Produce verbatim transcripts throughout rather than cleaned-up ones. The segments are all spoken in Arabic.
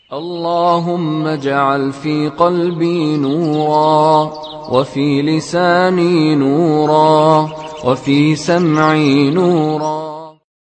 اللهم اجعل في قلبي نورا، وفي لساني نورا، وفي سمعي نورا.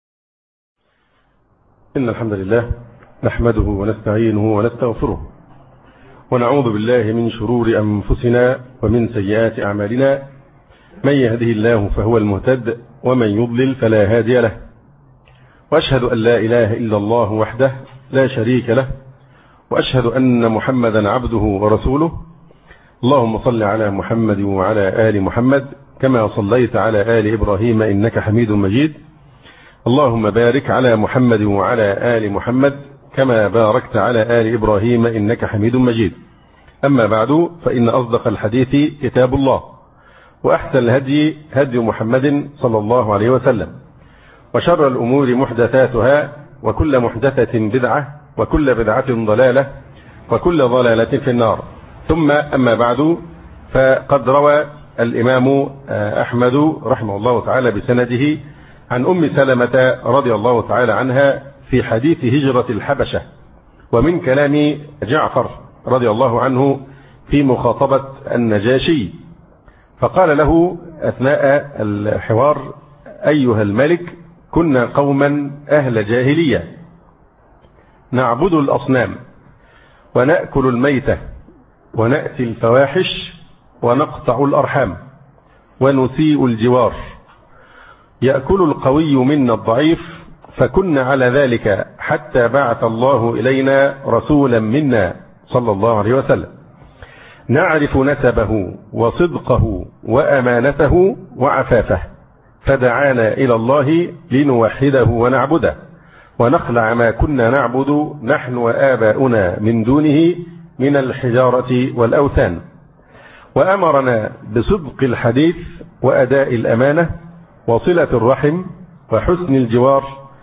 إن الحمد لله نحمده ونستعينه ونستغفره، ونعوذ بالله من شرور أنفسنا ومن سيئات أعمالنا. من يهده الله فهو المهتد، ومن يضلل فلا هادي له. وأشهد أن لا إله إلا الله وحده لا شريك له، وأشهد أن محمدا عبده ورسوله. اللهم صل على محمد وعلى آل محمد كما صليت على آل إبراهيم إنك حميد مجيد. اللهم بارك على محمد وعلى آل محمد كما باركت على آل إبراهيم إنك حميد مجيد. أما بعد، فإن أصدق الحديث كتاب الله، وأحسن الهدي هدي محمد صلى الله عليه وسلم، وشر الأمور محدثاتها، وكل محدثة بدعة، وكل بدعة ضلالة، وكل ضلالة في النار. ثم أما بعد، فقد روى الإمام أحمد رحمه الله تعالى بسنده عن أم سلمة رضي الله تعالى عنها في حديث هجرة الحبشة، ومن كلام جعفر رضي الله عنه في مخاطبة النجاشي، فقال له أثناء الحوار: أيها الملك، كنا قوما أهل جاهلية نعبد الأصنام، ونأكل الميتة، ونأتي الفواحش، ونقطع الأرحام، ونسيء الجوار، يأكل القوي منا الضعيف، فكنا على ذلك حتى بعث الله إلينا رسولا منا صلى الله عليه وسلم، نعرف نسبه وصدقه وأمانته وعفافه، فدعانا إلى الله لنوحده ونعبده، ونخلع ما كنا نعبد نحن وآباؤنا من دونه من الحجارة والأوثان، وأمرنا بصدق الحديث وأداء الأمانة وصلة الرحم وحسن الجوار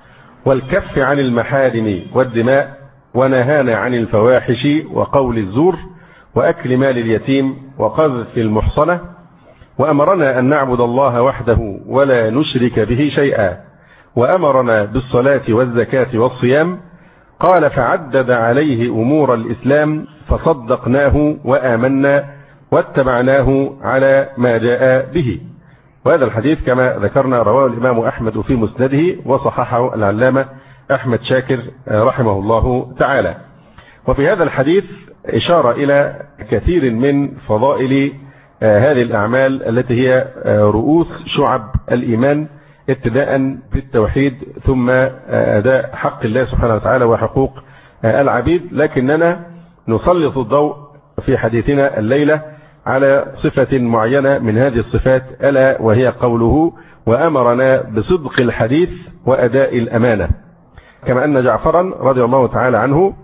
والكف عن المحارم والدماء، ونهانا عن الفواحش وقول الزور وأكل مال اليتيم وقذف المحصنة، وأمرنا أن نعبد الله وحده ولا نشرك به شيئا، وأمرنا بالصلاة والزكاة والصيام. قال: فعدد عليه أمور الإسلام، فصدقناه وآمنا واتبعناه على ما جاء به. وهذا الحديث كما ذكرنا رواه الإمام أحمد في مسنده، وصححه العلامة أحمد شاكر رحمه الله تعالى. وفي هذا الحديث إشارة إلى كثير من فضائل هذه الأعمال التي هي رؤوس شعب الإيمان، ابتداء بالتوحيد، ثم أداء حق الله سبحانه وتعالى وحقوق العبيد. لكننا نسلط الضوء في حديثنا الليلة على صفة معينة من هذه الصفات، ألا وهي قوله: وأمرنا بصدق الحديث وأداء الأمانة. كما أن جعفرا رضي الله تعالى عنه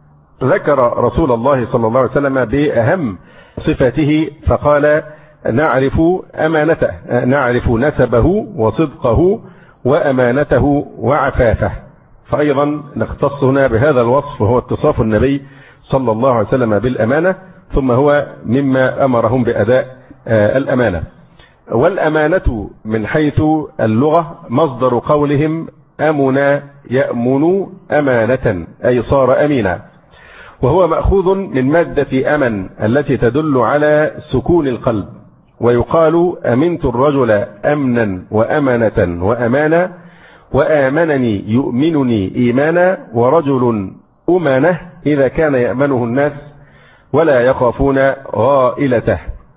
ذكر رسول الله صلى الله عليه وسلم بأهم صفاته، فقال: نعرف أمانته، نعرف نسبه وصدقه وأمانته وعفافه. فأيضا نختص هنا بهذا الوصف، وهو اتصاف النبي صلى الله عليه وسلم بالأمانة، ثم هو مما أمرهم بأداء الأمانة. والأمانة من حيث اللغة مصدر قولهم أمن يأمن أمانة، أي صار أمينا، وهو مأخوذ من مادة أمن التي تدل على سكون القلب. ويقال: أمنت الرجل أمنا وأمنة وأمانا، وآمنني يؤمنني إيمانا، ورجل أمنه إذا كان يأمنه الناس ولا يخافون غائلته،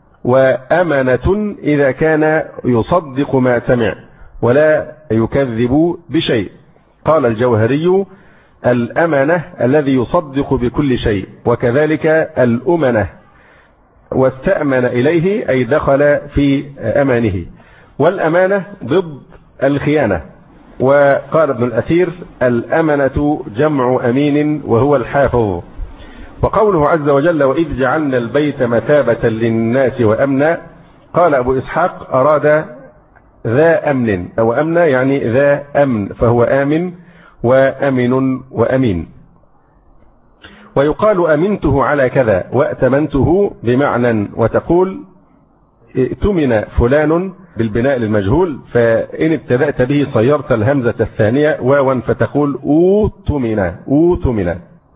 وأمنة إذا كان يصدق ما سمع ولا يكذب بشيء. قال الجوهري: الأمنة الذي يصدق بكل شيء، وكذلك الأمنة، واستأمن إليه أي دخل في أمانه. والأمانة ضد الخيانة. وقال ابن الأثير: الأمنة جمع أمين وهو الحافظ. وقوله عز وجل: وإذ جعلنا البيت مثابة للناس وأمنا، قال أبو إسحاق: أراد ذا أمن أو أمن، يعني ذا أمن، فهو آمن وأمن وأمين. ويقال: أمنته على كذا وأتمنته بمعنى، وتقول: ائتمن فلان بالبناء للمجهول، فإن ابتدأت به صيرت الهمزة الثانية واوا فتقول أوتمن أوتمن.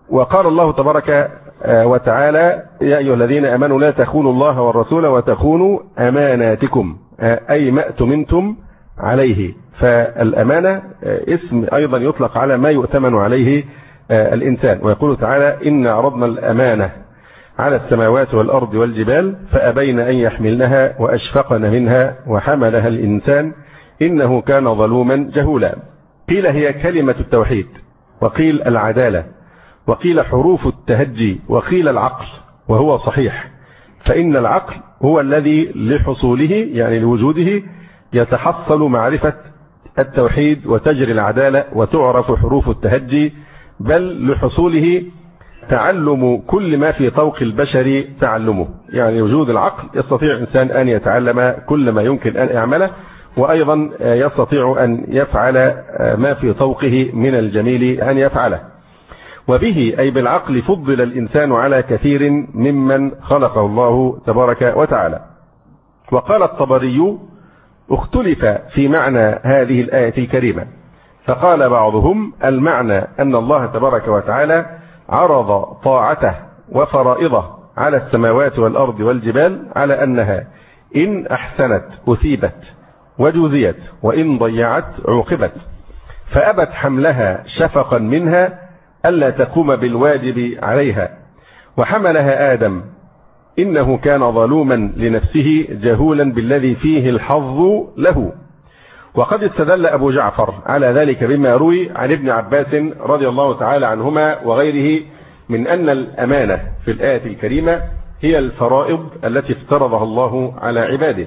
وقال الله تبارك وتعالى يا أيها الذين آمنوا لا تخونوا الله والرسول وتخونوا أماناتكم أي ما اؤتمنتم عليه. فالأمانة اسم أيضا يطلق على ما يؤتمن عليه الإنسان. ويقول تعالى إن عرضنا الأمانة على السماوات والأرض والجبال فأبين أن يحملنها وأشفقن منها وحملها الإنسان إنه كان ظلوما جهولا. قيل هي كلمة التوحيد، وقيل العدالة، وقيل حروف التهجي، وقيل العقل، وهو صحيح، فإن العقل هو الذي لحصوله يعني لوجوده يتحصل معرفة التوحيد وتجري العدالة وتعرف حروف التهجي، بل لحصوله تعلم كل ما في طوق البشر تعلمه. يعني وجود العقل يستطيع الإنسان أن يتعلم كل ما يمكن أن يعمله، وأيضا يستطيع أن يفعل ما في طوقه من الجميل أن يفعله. وبه أي بالعقل فضل الإنسان على كثير ممن خلقه الله تبارك وتعالى. وقال الطبري اختلف في معنى هذه الآية الكريمة، فقال بعضهم المعنى أن الله تبارك وتعالى عرض طاعته وفرائضه على السماوات والأرض والجبال على أنها إن أحسنت أثيبت وجوزيت وإن ضيعت عوقبت، فأبت حملها شفقا منها ألا تقوم بالواجب عليها، وحملها آدم إنه كان ظلوما لنفسه جهولا بالذي فيه الحظ له. وقد استدل أبو جعفر على ذلك بما روي عن ابن عباس رضي الله تعالى عنهما وغيره من أن الأمانة في الآية الكريمة هي الفرائض التي افترضها الله على عباده.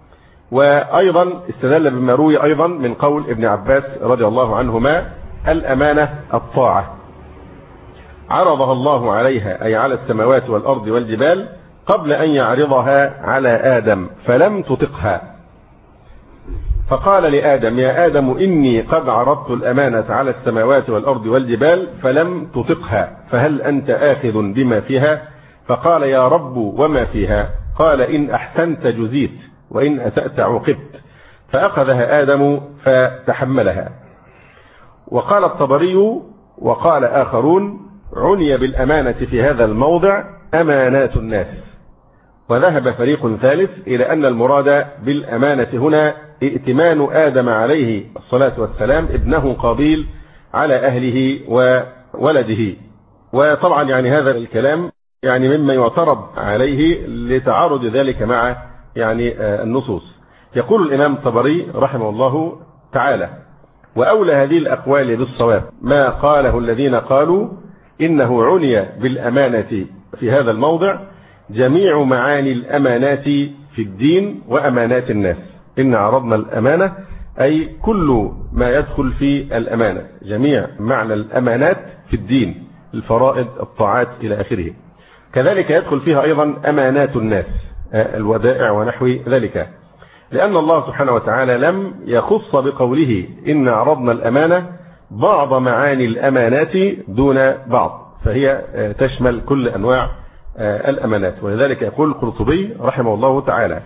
وأيضا استدل بما روي أيضا من قول ابن عباس رضي الله عنهما الأمانة الطاعة عرضها الله عليها أي على السماوات والأرض والجبال قبل أن يعرضها على آدم فلم تطقها، فقال لآدم يا آدم إني قد عرضت الأمانة على السماوات والأرض والجبال فلم تطقها فهل أنت آخذ بما فيها؟ فقال يا رب وما فيها؟ قال إن أحسنت جزيت وإن أسأت عوقبت، فأخذها آدم فتحملها. وقال الطبري وقال آخرون عني بالأمانة في هذا الموضع أمانات الناس. وذهب فريق ثالث إلى أن المراد بالأمانة هنا ائتمان آدم عليه الصلاة والسلام ابنه قابيل على أهله وولده. وطبعا يعني هذا الكلام يعني مما يعترض عليه لتعارض ذلك مع يعني النصوص. يقول الإمام الطبري رحمه الله تعالى وأولى هذه الأقوال بالصواب ما قاله الذين قالوا إنه عني بالأمانة في هذا الموضع جميع معاني الأمانات في الدين وأمانات الناس. إن عرضنا الأمانة أي كل ما يدخل في الأمانة، جميع معنى الأمانات في الدين، الفرائض الطاعات إلى آخره. كذلك يدخل فيها أيضا أمانات الناس الودائع ونحو ذلك، لأن الله سبحانه وتعالى لم يخص بقوله إن عرضنا الأمانة بعض معاني الأمانات دون بعض، فهي تشمل كل أنواع الأمانات. ولذلك يقول القرطبي رحمه الله تعالى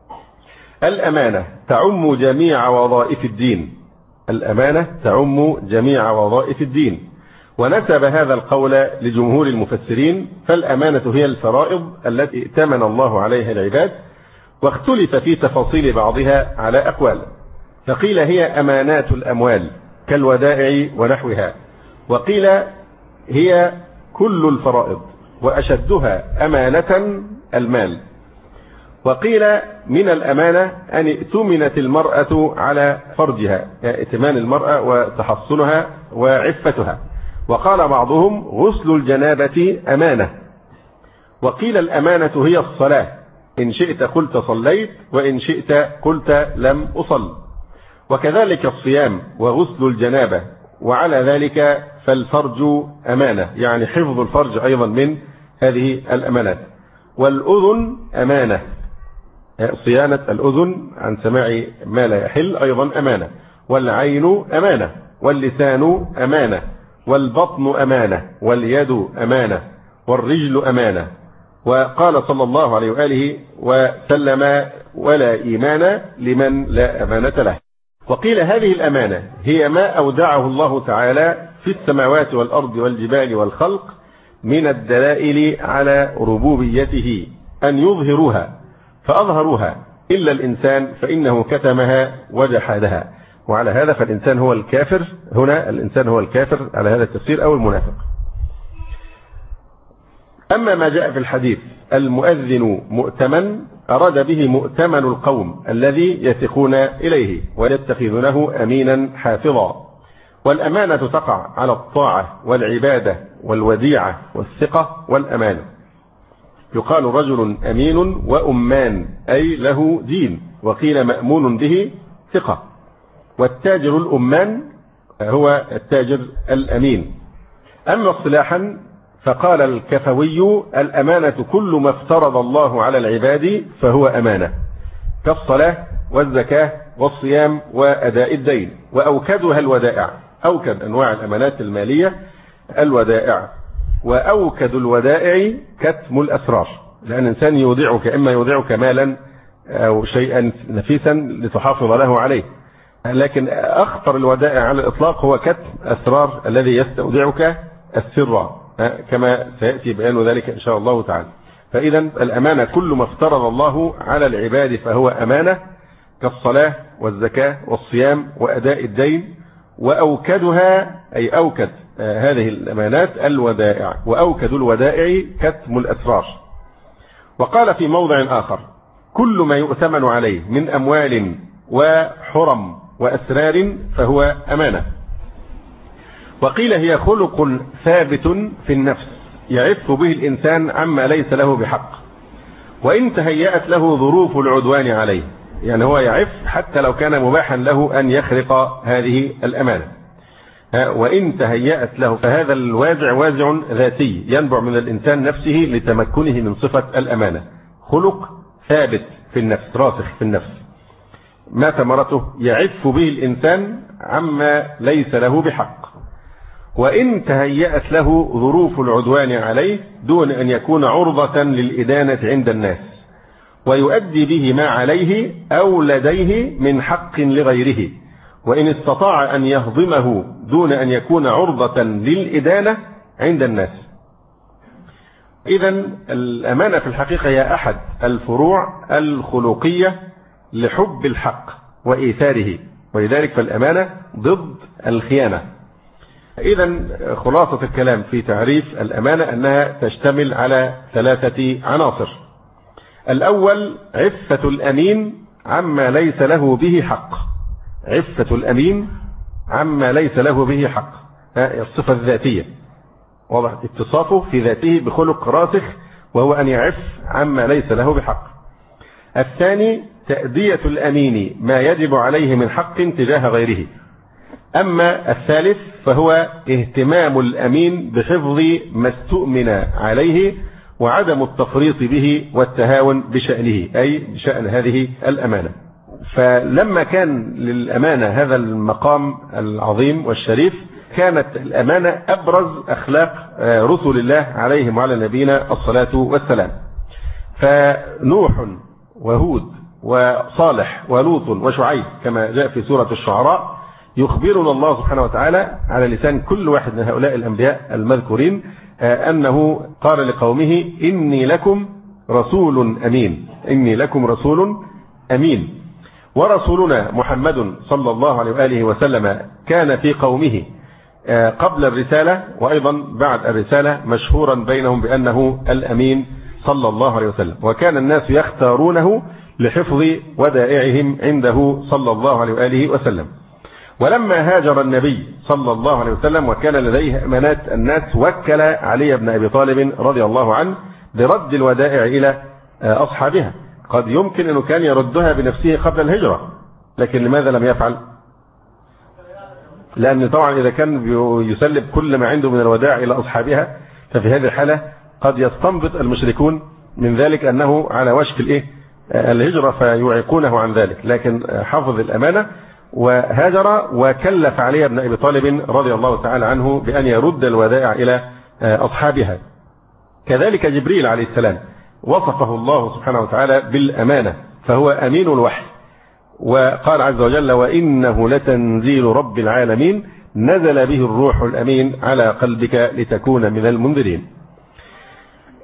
الأمانة تعم جميع وظائف الدين، الأمانة تعم جميع وظائف الدين. ونسب هذا القول لجمهور المفسرين، فالأمانة هي الفرائض التي ائتمن الله عليها العباد، واختلف في تفاصيل بعضها على أقوال، فقيل هي أمانات الأموال كالودائع ونحوها، وقيل هي كل الفرائض وأشدها أمانة المال، وقيل من الأمانة أن ائتمنت المرأة على فرجها، يعني ائتمان المرأة وتحصنها وعفتها. وقال بعضهم غسل الجنابة أمانة. وقيل الأمانة هي الصلاة، إن شئت قلت صليت وإن شئت قلت لم أصل. وكذلك الصيام وغسل الجنابة، وعلى ذلك فالفرج أمانة، يعني حفظ الفرج أيضا من هذه الأمانات. والأذن أمانة، صيانة الأذن عن سماع ما لا يحل أيضا أمانة. والعين أمانة، واللسان أمانة، والبطن أمانة، واليد أمانة، والرجل أمانة. وقال صلى الله عليه وآله وسلم ولا إيمان لمن لا أمانة له. وقيل هذه الأمانة هي ما أودعه الله تعالى في السماوات والأرض والجبال والخلق من الدلائل على ربوبيته أن يظهروها فأظهروها، إلا الإنسان فإنه كتمها وجحدها. وعلى هذا فالإنسان هو الكافر، هنا الإنسان هو الكافر على هذا التفسير أو المنافق. أما ما جاء في الحديث المؤذن مؤتمن، أراد به مؤتمن القوم الذي يثقون إليه ويتخذونه أمينا حافظا. والأمانة تقع على الطاعة والعبادة والوديعة والثقة والأمانة. يقال رجل أمين وأمان، أي له دين، وقيل مأمون به ثقة. والتاجر الأمان هو التاجر الأمين. أما اصطلاحا فقال الكفوي الأمانة كل ما افترض الله على العباد فهو أمانة، كالصلاة والزكاة والصيام وأداء الدين. وأوكدها الودائع، أوكد أنواع الأمانات المالية الودائع. وأوكد الودائع كتم الأسرار، لأن الإنسان يودعك، إما يودعك مالا أو شيئا نفيسا لتحافظ له عليه، لكن أخطر الودائع على الإطلاق هو كتم أسرار الذي يستودعك السر، كما سيأتي بيان ذلك إن شاء الله تعالى. فإذا الأمانة كل ما افترض الله على العباد فهو أمانة، كالصلاة والزكاة والصيام وأداء الدين. وأوكدها أي أوكد هذه الأمانات الودائع، وأوكد الودائع كتم الأسرار. وقال في موضع آخر كل ما يؤتمن عليه من أموال وحرم وأسرار فهو أمانة. وقيل هي خلق ثابت في النفس يعف به الإنسان عما ليس له بحق، وإن تهيأت له ظروف العدوان عليه، يعني هو يعف حتى لو كان مباحا له أن يخرق هذه الأمانة، وإن تهيأت له. فهذا الوازع وازع ذاتي ينبع من الإنسان نفسه لتمكنه من صفة الأمانة، خلق ثابت في النفس، راسخ في النفس. ما ثمرته؟ يعف به الإنسان عما ليس له بحق. وإن تهيأت له ظروف العدوان عليه دون أن يكون عرضة للإدانة عند الناس، ويؤدي به ما عليه أو لديه من حق لغيره، وإن استطاع أن يهضمه دون أن يكون عرضة للإدانة عند الناس. إذن الأمانة في الحقيقة هي أحد الفروع الخلقية لحب الحق وإيثاره، ولذلك فالأمانة ضد الخيانة. إذن خلاصة الكلام في تعريف الأمانة أنها تشتمل على ثلاثة عناصر. الأول عفة الأمين عما ليس له به حق، عفة الأمين عما ليس له به حق، الصفة الذاتية، واضح اتصافه في ذاته بخلق راسخ وهو أن يعف عما ليس له بحق. الثاني تأدية الأمين ما يجب عليه من حق تجاه غيره. أما الثالث فهو اهتمام الأمين بحفظ ما استؤمن عليه وعدم التفريط به والتهاون بشأنه، أي بشأن هذه الأمانة. فلما كان للأمانة هذا المقام العظيم والشريف، كانت الأمانة أبرز أخلاق رسل الله عليهم وعلى نبينا الصلاة والسلام. فنوح وهود وصالح ولوط وشعيب كما جاء في سورة الشعراء يخبرنا الله سبحانه وتعالى على لسان كل واحد من هؤلاء الأنبياء المذكورين أنه قال لقومه إني لكم رسول أمين، إني لكم رسول أمين. ورسولنا محمد صلى الله عليه وآله وسلم كان في قومه قبل الرسالة وأيضا بعد الرسالة مشهورا بينهم بأنه الأمين صلى الله عليه وسلم، وكان الناس يختارونه لحفظ ودائعهم عنده صلى الله عليه وآله وسلم. ولما هاجر النبي صلى الله عليه وسلم وكان لديه أمانات الناس، وكل علي بن أبي طالب رضي الله عنه برد الودائع إلى أصحابها. قد يمكن أنه كان يردها بنفسه قبل الهجرة، لكن لماذا لم يفعل؟ لأن طبعا إذا كان يسلب كل ما عنده من الودائع إلى أصحابها، ففي هذه الحالة قد يستنبط المشركون من ذلك أنه على وشك الإيه؟ الهجرة فيعيقونه عن ذلك، لكن حفظ الأمانة وهاجر وكلف علي بن أبي طالب رضي الله تعالى عنه بأن يرد الودائع إلى أصحابها. كذلك جبريل عليه السلام وصفه الله سبحانه وتعالى بالأمانة، فهو أمين الوحي، وقال عز وجل وإنه لتنزيل رب العالمين نزل به الروح الأمين على قلبك لتكون من المنذرين.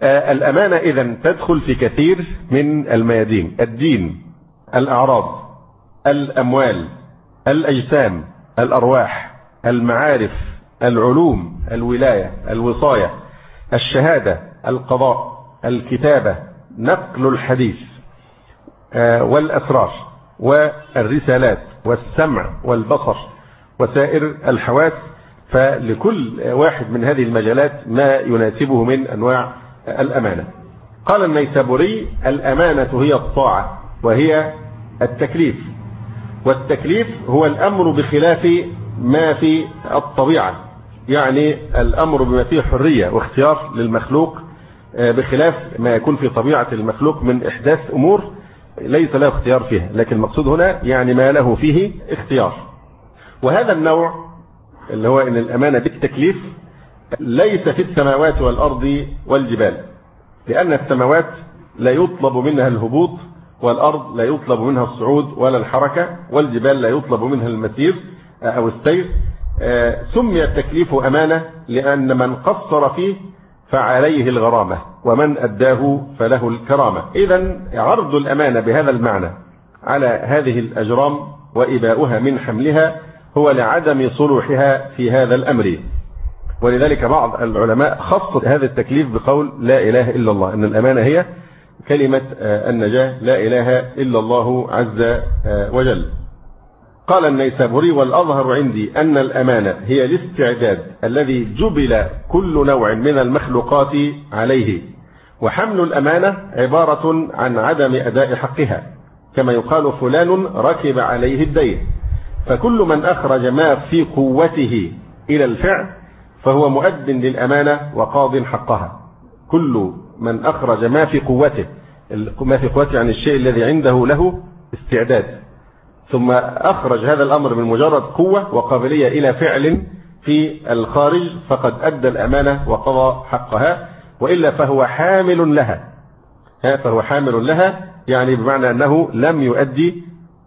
الأمانة إذن تدخل في كثير من الميادين: الدين، الأعراض، الأموال، الأجسام، الأرواح، المعارف، العلوم، الولاية، الوصاية، الشهادة، القضاء، الكتابة، نقل الحديث، والأسرار، والرسالات، والسمع والبصر، وسائر الحواس. فلكل واحد من هذه المجالات ما يناسبه من أنواع الأمانة. قال النيسابوري: الأمانة هي الطاعة وهي التكليف، والتكليف هو الأمر بخلاف ما في الطبيعة، يعني الأمر بما فيه حرية واختيار للمخلوق بخلاف ما يكون في طبيعة المخلوق من إحداث أمور ليس له اختيار فيها، لكن المقصود هنا يعني ما له فيه اختيار. وهذا النوع اللي هو إن الأمانة بالتكليف ليس في السماوات والأرض والجبال، لأن السماوات لا يطلب منها الهبوط، والأرض لا يطلب منها الصعود ولا الحركة، والجبال لا يطلب منها المسير أو السير. سمي التكليف أمانة لأن من قصر فيه فعليه الغرامة، ومن أداه فله الكرامة. إذن عرض الأمانة بهذا المعنى على هذه الأجرام وإباؤها من حملها هو لعدم صلوحها في هذا الأمر. ولذلك بعض العلماء خص هذا التكليف بقول لا إله إلا الله، أن الأمانة هي كلمة النجاة، لا إله إلا الله عز وجل. قال النيسابوري: والأظهر عندي أن الأمانة هي الاستعداد الذي جبل كل نوع من المخلوقات عليه، وحمل الأمانة عبارة عن عدم أداء حقها، كما يقال فلان ركب عليه الدين. فكل من أخرج ما في قوته إلى الفعل فهو مؤد للأمانة وقاض حقها. كل من أخرج ما في قوته، ما في قوته عن الشيء الذي عنده له استعداد، ثم أخرج هذا الأمر من مجرد قوة وقابلية إلى فعل في الخارج، فقد أدى الأمانة وقضى حقها، وإلا فهو حامل لها. فهو حامل لها يعني بمعنى أنه لم يؤدي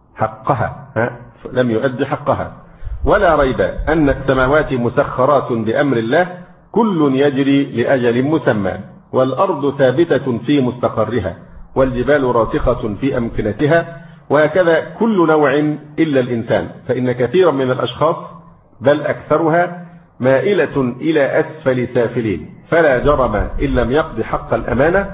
حقها، لم يؤدي حقها. ولا ريب أن السماوات مسخرات بأمر الله، كل يجري لأجل مسمى، والأرض ثابتة في مستقرها، والجبال راسخة في أمكنتها، وهكذا كل نوع إلا الإنسان، فإن كثيرا من الأشخاص بل أكثرها مائلة إلى أسفل سافلين، فلا جرم إن لم يقضي حق الأمانة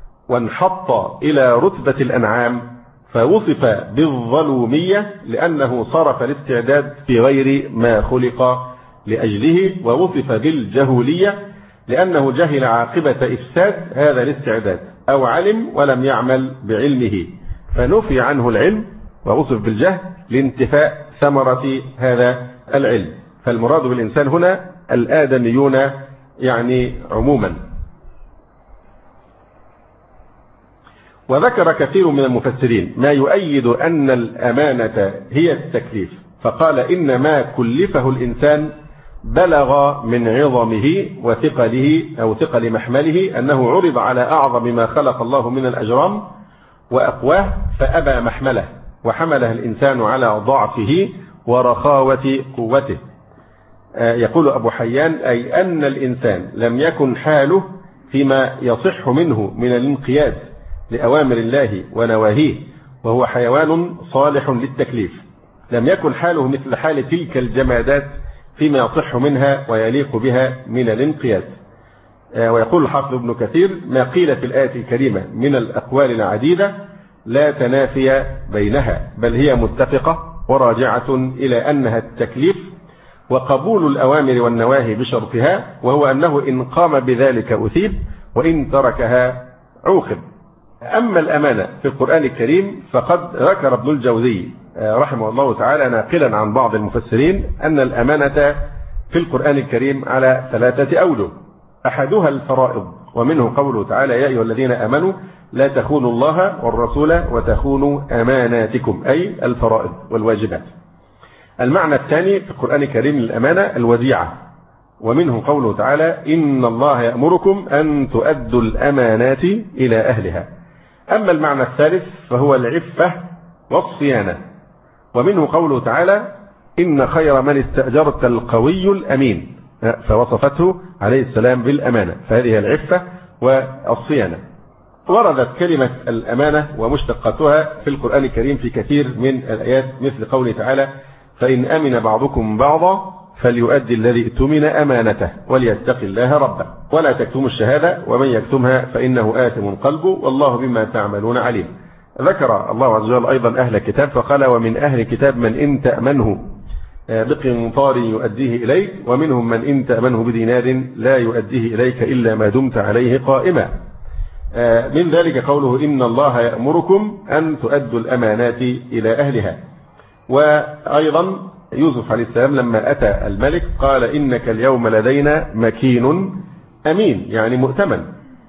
وانحط إلى رتبة الأنعام، فوصف بالظلومية لأنه صرف الاستعداد في غير ما خلق لأجله، ووصف بالجهولية لأنه جهل عاقبة إفساد هذا الاستعداد، أو علم ولم يعمل بعلمه، فنفي عنه العلم ووصف بالجهل لانتفاء ثمرة هذا العلم. فالمراد بالإنسان هنا الآدميون يعني عموما. وذكر كثير من المفسرين ما يؤيد أن الأمانة هي التكليف، فقال: إن ما كلفه الإنسان بلغ من عظمه وثقله أو ثقل محمله أنه عرض على أعظم ما خلق الله من الأجرام وأقواه فأبى محمله، وحمله الإنسان على ضعفه ورخاوة قوته. يقول أبو حيان: أي أن الإنسان لم يكن حاله فيما يصح منه من الانقياد لأوامر الله ونواهيه، وهو حيوان صالح للتكليف، لم يكن حاله مثل حال تلك الجمادات فيما يصح منها ويليق بها من الانقياد. ويقول الحافظ ابن كثير: ما قيل في الآية الكريمة من الأقوال العديدة لا تنافي بينها، بل هي متفقة وراجعة إلى أنها التكليف وقبول الأوامر والنواهي بشرطها، وهو أنه إن قام بذلك أثيب، وإن تركها عوقب. أما الأمانة في القرآن الكريم فقد ذكر ابن الجوزي رحمه الله تعالى ناقلا عن بعض المفسرين أن الأمانة في القرآن الكريم على ثلاثة أوجه: أحدها الفرائض، ومنه قوله تعالى: يا أيها الذين آمنوا لا تخونوا الله والرسول وتخونوا أماناتكم، أي الفرائض والواجبات. المعنى الثاني في القرآن الكريم للأمانة الوديعة، ومنه قوله تعالى: إن الله يأمركم أن تؤدوا الأمانات إلى أهلها. أما المعنى الثالث فهو العفة والصيانة، ومنه قوله تعالى: إن خير من استأجرت القوي الأمين، فوصفته عليه السلام بالأمانة، فهذه العفة والصيانة. وردت كلمة الأمانة ومشتقاتها في القرآن الكريم في كثير من الآيات، مثل قوله تعالى: فإن أمن بعضكم بعضا فليؤدي الذي اؤتمن أمانته وليتق الله ربه ولا تكتموا الشهادة ومن يكتمها فإنه آثم قلبه والله بما تعملون عليم. ذكر الله عز وجل أيضا أهل الكتاب فقال: ومن أهل الكتاب من إن تأمنه بقنطار يؤديه إليك ومنهم من إن تأمنه بدينار لا يؤديه إليك إلا ما دمت عليه قائما. من ذلك قوله: إن الله يأمركم أن تؤدوا الأمانات إلى أهلها. وأيضا يوسف عليه السلام لما أتى الملك قال: إنك اليوم لدينا مكين أمين، يعني مؤتمن.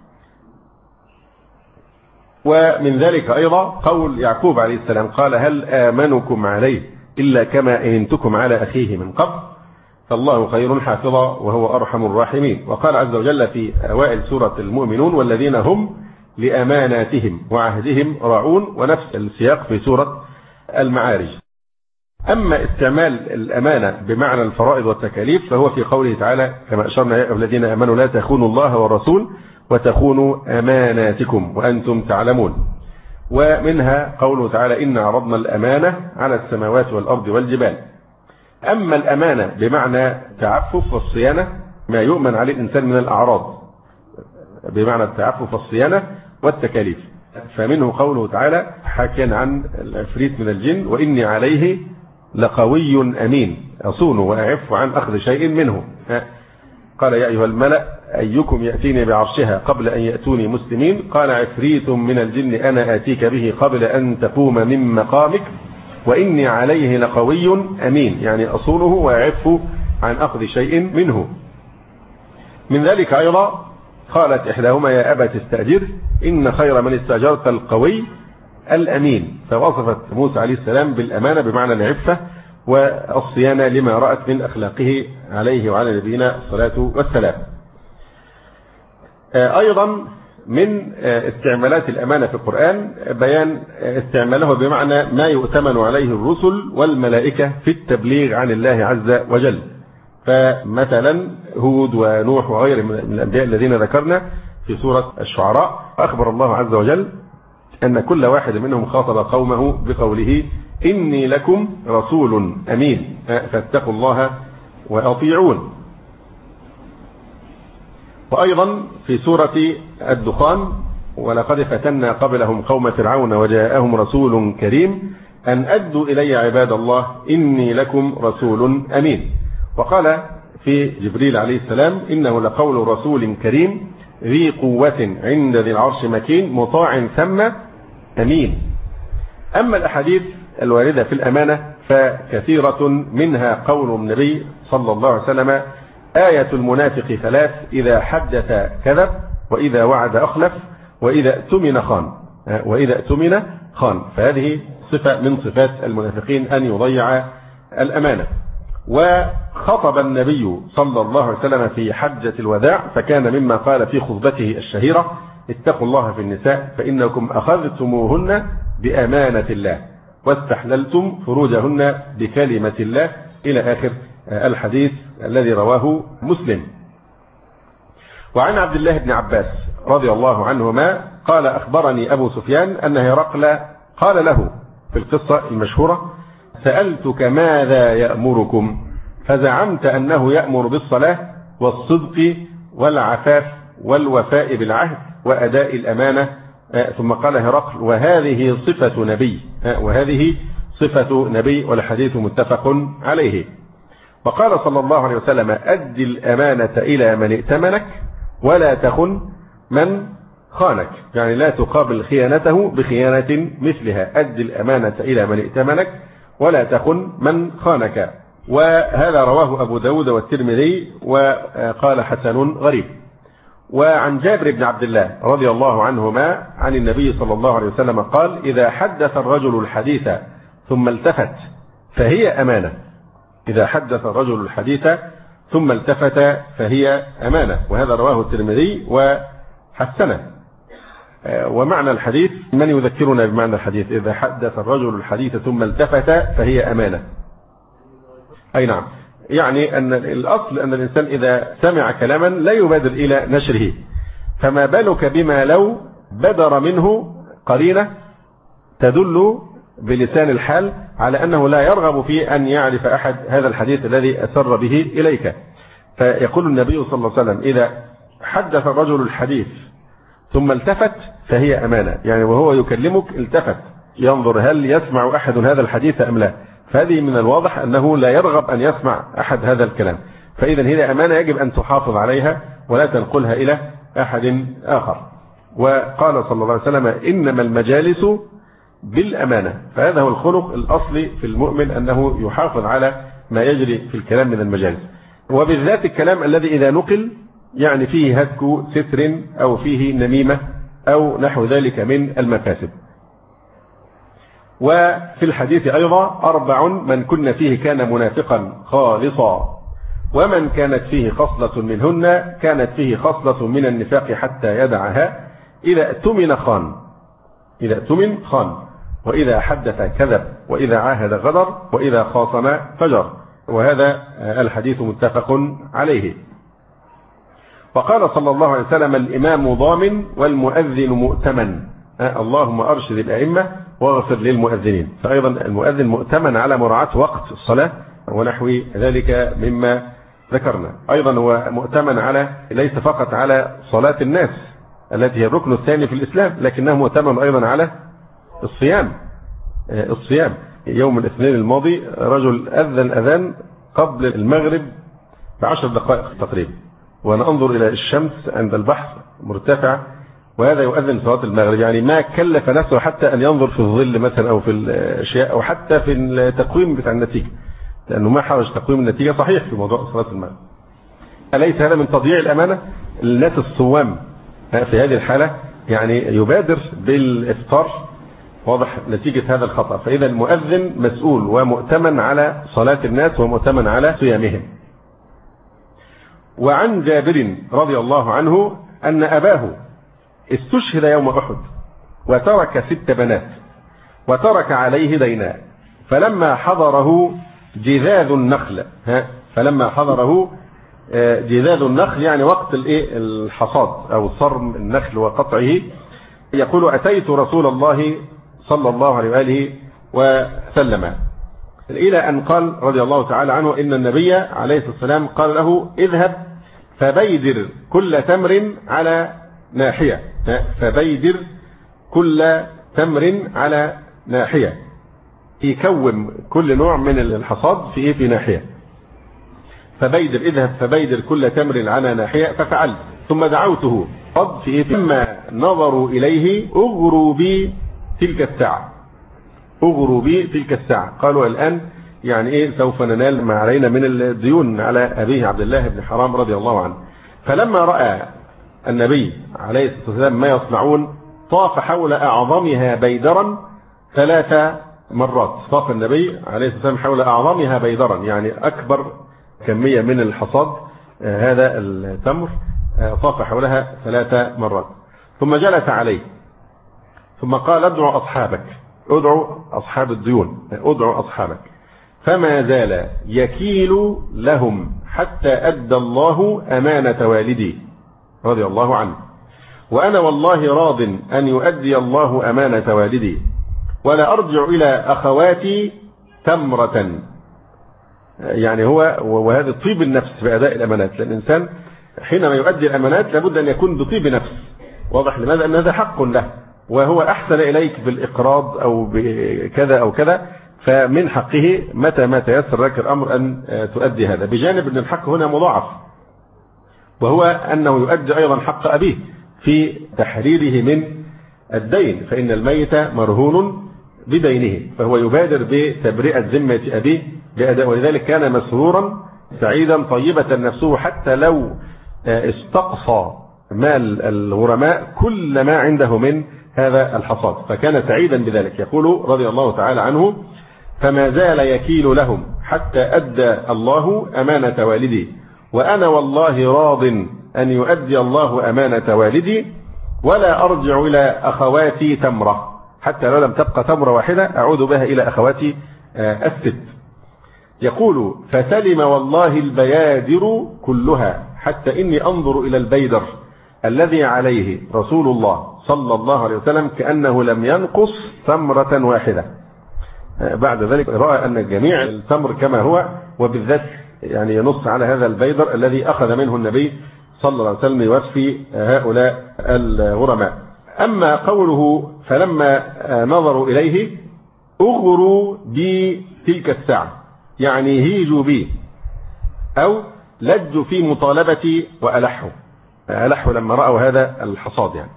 ومن ذلك أيضا قول يعقوب عليه السلام قال: هل آمنكم عليه إلا كما أمنتكم على أخيه من قبل فالله خير حافظا وهو أرحم الراحمين. وقال عز وجل في أوائل سورة المؤمنون: والذين هم لأماناتهم وعهدهم راعون، ونفس السياق في سورة المعارج. أما استعمال الأمانة بمعنى الفرائض والتكاليف فهو في قوله تعالى كما أشرنا: يا أيها الذين آمنوا لا تخونوا الله والرسول وتخونوا أماناتكم وأنتم تعلمون. ومنها قوله تعالى: إن عرضنا الأمانة على السماوات والأرض والجبال. أما الأمانة بمعنى تعفف والصيانة، ما يؤمن عليه الإنسان من الأعراض بمعنى التعفف والصيانة والتكاليف، فمنه قوله تعالى حكيا عن العفريت من الجن: وإني عليه لقوي أمين أصون وأعف عن أخذ شيء منه. قال: يا أيها الملأ أيكم يأتيني بعرشها قبل أن يأتوني مسلمين؟ قال: عفريت من الجن أنا آتيك به قبل أن تقوم من مقامك وإني عليه لقوي أمين، يعني أصونه وأعف عن أخذ شيء منه. من ذلك أيضا قالت إحداهما: يا أبت استأجر إن خير من استأجرت القوي الأمين. فوصفت موسى عليه السلام بالأمانة بمعنى العفة والصيانة لما رأت من أخلاقه عليه وعلى نبينا الصلاة والسلام. أيضا من استعمالات الأمانة في القرآن بيان استعماله بمعنى ما يؤتمن عليه الرسل والملائكة في التبليغ عن الله عز وجل. فمثلا هود ونوح وغير من الأنبياء الذين ذكرنا في سورة الشعراء أخبر الله عز وجل أن كل واحد منهم خاطب قومه بقوله: إني لكم رسول أمين فاتقوا الله وأطيعون. وأيضا في سورة الدخان: ولقد فتنا قبلهم قوم فرعون وجاءهم رسول كريم أن أدوا إلي عباد الله إني لكم رسول أمين. وقال في جبريل عليه السلام: إنه لقول رسول كريم ذي قوة عند ذي العرش مكين مطاع ثم أمين. أما الأحاديث الواردة في الأمانة فكثيرة، منها قول النبي صلى الله عليه وسلم: آية المنافق ثلاث: إذا حدث كذب وإذا وعد أخلف وإذا اؤتمن خان وإذا اؤتمن خان. فهذه صفة من صفات المنافقين أن يضيع الأمانة. وخطب النبي صلى الله عليه وسلم في حجة الوداع فكان مما قال في خطبته الشهيرة: اتقوا الله في النساء فإنكم أخذتموهن بأمانة الله واستحللتم فروجهن بكلمة الله، إلى آخر الحديث الذي رواه مسلم. وعن عبد الله بن عباس رضي الله عنهما قال: أخبرني أبو سفيان أن هرقل قال له في القصة المشهورة: سألتك ماذا يأمركم؟ فزعمت أنه يأمر بالصلاة والصدق والعفاف والوفاء بالعهد وأداء الأمانة. ثم قال هرقل: وهذه صفة نبي وهذه صفة نبي والحديث متفق عليه. وقال صلى الله عليه وسلم: أد الأمانة إلى من ائتمنك ولا تخن من خانك، يعني لا تقابل خيانته بخيانة مثلها. أد الأمانة إلى من ائتمنك ولا تخن من خانك. وهذا رواه أبو داود والترمذي وقال حسن غريب. وعن جابر بن عبد الله رضي الله عنهما عن النبي صلى الله عليه وسلم قال: إذا حدث الرجل الحديث ثم التفت فهي أمانة. إذا حدث الرجل الحديث ثم التفت فهي أمانة. وهذا رواه الترمذي وحسنه. ومعنى الحديث، من يذكرنا بمعنى الحديث؟ إذا حدث الرجل الحديث ثم التفت فهي أمانة. أي نعم، يعني أن الأصل أن الإنسان إذا سمع كلاما لا يبادر إلى نشره، فما بالك بما لو بدر منه قرينة تدل بلسان الحال على أنه لا يرغب في أن يعرف أحد هذا الحديث الذي أسر به إليك. فيقول النبي صلى الله عليه وسلم إذا حدث الرجل الحديث ثم التفت فهي أمانة، يعني وهو يكلمك التفت ينظر هل يسمع أحد هذا الحديث أم لا، فهذه من الواضح أنه لا يرغب أن يسمع أحد هذا الكلام، فإذا هي أمانة يجب أن تحافظ عليها ولا تنقلها إلى أحد آخر. وقال صلى الله عليه وسلم إنما المجالس بالأمانة، فهذا هو الخلق الأصلي في المؤمن أنه يحافظ على ما يجري في الكلام من المجالس، وبالذات الكلام الذي إذا نقل يعني فيه هتك ستر أو فيه نميمة أو نحو ذلك من المفاسد. وفي الحديث أيضا أربع من كن فيه كان منافقا خالصا، ومن كانت فيه خصلة منهن كانت فيه خصلة من النفاق حتى يدعها، إذا اؤتمن خان، إذا اؤتمن خان، وإذا حدث كذب، وإذا عاهد غدر، وإذا خاصم فجر. وهذا الحديث متفق عليه. وقال صلى الله عليه وسلم الإمام ضامن والمؤذن مؤتمن، اللهم أرشد الأئمة واغفر للمؤذنين. فأيضا المؤذن مؤتمن على مراعاة وقت الصلاة ونحو ذلك مما ذكرنا. أيضا هو مؤتمن على ليس فقط على صلاة الناس التي هي الركن الثاني في الإسلام، لكنه مؤتمن أيضا على الصيام. الصيام يوم الاثنين الماضي رجل أذن أذان قبل المغرب بعشر دقائق تقريبا، وأنا أنظر إلى الشمس عند البحر مرتفع، وهذا يؤذن صلاة المغرب، يعني ما كلف نفسه حتى أن ينظر في الظل مثلا أو في الأشياء أو حتى في التقويم بتاع النتيجة، لأنه ما حرج تقويم النتيجة صحيح في موضوع صلاة المغرب. أليس هذا من تضييع الأمانة؟ الناس الصوام في هذه الحالة يعني يبادر بالإفطار، واضح نتيجة هذا الخطأ. فإذا المؤذن مسؤول ومؤتمن على صلاة الناس ومؤتمن على صيامهم. وعن جابر رضي الله عنه أن أباه استشهد يوم أحد وترك ست بنات وترك عليه دينا، فلما حضره جذاذ النخل، ها فلما حضره جذاذ النخل يعني وقت الحصاد أو صرم النخل وقطعه، يقول أتيت رسول الله صلى الله عليه وآله وسلم، إلى أن قال رضي الله تعالى عنه إن النبي عليه الصلاة والسلام قال له اذهب فبيدر كل تمر على ناحية، فبيدر كل تمر على ناحية، يكوم كل نوع من الحصاد في إيه في ناحية، فبيدر اذهب فبيدر كل تمر على ناحية، ففعلت ثم دعوته قد في إيه فيما نظروا إليه أغروا بي تلك الساعة، أغروا بي تلك الساعة. قالوا الآن يعني إيه سوف ننال ما علينا من الديون على أبيه عبد الله بن حرام رضي الله عنه. فلما رأى النبي عليه الصلاة والسلام ما يصنعون طاف حول أعظمها بيدرا ثلاث مرات، طاف النبي عليه الصلاة والسلام حول أعظمها بيدرا يعني أكبر كمية من الحصاد هذا التمر، طاف حولها ثلاث مرات، ثم جلس عليه ثم قال ادعوا أصحابك، ادعوا أصحاب الديون، ادعوا أصحابك، فما زال يكيل لهم حتى أدى الله أمانة والدي رضي الله عنه، وأنا والله راض أن يؤدي الله أمانة والدي، ولا أرجع إلى أخواتي تمرة. يعني هو وهذا طيب النفس في أداء الأمانات، لأن الإنسان حينما يؤدي الأمانات لابد أن يكون بطيب نفس، واضح لماذا؟ أن هذا حق له، وهو أحسن إليك بالإقراض أو بكذا أو كذا، فمن حقه متى ما تيسر لك الأمر أن تؤدي هذا، بجانب أن الحق هنا مضاعف، وهو أنه يؤدي أيضا حق أبيه في تحريره من الدين، فإن الميت مرهون بدينه، فهو يبادر بتبرئة ذمة أبيه بأداء، ولذلك كان مسرورا سعيدا طيبة نفسه حتى لو استقصى مال الغرماء كل ما عنده من هذا الحصاد، فكان سعيدا بذلك. يقول رضي الله تعالى عنه فما زال يكيل لهم حتى أدى الله أمانة والدي، وأنا والله راض أن يؤدي الله أمانة والدي، ولا أرجع إلى أخواتي تمرة، حتى لو لم تبقى تمرة واحدة أعود بها إلى أخواتي الست. يقول فسلم والله البيادر كلها حتى إني أنظر إلى البيدر الذي عليه رسول الله صلى الله عليه وسلم كأنه لم ينقص تمرة واحدة. بعد ذلك رأى أن جميع التمر كما هو، وبالذات يعني ينص على هذا البيدر الذي أخذ منه النبي صلى الله عليه وسلم يوفي هؤلاء الغرماء. أما قوله فلما نظروا إليه أغروا بتلك الساعة، يعني هيجوا به أو لجوا في مطالبة وألحوا ألحوا لما رأوا هذا الحصاد يعني.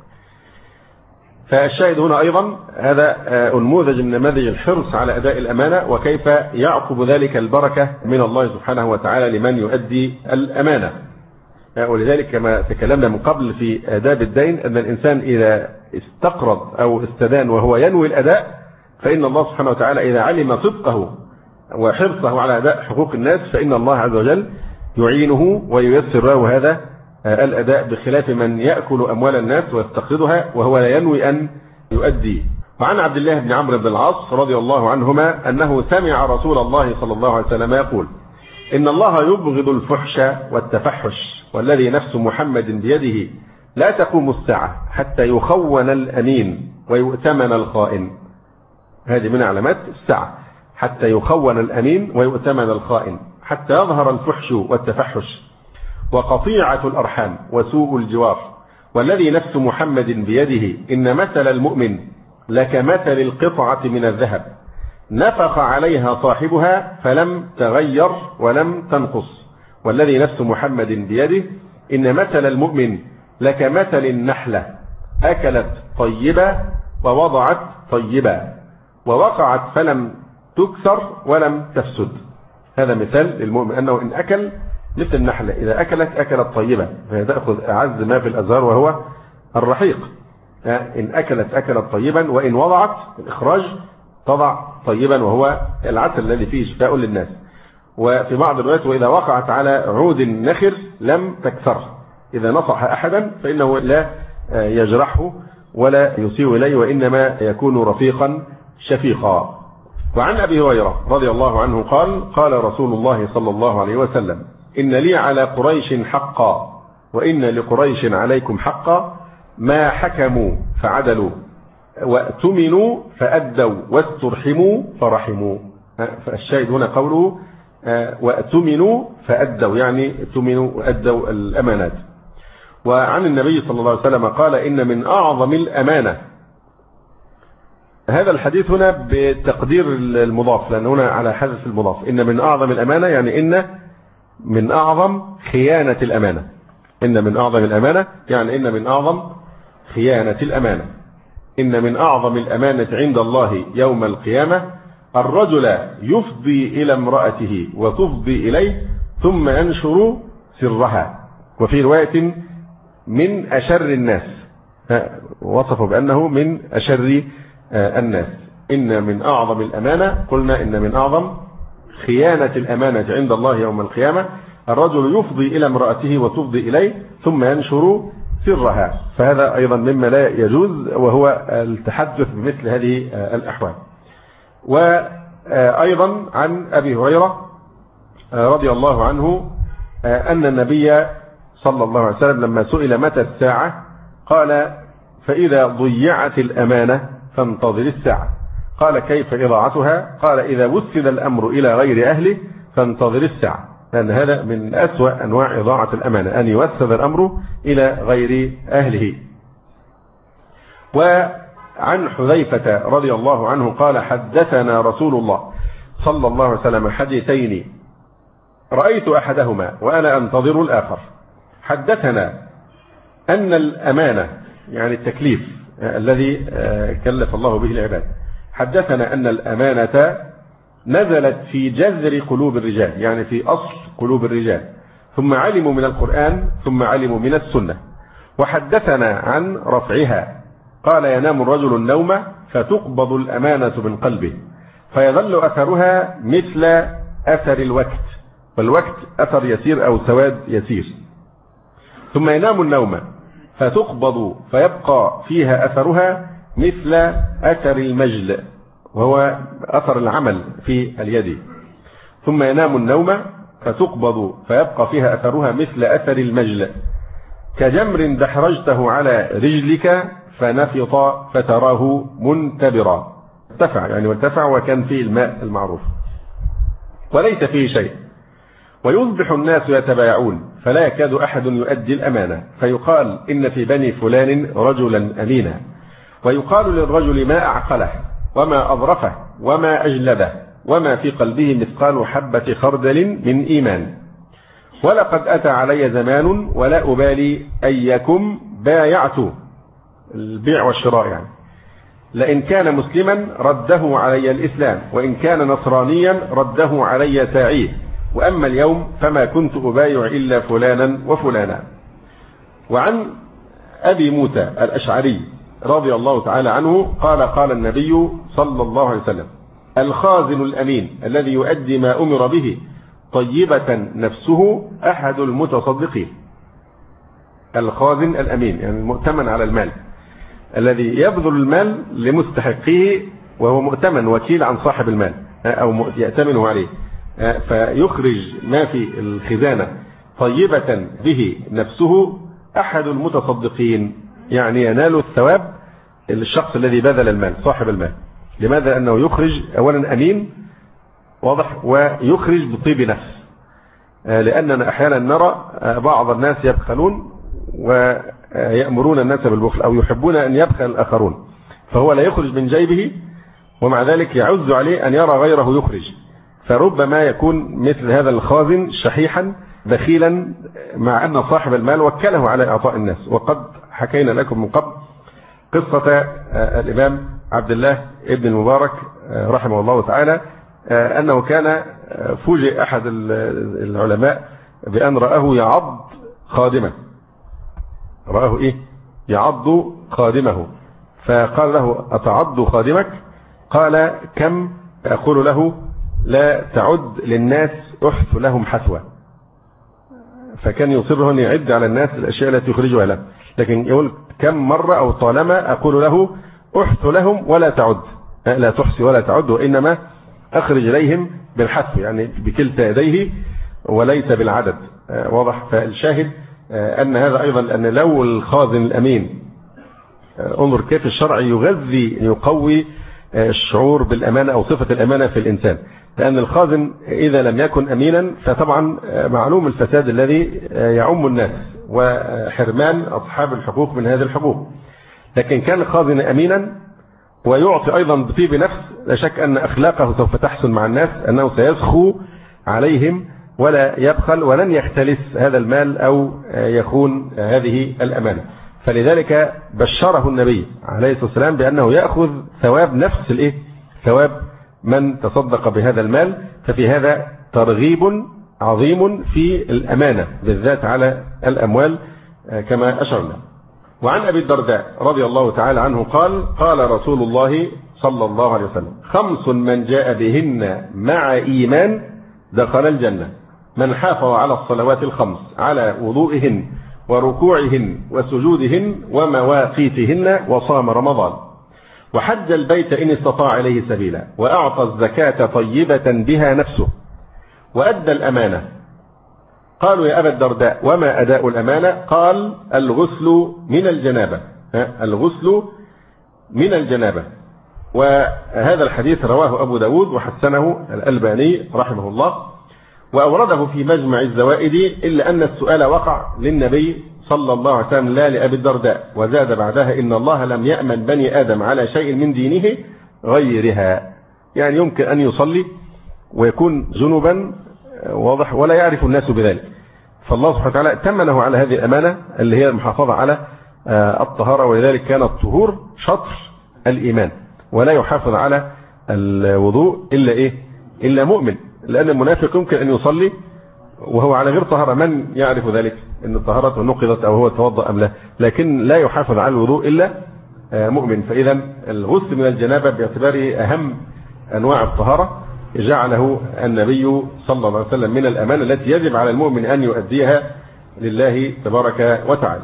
فالشاهد هنا أيضا هذا نموذج من نماذج الحرص على أداء الأمانة، وكيف يعقب ذلك البركة من الله سبحانه وتعالى لمن يؤدي الأمانة. ولذلك كما تكلمنا من قبل في آداب الدين أن الإنسان إذا استقرض أو استدان وهو ينوي الأداء، فإن الله سبحانه وتعالى إذا علم صدقه وحرصه على أداء حقوق الناس فإن الله عز وجل يعينه وييسر له هذا الأداء، بخلاف من يأكل أموال الناس ويستقرضها وهو لا ينوي أن يؤدي. وعن عبد الله بن عمرو بن العاص رضي الله عنهما أنه سمع رسول الله صلى الله عليه وسلم يقول: إن الله يبغض الفحش والتفحش، والذي نفس محمد بيده لا تقوم الساعة حتى يخون الأمين ويؤتمن الخائن. هذه من علامات الساعة، حتى يخون الأمين ويؤتمن الخائن، حتى يظهر الفحش والتفحش وقطيعة الأرحام وسوء الجوار، والذي نفس محمد بيده إن مثل المؤمن لكمثل القطعة من الذهب نفخ عليها صاحبها فلم تغير ولم تنقص، والذي نفس محمد بيده إن مثل المؤمن لكمثل النحلة أكلت طيبة ووضعت طيبة ووقعت فلم تكسر ولم تفسد. هذا مثال للمؤمن أنه إن أكل مثل النحلة، إذا أكلت أكلت طيبة، فهي تأخذ أعز ما في الأزهار وهو الرحيق. إن أكلت أكلت طيبا، وإن وضعت الإخراج تضع طيبا وهو العسل الذي فيه شفاء للناس. وفي بعض الروايات وإذا وقعت على عود النخر لم تكسر، إذا نصح أحدا فإنه لا يجرحه ولا يسيء إليه، وإنما يكون رفيقا شفيقا. وعن أبي هريرة رضي الله عنه قال: قال رسول الله صلى الله عليه وسلم: إن لي على قريش حقا، وإن لقريش عليكم حقا، ما حكموا فعدلوا، وأتمنوا فأدوا، واسترحموا فرحموا. فالشاهد هنا قوله وأتمنوا فأدوا، يعني اتمنوا وأدوا الأمانات. وعن النبي صلى الله عليه وسلم قال: إن من أعظم الأمانة. هذا الحديث هنا بتقدير المضاف، لأن هنا على حذف المضاف. إن من أعظم الأمانة يعني إن من أعظم خيانة الأمانة. إن من أعظم الأمانة يعني إن من أعظم خيانة الأمانة. إن من أعظم الأمانة عند الله يوم القيامة الرجل يفضي إلى امرأته وتفضي إليه ثم ينشر سرها. وفي رواية من أشر الناس، وصفه بأنه من أشر الناس. إن من أعظم الأمانة، قلنا إن من أعظم خيانة الأمانة عند الله يوم القيامة الرجل يفضي إلى امرأته وتفضي إليه ثم ينشر سرها. فهذا أيضا مما لا يجوز، وهو التحدث بمثل هذه الأحوال. وأيضا عن أبي هريرة رضي الله عنه أن النبي صلى الله عليه وسلم لما سئل متى الساعة قال: فإذا ضيعت الأمانة فانتظر الساعة. قال: كيف إضاعتها؟ قال: إذا وسد الأمر إلى غير أهله فانتظر الساعة. لأن هذا من أسوأ أنواع إضاعة الأمانة، أن يوسد الأمر إلى غير أهله. وعن حذيفة رضي الله عنه قال: حدثنا رسول الله صلى الله عليه وسلم حديثين رأيت أحدهما وأنا أنتظر الآخر. حدثنا أن الأمانة، يعني التكليف الذي كلف الله به العباد، حدثنا أن الأمانة نزلت في جذر قلوب الرجال، يعني في أصل قلوب الرجال، ثم علموا من القرآن ثم علموا من السنة. وحدثنا عن رفعها، قال: ينام الرجل النوم فتقبض الأمانة من قلبه فيظل أثرها مثل أثر الوقت، والوقت أثر يسير أو سواد يسير، ثم ينام النوم فتقبض فيبقى فيها أثرها مثل أثر المجل، وهو أثر العمل في اليد، ثم ينام النوم فتقبض فيبقى فيها أثرها مثل أثر المجل، كجمر دحرجته على رجلك فنفط فتراه منتبرا. ارتفع يعني وارتفع وكان فيه الماء المعروف وليس فيه شيء. ويصبح الناس يتبايعون فلا يكاد أحد يؤدي الأمانة، فيقال إن في بني فلان رجلا أمينا، ويقال للرجل ما أعقله وما أظرفه وما أجلده وما في قلبه مثقال حبة خردل من إيمان. ولقد أتى علي زمان ولا أبالي أيكم بايعت، البيع والشراء يعني، لئن كان مسلما رده علي الإسلام، وإن كان نصرانيا رده علي ساعيه، وأما اليوم فما كنت أبايع إلا فلانا وفلانا. وعن أبي موسى الأشعري رضي الله تعالى عنه قال قال النبي صلى الله عليه وسلم: الخازن الأمين الذي يؤدي ما أمر به طيبة نفسه أحد المتصدقين. الخازن الأمين يعني المؤتمن على المال، الذي يبذل المال لمستحقيه وهو مؤتمن وكيل عن صاحب المال أو يأتمنه عليه، فيخرج ما في الخزانة طيبة به نفسه أحد المتصدقين، يعني ينال الثواب الشخص الذي بذل المال صاحب المال. لماذا؟ لأنه يخرج أولا أمين واضح، ويخرج بطيب نفس، لأننا أحيانا نرى بعض الناس يبخلون ويأمرون الناس بالبخل أو يحبون أن يبخل الآخرون، فهو لا يخرج من جيبه ومع ذلك يعز عليه أن يرى غيره يخرج، فربما يكون مثل هذا الخازن شحيحا بخيلا مع أن صاحب المال وكله على إعطاء الناس. وقد حكينا لكم من قبل قصة الإمام عبد الله ابن المبارك رحمه الله تعالى، أنه كان فوجئ أحد العلماء بأن رآه يعض خادمه، رآه إيه؟ يعض خادمه، فقال له: أتعض خادمك؟ قال: كم؟ أقول له: لا تعد للناس أحث لهم حثوة. فكان يصره أن يعد على الناس الأشياء التي يخرجها له، لكن يقول كم مرة أو طالما أقول له أحث لهم ولا تعد، لا تحصي ولا تعد، وإنما أخرج إليهم بالحث يعني بكلتا يديه وليس بالعدد. واضح؟ فالشاهد أن هذا أيضا أن لو الخازن الأمين، انظر كيف الشرع يغذي يقوي الشعور بالأمانة أو صفة الأمانة في الإنسان، لأن الخازن إذا لم يكن أمينا فطبعا معلوم الفساد الذي يعم الناس وحرمان أصحاب الحقوق من هذه الحقوق. لكن كان الخازن أمينا ويعطي أيضا بطيب نفس، لا شك أن أخلاقه سوف تحسن مع الناس، أنه سيسخو عليهم ولا يبخل ولن يختلس هذا المال أو يخون هذه الأمانة. فلذلك بشره النبي عليه الصلاة والسلام بأنه يأخذ ثواب نفس الإيه؟ ثواب من تصدق بهذا المال. ففي هذا ترغيب عظيم في الأمانة بالذات على الأموال كما أشرنا. وعن أبي الدرداء رضي الله تعالى عنه قال: قال رسول الله صلى الله عليه وسلم: خمس من جاء بهن مع إيمان دخل الجنة: من حافظ على الصلوات الخمس على وضوئهن وركوعهن وسجودهن ومواقيتهن وصام رمضان وحج البيت إن استطاع إليه سبيلا وأعطى الزكاة طيبة بها نفسه وأدى الأمانة. قالوا: يا أبا الدرداء وما أداء الأمانة؟ قال: الغسل من الجنابة. الغسل من الجنابة. وهذا الحديث رواه أبو داود وحسنه الألباني رحمه الله، وأورده في مجمع الزوائد، إلا أن السؤال وقع للنبي صلى الله عليه وسلم لا لأبي الدرداء، وزاد بعدها: إن الله لم يأمن بني آدم على شيء من دينه غيرها. يعني يمكن أن يصلي ويكون جنبا واضح ولا يعرف الناس بذلك، فالله سبحانه وتعالى ائتمنه على هذه الأمانة اللي هي المحافظة على الطهارة، ولذلك كان الطهور شطر الإيمان، ولا يحافظ على الوضوء إلا إيه؟ إلا مؤمن، لأن المنافق يمكن أن يصلي وهو على غير طهارة، من يعرف ذلك أن طهارته نقضت أو هو توضأ أم لا، لكن لا يحافظ على الوضوء إلا مؤمن. فإذا الغسل من الجنابة باعتباره أهم أنواع الطهارة جعله النبي صلى الله عليه وسلم من الأمانة التي يجب على المؤمن أن يؤديها لله تبارك وتعالى.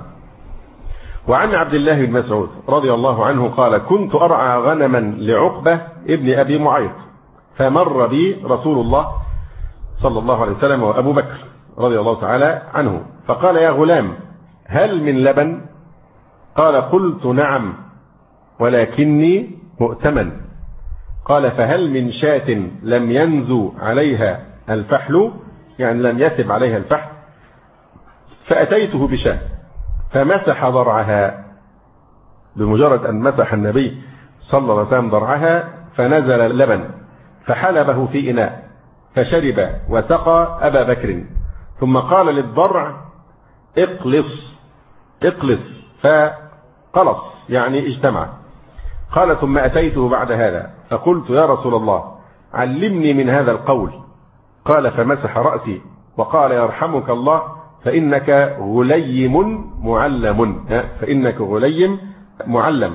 وعن عبد الله بن مسعود رضي الله عنه قال: كنت أرعى غنما لعقبة ابن أبي معيط، فمر بي رسول الله صلى الله عليه وسلم وأبو بكر رضي الله تعالى عنه، فقال: يا غلام هل من لبن؟ قال قلت نعم ولكني مؤتمن. قال فهل من شاة لم ينزو عليها الفحل، يعني لم يثب عليها الفحل؟ فأتيته بشاة فمسح ضرعها. بمجرد أن مسح النبي صلى الله عليه وسلم ضرعها فنزل اللبن فحلبه في إناء فشرب وسقى أبا بكر، ثم قال للضرع اقلص اقلص فقلص يعني اجتمع. قال ثم أتيته بعد هذا فقلت يا رسول الله علمني من هذا القول. قال فمسح رأسي وقال يرحمك الله فإنك غليم معلم، فإنك غليم معلم.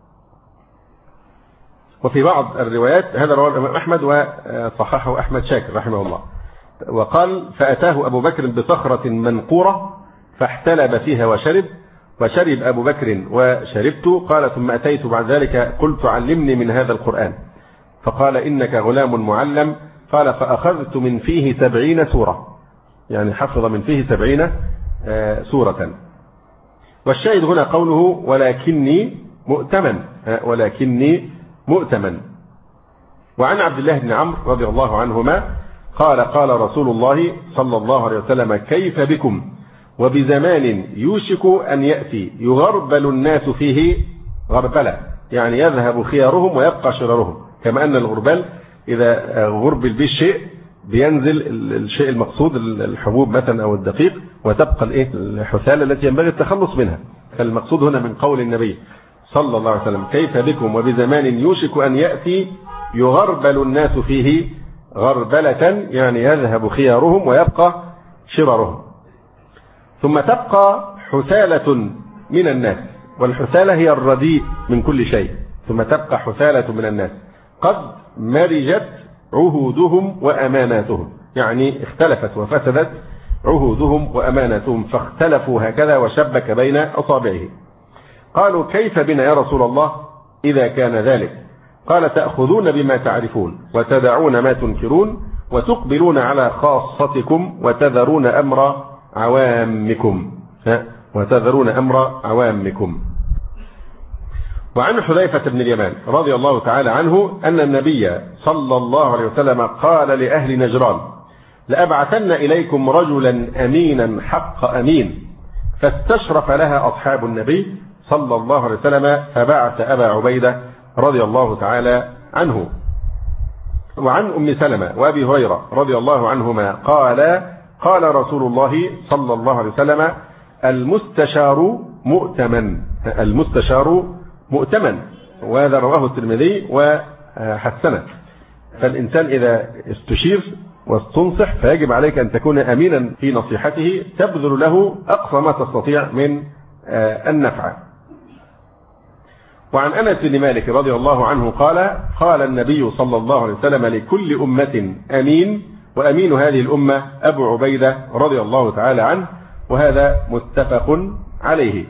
وفي بعض الروايات هذا رواه الإمام أحمد وصححه أحمد شاكر رحمه الله. وقال فأتاه أبو بكر بصخرة منقورة فاحتلب فيها وشرب، وشرب أبو بكر وشربت. قال ثم أتيت بعد ذلك قلت علمني من هذا القرآن، فقال إنك غلام معلم. قال فأخذت من فيه سبعين سورة، يعني حفظ من فيه سبعين سورة. والشاهد هنا قوله ولكني مؤتمن، ولكني مؤتمن. وعن عبد الله بن عمرو رضي الله عنهما قال قال رسول الله صلى الله عليه وسلم كيف بكم وبزمان يوشك أن يأتي يغربل الناس فيه غربلة، يعني يذهب خيارهم ويبقى شرارهم. كما أن الغربال إذا غربل به الشيء بينزل الشيء المقصود الحبوب مثلا أو الدقيق وتبقى الايه الحثالة التي ينبغي التخلص منها. فالمقصود هنا من قول النبي صلى الله عليه وسلم كيف بكم وبزمان يوشك أن يأتي يغربل الناس فيه غربلة، يعني يذهب خيارهم ويبقى شرارهم. ثم تبقى حثالة من الناس، والحثالة هي الرديء من كل شيء. ثم تبقى حثالة من الناس قد مرجت عهودهم وأماناتهم، يعني اختلفت وفسدت عهودهم وأماناتهم فاختلفوا هكذا وشبك بين أصابعه. قالوا كيف بنا يا رسول الله إذا كان ذلك؟ قال تأخذون بما تعرفون وتدعون ما تنكرون وتقبلون على خاصتكم وتذرون أمر عوامكم وتذرون أمر عوامكم. وعن حذيفة بن اليمان رضي الله تعالى عنه أن النبي صلى الله عليه وسلم قال لأهل نجران لأبعثن إليكم رجلا أمينا حق أمين، فاستشرف لها أصحاب النبي صلى الله عليه وسلم فبعث أبا عبيدة رضي الله تعالى عنه. وعن أم سلمة وأبي هريرة رضي الله عنهما قال قال رسول الله صلى الله عليه وسلم المستشار مؤتمن، المستشار مؤتمن. وهذا رواه الترمذي وحسنه. فالإنسان إذا استشير واستنصح فيجب عليك أن تكون أمينا في نصيحته تبذل له أقصى ما تستطيع من النفع. وعن أنس بن مالك رضي الله عنه قال قال النبي صلى الله عليه وسلم لكل أمة أمين، وأمين هذه الأمة أبو عبيدة رضي الله تعالى عنه، وهذا متفق عليه.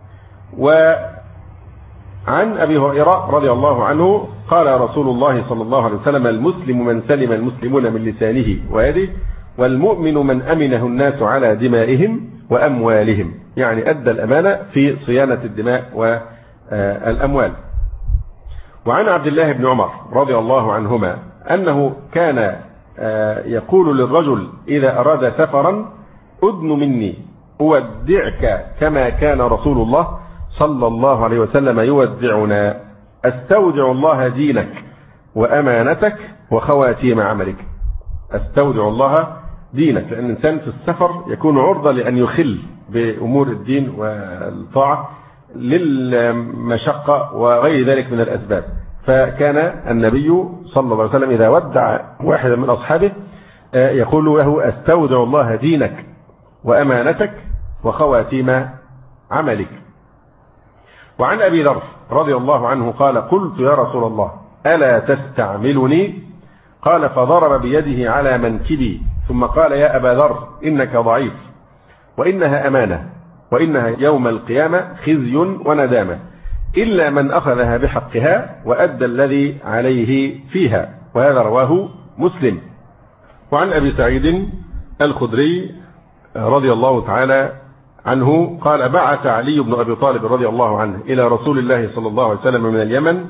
وعن أبي هريرة رضي الله عنه قال رسول الله صلى الله عليه وسلم المسلم من سلم المسلمون من لسانه ويده، والمؤمن من أمنه الناس على دمائهم وأموالهم، يعني أدى الأمانة في صيانة الدماء والأموال. وعن عبد الله بن عمر رضي الله عنهما أنه كان يقول للرجل إذا أراد سفرا أدن مني أودعك كما كان رسول الله صلى الله عليه وسلم يودعنا، أستودع الله دينك وأمانتك وخواتيم عملك. أستودع الله دينك، لأن الإنسان في السفر يكون عرضة لأن يخل بأمور الدين والطاعة للمشقة وغير ذلك من الأسباب. فكان النبي صلى الله عليه وسلم إذا ودع واحدا من أصحابه يقول له أستودع الله دينك وأمانتك وخواتيم عملك. وعن أبي ذر رضي الله عنه قال قلت يا رسول الله ألا تستعملني؟ قال فضرب بيده على منكبي ثم قال يا أبا ذر إنك ضعيف، وإنها أمانة، وإنها يوم القيامة خزي وندامة، إلا من أخذها بحقها وأدى الذي عليه فيها. وهذا رواه مسلم. وعن أبي سعيد الخدري رضي الله تعالى عنه قال بعث علي بن أبي طالب رضي الله عنه إلى رسول الله صلى الله عليه وسلم من اليمن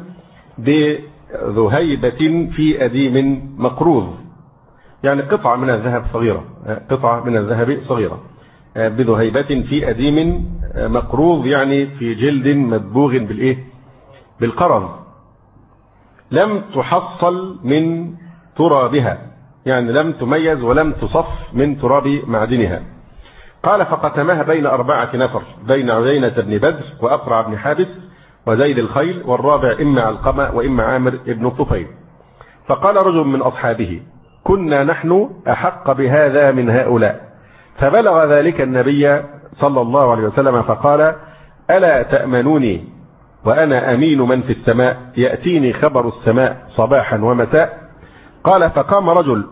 بذهيبة في أديم مقروض، يعني قطعة من الذهب صغيرة، قطعة من الذهب صغيرة بذهيبة في أديم مقروض، يعني في جلد مدبوغ بالإيه؟ بالقرض، لم تحصل من ترابها، يعني لم تميز ولم تصف من تراب معدنها. قال فقتمها بين أربعة نفر، بين عيينة بن بدر وأقرع بن حابس وزيد الخيل، والرابع إما علقمة وإما عامر بن الطفيل. فقال رجل من أصحابه كنا نحن أحق بهذا من هؤلاء، فبلغ ذلك النبي صلى الله عليه وسلم فقال ألا تأمنوني وأنا أمين من في السماء، يأتيني خبر السماء صباحا ومساء. قال فقام رجل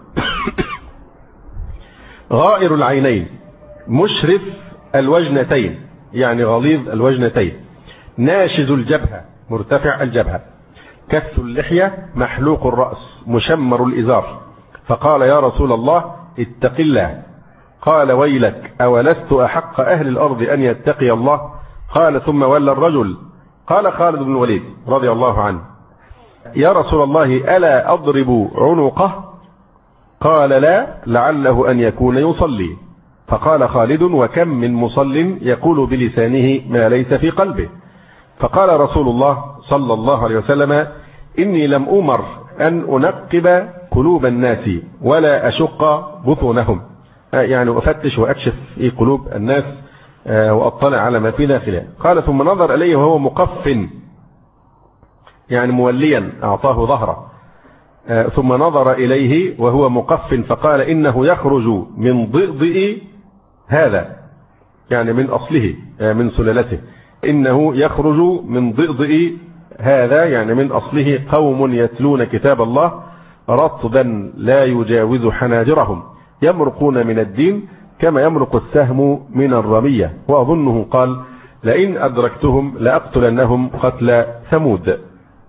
غائر العينين مشرف الوجنتين، يعني غليظ الوجنتين، ناشز الجبهة مرتفع الجبهة، كث اللحية محلوق الرأس مشمر الإزار، فقال يا رسول الله اتق الله. قال ويلك أولست أحق أهل الأرض أن يتقي الله؟ قال ثم ولى الرجل. قال خالد بن الوليد رضي الله عنه يا رسول الله ألا أضرب عنقه؟ قال لا، لعله أن يكون يصلي. فقال خالد وكم من مصل يقول بلسانه ما ليس في قلبه. فقال رسول الله صلى الله عليه وسلم إني لم أمر أن أنقب قلوب الناس ولا أشق بطونهم، يعني أفتش وأكشف في قلوب الناس وأطلع على ما في داخلها. قال ثم نظر إليه وهو مقف، يعني موليا أعطاه ظهره، ثم نظر إليه وهو مقف فقال إنه يخرج من ضئضئ هذا، يعني من أصله من سلالته، إنه يخرج من ضئضئ هذا، يعني من أصله قوم يتلون كتاب الله رطبا لا يجاوز حناجرهم، يمرقون من الدين كما يمرق السهم من الرمية، وأظنه قال لئن أدركتهم لأقتلنهم قتل ثمود.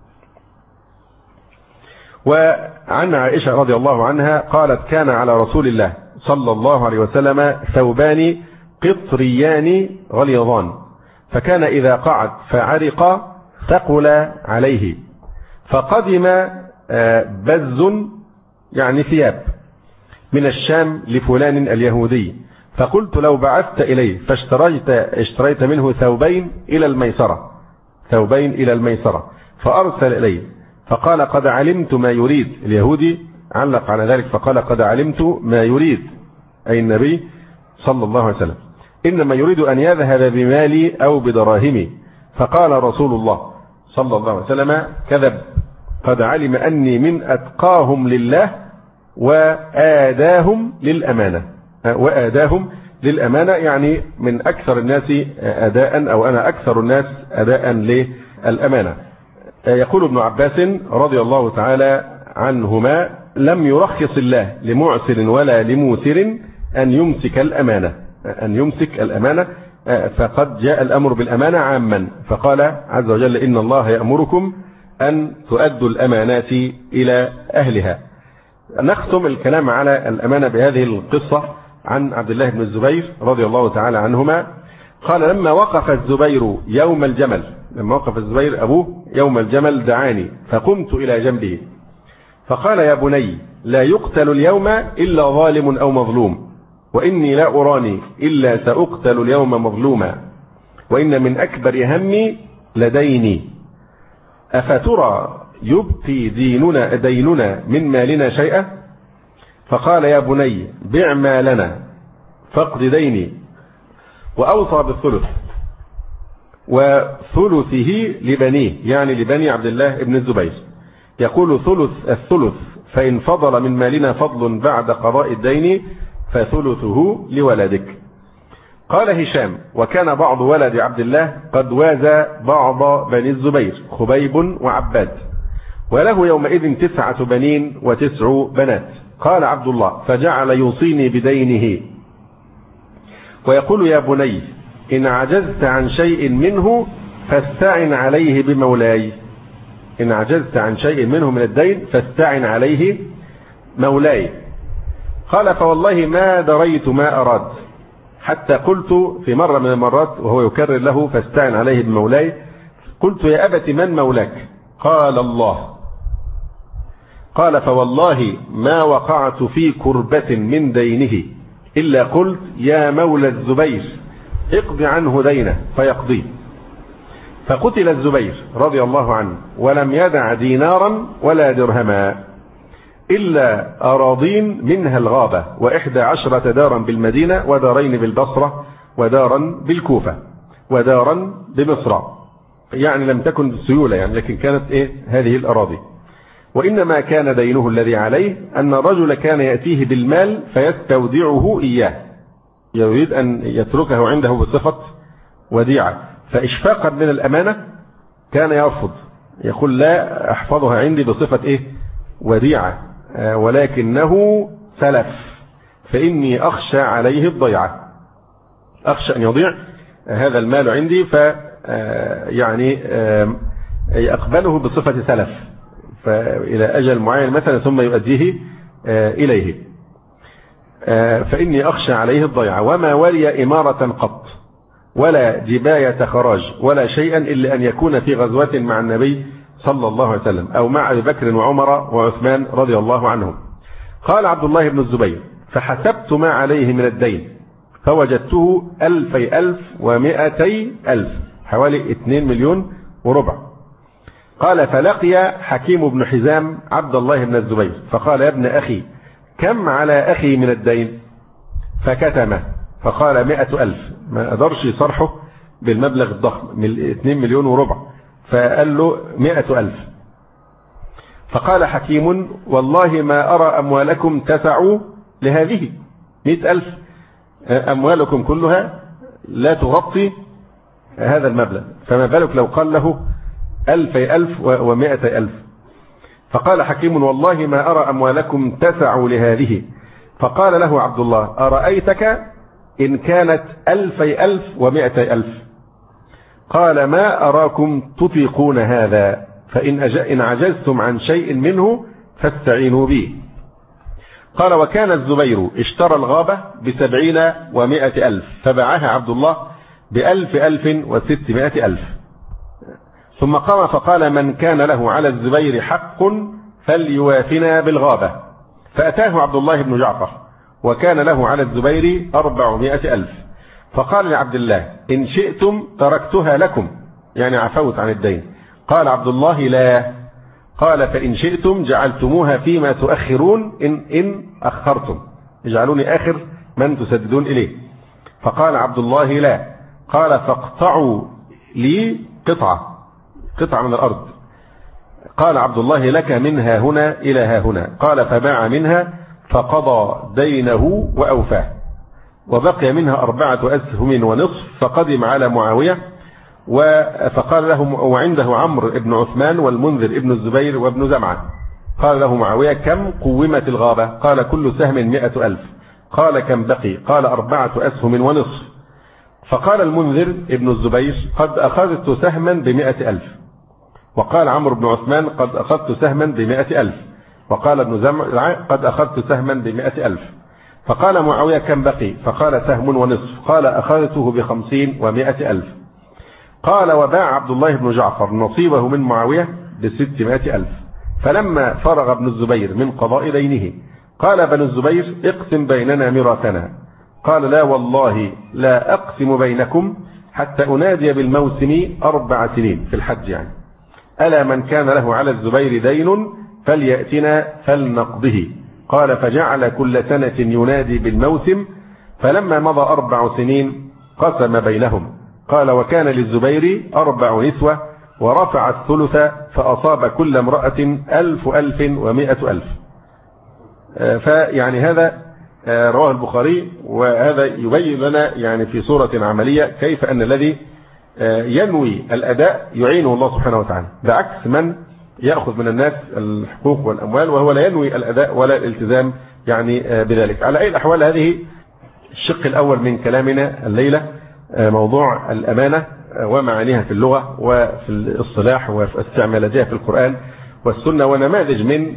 وعن عائشة رضي الله عنها قالت كان على رسول الله صلى الله عليه وسلم ثوبان قطريان غليظان، فكان إذا قعد فعرق ثقل عليه، فقدم بز يعني ثياب من الشام لفلان اليهودي، فقلت لو بعثت إليه فاشتريت اشتريت منه ثوبين إلى الميسرة ثوبين إلى الميسرة فأرسل إليه، فقال قد علمت ما يريد. اليهودي علق على ذلك فقال قد علمت ما يريد، أي النبي صلى الله عليه وسلم، إنما يريد أن يذهب بمالي أو بدراهمي. فقال رسول الله صلى الله عليه وسلم كذب، قد علم أني من أتقاهم لله وآداهم للأمانة. وآداهم للأمانة يعني من أكثر الناس أداء، أو أنا أكثر الناس أداء للأمانة. يقول ابن عباس رضي الله تعالى عنهما لم يرخص الله لمعسر ولا لموسر أن يمسك الأمانة أن يمسك الأمانة فقد جاء الأمر بالأمانة عاما، فقال عز وجل إن الله يأمركم أن تؤدوا الأمانات إلى أهلها. نختم الكلام على الأمانة بهذه القصة عن عبد الله بن الزبير رضي الله تعالى عنهما. قال لما وقف الزبير يوم الجمل لما وقف الزبير أبوه يوم الجمل دعاني فقمت إلى جنبه فقال يا بني لا يقتل اليوم إلا ظالم أو مظلوم، وإني لا أراني إلا سأقتل اليوم مظلوما، وإن من أكبر همي لديني، أفترى يبقي ديننا ديننا من مالنا شيئا؟ فقال يا بني بع مالنا فاقض ديني، وأوصى بالثلث وثلثه لبنيه، يعني لبني عبد الله بن الزبير. يقول ثلث الثلث فإن فضل من مالنا فضل بعد قضاء الدين فثلثه لولدك. قال هشام وكان بعض ولد عبد الله قد وازى بعض بني الزبير خبيب وعباد، وله يومئذ تسعة بنين وتسع بنات. قال عبد الله فجعل يوصيني بدينه ويقول يا بني إن عجزت عن شيء منه فاستعن عليه بمولاي إن عجزت عن شيء منه من الدين فاستعن عليه مولاي. قال فوالله ما دريت ما أراد، حتى قلت في مرة من المرات وهو يكرر له فاستعن عليه بمولاي، قلت يا أبت من مولاك؟ قال الله. قال فوالله ما وقعت في كربة من دينه إلا قلت يا مولى الزبير اقضي عنه دينه فيقضيه. فقتل الزبير رضي الله عنه ولم يدع دينارا ولا درهما إلا أراضين منها الغابة وإحدى عشرة دارا بالمدينة ودارين بالبصرة ودارا بالكوفة ودارا بمصر. يعني لم تكن بالسيولة يعني، لكن كانت إيه هذه الأراضي. وإنما كان دينه الذي عليه أن الرجل كان يأتيه بالمال فيستودعه إياه، يريد أن يتركه عنده بصفة وديعة، فإشفاقا من الأمانة كان يرفض، يقول لا أحفظها عندي بصفة إيه وديعة، ولكنه سلف فإني أخشى عليه الضيعة، أخشى أن يضيع هذا المال عندي، ف يعني يقبله بصفة سلف فإلى أجل معين مثلا ثم يؤديه إليه، فإني أخشى عليه الضيعة. وما ولي إمارة قط ولا جباية خراج ولا شيئا إلا أن يكون في غزوة مع النبي صلى الله عليه وسلم أو مع أبي بكر وعمر وعثمان رضي الله عنهم. قال عبد الله بن الزبير فحسبت ما عليه من الدين فوجدته ألفي ألف ومئتي ألف، حوالي اثنين مليون وربع. قال فلقي حكيم بن حزام عبد الله بن الزبير فقال يا ابن أخي كم على أخي من الدين؟ فكتمه فقال مئة ألف، ما قدرش يصرحه بالمبلغ الضخم من اثنين مليون وربع، فقال له مئة ألف. فقال حكيم والله ما أرى أموالكم تسع لهذه، مئة ألف أموالكم كلها لا تغطي هذا المبلغ، فما بالك لو قال له ألفي ألف ومئة ألف. فقال حكيم والله ما أرى أموالكم تسع لهذه. فقال له عبد الله أرأيتك إن كانت ألفي ألف ومئة ألف؟ قال ما أراكم تطيقون هذا، فإن إن عجزتم عن شيء منه فاستعينوا به. قال وكان الزبير اشترى الغابة بسبعين ومائة ألف فباعها عبد الله بألف ألف وستمائة ألف. ثم قام فقال من كان له على الزبير حق فليوافنا بالغابة. فأتاه عبد الله بن جعفر وكان له على الزبير أربعمائة ألف، فقال لعبد الله إن شئتم تركتها لكم، يعني عفوت عن الدين. قال عبد الله لا. قال فإن شئتم جعلتموها فيما تؤخرون إن, إن أخرتم، اجعلوني آخر من تسددون إليه. فقال عبد الله لا. قال فاقطعوا لي قطعة قطعة من الأرض. قال عبد الله لك منها هنا إلى ها هنا. قال فباع منها فقضى دينه وأوفاه، وبقي منها أربعة أسهم ونصف. فقدم على معاوية فقال له وعنده عمرو بن عثمان والمنذر ابن الزبير وابن زمعة. قال له معاوية كم قومت الغابة؟ قال كل سهم مئة ألف. قال كم بقي؟ قال أربعة أسهم ونصف. فقال المنذر ابن الزبير قد أخذت سهما بمئة ألف. وقال عمرو بن عثمان قد أخذت سهما بمئة ألف. وقال ابن زمعة قد أخذت سهما بمئة ألف. فقال معاوية كم بقي؟ فقال سهم ونصف. قال أخذته بخمسين ومئة ألف. قال وباع عبد الله بن جعفر نصيبه من معاوية بستمائة ألف. فلما فرغ ابن الزبير من قضاء دينه قال ابن الزبير اقسم بيننا ميراثنا. قال لا والله لا أقسم بينكم حتى أنادي بالموسم أربع سنين في الحج يعني. ألا من كان له على الزبير دين فليأتنا فلنقضه. قال فجعل كل سنة ينادي بالموسم، فلما مضى أربع سنين قسم بينهم. قال وكان للزبير أربع نسوة ورفع الثلث فأصاب كل امرأة ألف ألف ومائة ألف. فيعني هذا رواه البخاري، وهذا يبين لنا يعني في صورة عملية كيف أن الذي ينوي الأداء يعينه الله سبحانه وتعالى، بعكس من يأخذ من الناس الحقوق والأموال وهو لا ينوي الأداء ولا الالتزام يعني بذلك. على أي الأحوال هذه الشق الأول من كلامنا الليلة، موضوع الأمانة ومعانيها في اللغة وفي الإصطلاح وفي استعمالاتها في القرآن والسنة ونماذج من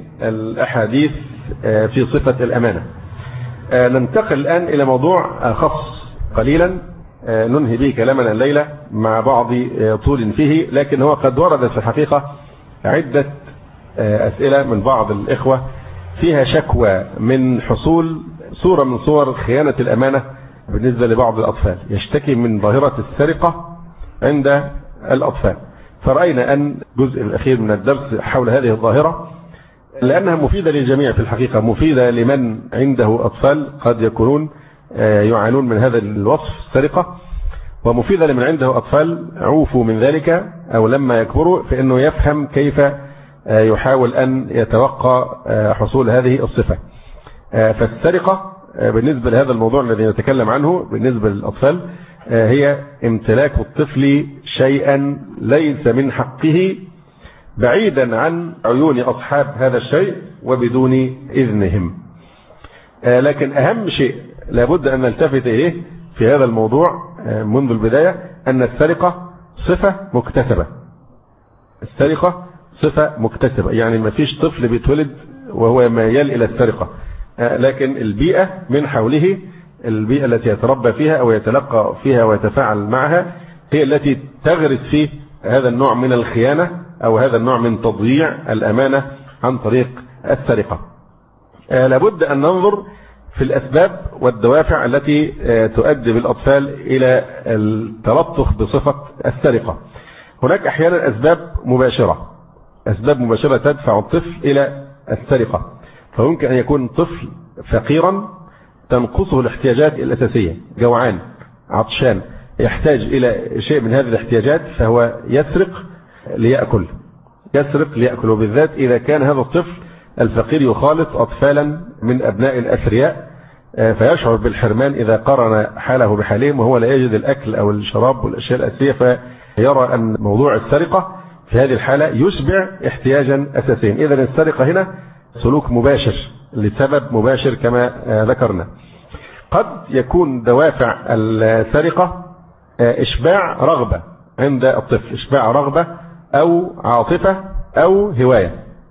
الأحاديث في صفة الأمانة. ننتقل الآن إلى موضوع خاص قليلا ننهي به كلامنا الليلة مع بعض طول فيه، لكن هو قد وردت في الحقيقة عدة أسئلة من بعض الإخوة فيها شكوى من حصول صورة من صور خيانة الأمانة بالنسبة لبعض الأطفال، يشتكي من ظاهرة السرقة عند الأطفال. فرأينا أن الجزء الأخير من الدرس حول هذه الظاهرة، لأنها مفيدة للجميع في الحقيقة، مفيدة لمن عنده أطفال قد يكونون يعانون من هذا الوصف السرقة، ومفيدة لمن عنده أطفال عوفوا من ذلك أو لما يكبروا فإنه يفهم كيف يحاول أن يتوقع حصول هذه الصفة. فالسرقة بالنسبة لهذا الموضوع الذي نتكلم عنه بالنسبة للأطفال هي امتلاك الطفل شيئا ليس من حقه بعيدا عن عيون أصحاب هذا الشيء وبدون إذنهم. لكن أهم شيء لابد أن نلتفت إليه في هذا الموضوع منذ البداية أن السرقة صفة مكتسبة. السرقة صفة مكتسبة، يعني ما فيش طفل بيتولد وهو ميال إلى السرقة، لكن البيئة من حوله، البيئة التي يتربى فيها أو يتلقى فيها ويتفاعل معها هي التي تغرس فيه هذا النوع من الخيانة أو هذا النوع من تضييع الأمانة عن طريق السرقة. لابد أن ننظر في الأسباب والدوافع التي تؤدي بالأطفال إلى التلطخ بصفة السرقة. هناك أحيانا أسباب مباشرة، أسباب مباشرة تدفع الطفل إلى السرقة. فممكن أن يكون طفل فقيرا تنقصه الاحتياجات الأساسية، جوعان عطشان يحتاج إلى شيء من هذه الاحتياجات فهو يسرق ليأكل، يسرق ليأكل، وبالذات إذا كان هذا الطفل الفقير يخالط أطفالا من أبناء الأثرياء فيشعر بالحرمان إذا قارن حاله بحالهم وهو لا يجد الأكل أو الشراب والأشياء الأساسية، فيرى أن موضوع السرقة في هذه الحالة يشبع احتياجا أساسيا. إذن السرقة هنا سلوك مباشر لسبب مباشر كما ذكرنا. قد يكون دوافع السرقة إشباع رغبة عند الطفل، إشباع رغبة أو عاطفة أو هواية.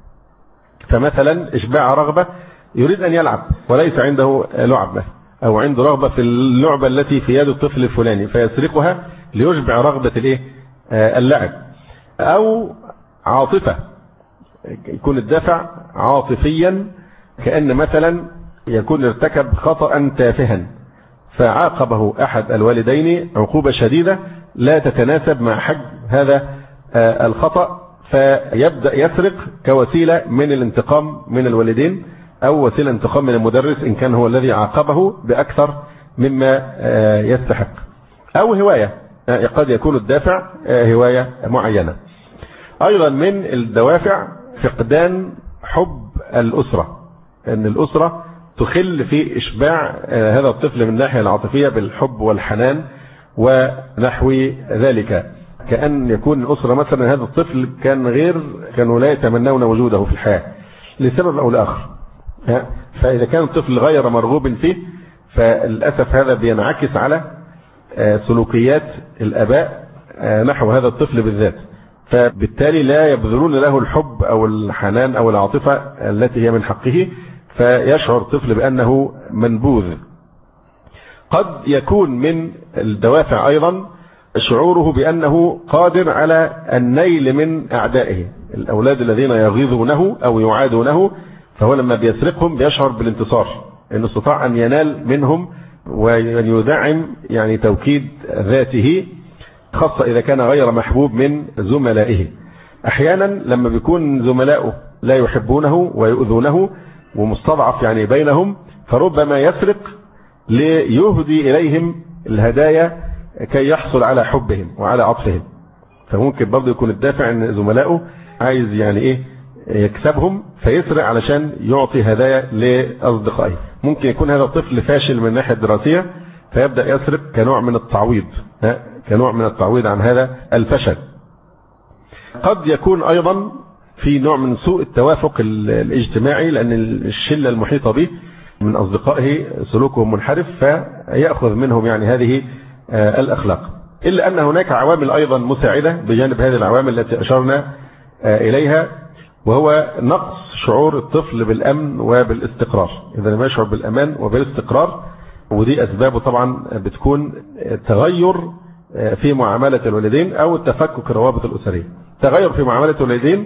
فمثلا إشباع رغبة يريد أن يلعب وليس عنده لعبة، أو عنده رغبة في اللعبة التي في يد الطفل الفلاني فيسرقها ليشبع رغبة الإيه؟ اللعب. أو عاطفة، يكون الدافع عاطفيا، كأن مثلا يكون ارتكب خطأ تافها فعاقبه أحد الوالدين عقوبة شديدة لا تتناسب مع حجم هذا الخطأ، فيبدأ يسرق كوسيلة من الانتقام من الوالدين أو وسيلة انتقام من المدرس إن كان هو الذي عاقبه بأكثر مما يستحق. أو هواية، قد يكون الدافع هواية معينة. أيضا من الدوافع فقدان حب الأسرة، أن الأسرة تخل في إشباع هذا الطفل من الناحية العاطفية بالحب والحنان ونحو ذلك، كأن يكون الأسرة مثلا هذا الطفل كان غير كانوا لا يتمنون وجوده في الحياة لسبب أو لآخر، فإذا كان الطفل غير مرغوب فيه فللأسف هذا بينعكس على سلوكيات الآباء نحو هذا الطفل بالذات، فبالتالي لا يبذلون له الحب أو الحنان أو العاطفة التي هي من حقه، فيشعر الطفل بأنه منبوذ. قد يكون من الدوافع أيضا شعوره بأنه قادر على النيل من أعدائه، الأولاد الذين يغيظونه أو يعادونه، فهو لما بيسرقهم بيشعر بالانتصار، أنه استطاع أن ينال منهم وأن يدعم يعني توكيد ذاته، خاصة إذا كان غير محبوب من زملائه. أحيانا لما بيكون زملائه لا يحبونه ويؤذونه ومستضعف يعني بينهم، فربما يسرق ليهدي إليهم الهدايا كي يحصل على حبهم وعلى عطفهم. فممكن برضه يكون الدافع أن زملائه عايز يعني إيه يكسبهم فيسرق علشان يعطي هدايا لأصدقائه. ممكن يكون هذا الطفل فاشل من الناحية الدراسية فيبدأ يسرق كنوع من التعويض، كنوع من التعويض عن هذا الفشل. قد يكون أيضا في نوع من سوء التوافق الاجتماعي، لأن الشلة المحيطة به من أصدقائه سلوكهم منحرف فيأخذ منهم يعني هذه الأخلاق. إلا أن هناك عوامل أيضا مساعدة بجانب هذه العوامل التي أشرنا إليها، وهو نقص شعور الطفل بالأمن وبالاستقرار. إذا لم يشعر بالأمان وبالاستقرار ودي أسبابه طبعا بتكون تغير في معاملة الوالدين أو التفكك الروابط الأسرية. تغير في معاملة الوالدين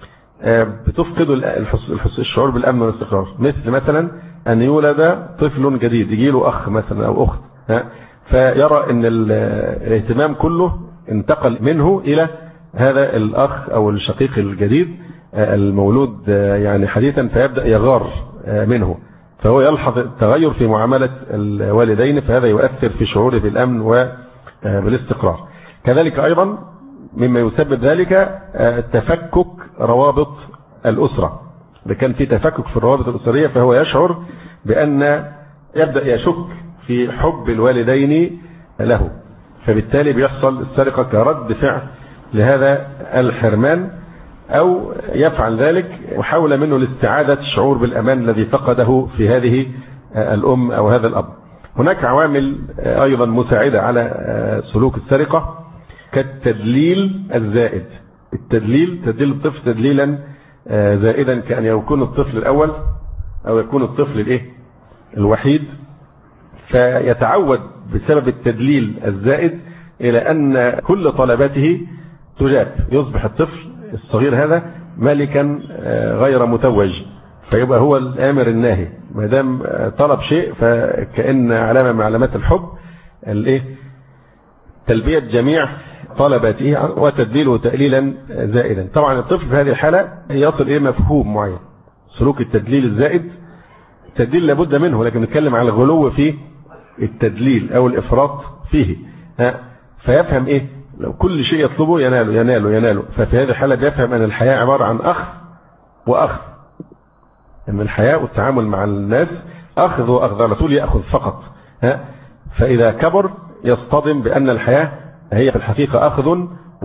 بتفقد الشعور بالأمن والاستقرار، مثل مثلا أن يولد طفل جديد، يجي له أخ مثلا أو أخت، فيرى أن الاهتمام كله انتقل منه إلى هذا الأخ أو الشقيق الجديد المولود يعني حديثا، فيبدأ يغار منه، فهو يلحظ التغير في معاملة الوالدين، فهذا يؤثر في شعوره بالأمن وبالاستقرار. كذلك أيضا مما يسبب ذلك تفكك روابط الأسرة. إذا كان في تفكك في الروابط الأسرية فهو يشعر بأن يبدأ يشك في حب الوالدين له، فبالتالي بيحصل السرقة كرد فعل لهذا الحرمان، أو يفعل ذلك وحاول منه لاستعادة الشعور بالأمان الذي فقده في هذه الأم أو هذا الأب. هناك عوامل أيضا مساعدة على سلوك السرقة كالتدليل الزائد. التدليل، تدليل الطفل تدليلا زائدا، كأن يكون الطفل الأول أو يكون الطفل الإيه الوحيد، فيتعود بسبب التدليل الزائد إلى أن كل طلباته تجاب، يصبح الطفل الصغير هذا ملكا غير متوج، فيبقى هو الآمر الناهي، ما دام طلب شيء فكأن علامة من علامات الحب الايه تلبية جميع طلباته وتدليله تقليلا زائدا. طبعا الطفل في هذه الحالة يصل إلى مفهوم معين. سلوك التدليل الزائد التدليل لابد منه، لكن نتكلم على الغلو في التدليل أو الإفراط فيه، فيفهم إيه لو كل شيء يطلبه يناله يناله يناله. ففي هذه الحالة بيفهم أن الحياة عبارة عن أخذ وأخذ، أن الحياة والتعامل مع الناس أخذ وأخذ، على طول يأخذ فقط. فإذا كبر يصطدم بأن الحياة هي في الحقيقة أخذ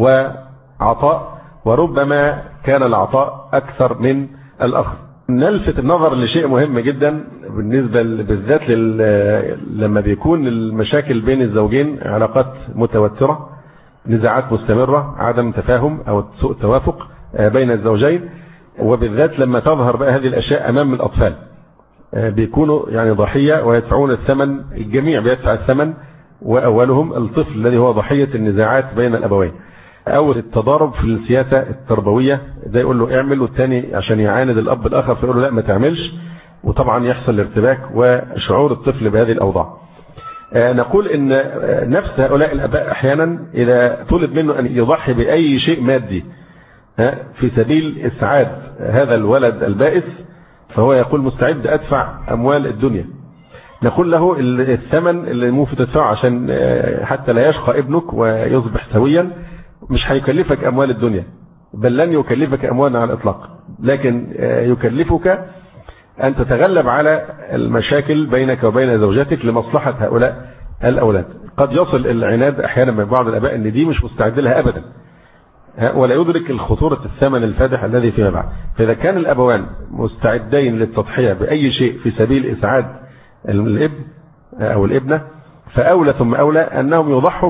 وعطاء، وربما كان العطاء أكثر من الأخذ. نلفت النظر لشيء مهم جدا بالنسبة بالذات لما بيكون المشاكل بين الزوجين علاقات متوترة، نزاعات مستمرة، عدم تفاهم أو سوء توافق بين الزوجين، وبالذات لما تظهر بقى هذه الأشياء أمام الأطفال بيكونوا يعني ضحية ويدفعون الثمن. الجميع بيدفع الثمن، وأولهم الطفل الذي هو ضحية النزاعات بين الأبوين، أو التضارب في السياسة التربوية، ده يقول له اعمل والتاني عشان يعاند الأب الآخر فيقول له لا ما تعملش، وطبعا يحصل الارتباك وشعور الطفل بهذه الأوضاع. نقول إن نفس هؤلاء الأباء أحيانا إذا طلب منه أن يضحي بأي شيء مادي في سبيل إسعاد هذا الولد البائس، فهو يقول مستعد أدفع أموال الدنيا. نقول له الثمن اللي ممكن تدفعه عشان حتى لا يشقى ابنك ويصبح سويا مش هيكلفك أموال الدنيا، بل لن يكلفك أموال على الإطلاق، لكن يكلفك أن تتغلب على المشاكل بينك وبين زوجتك لمصلحة هؤلاء الأولاد. قد يصل العناد أحيانا من بعض الأباء أن دي مش مستعد لها أبدا، ولا يدرك الخطورة الثمن الفادح الذي فيما بعد. فإذا كان الأبوان مستعدين للتضحية بأي شيء في سبيل إسعاد الابن أو الابنة، فأولى ثم أولى أنهم يضحوا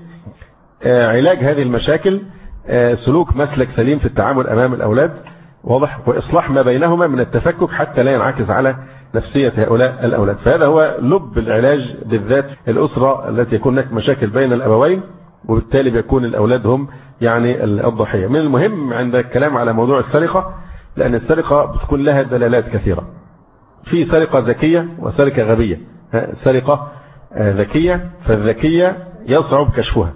بعلاج هذه المشاكل، سلوك مسلك سليم في التعامل أمام الأولاد واضح، وإصلاح ما بينهما من التفكك حتى لا ينعكس على نفسية هؤلاء الأولاد. فهذا هو لب العلاج، بالذات الأسرة التي يكون هناك مشاكل بين الأبوين، وبالتالي بيكون الأولاد هم يعني الضحية. من المهم عند الكلام على موضوع السرقة، لأن السرقة بتكون لها دلالات كثيرة. في سرقة ذكية وسرقة غبية. سرقة ذكية، فالذكية يصعب كشفها.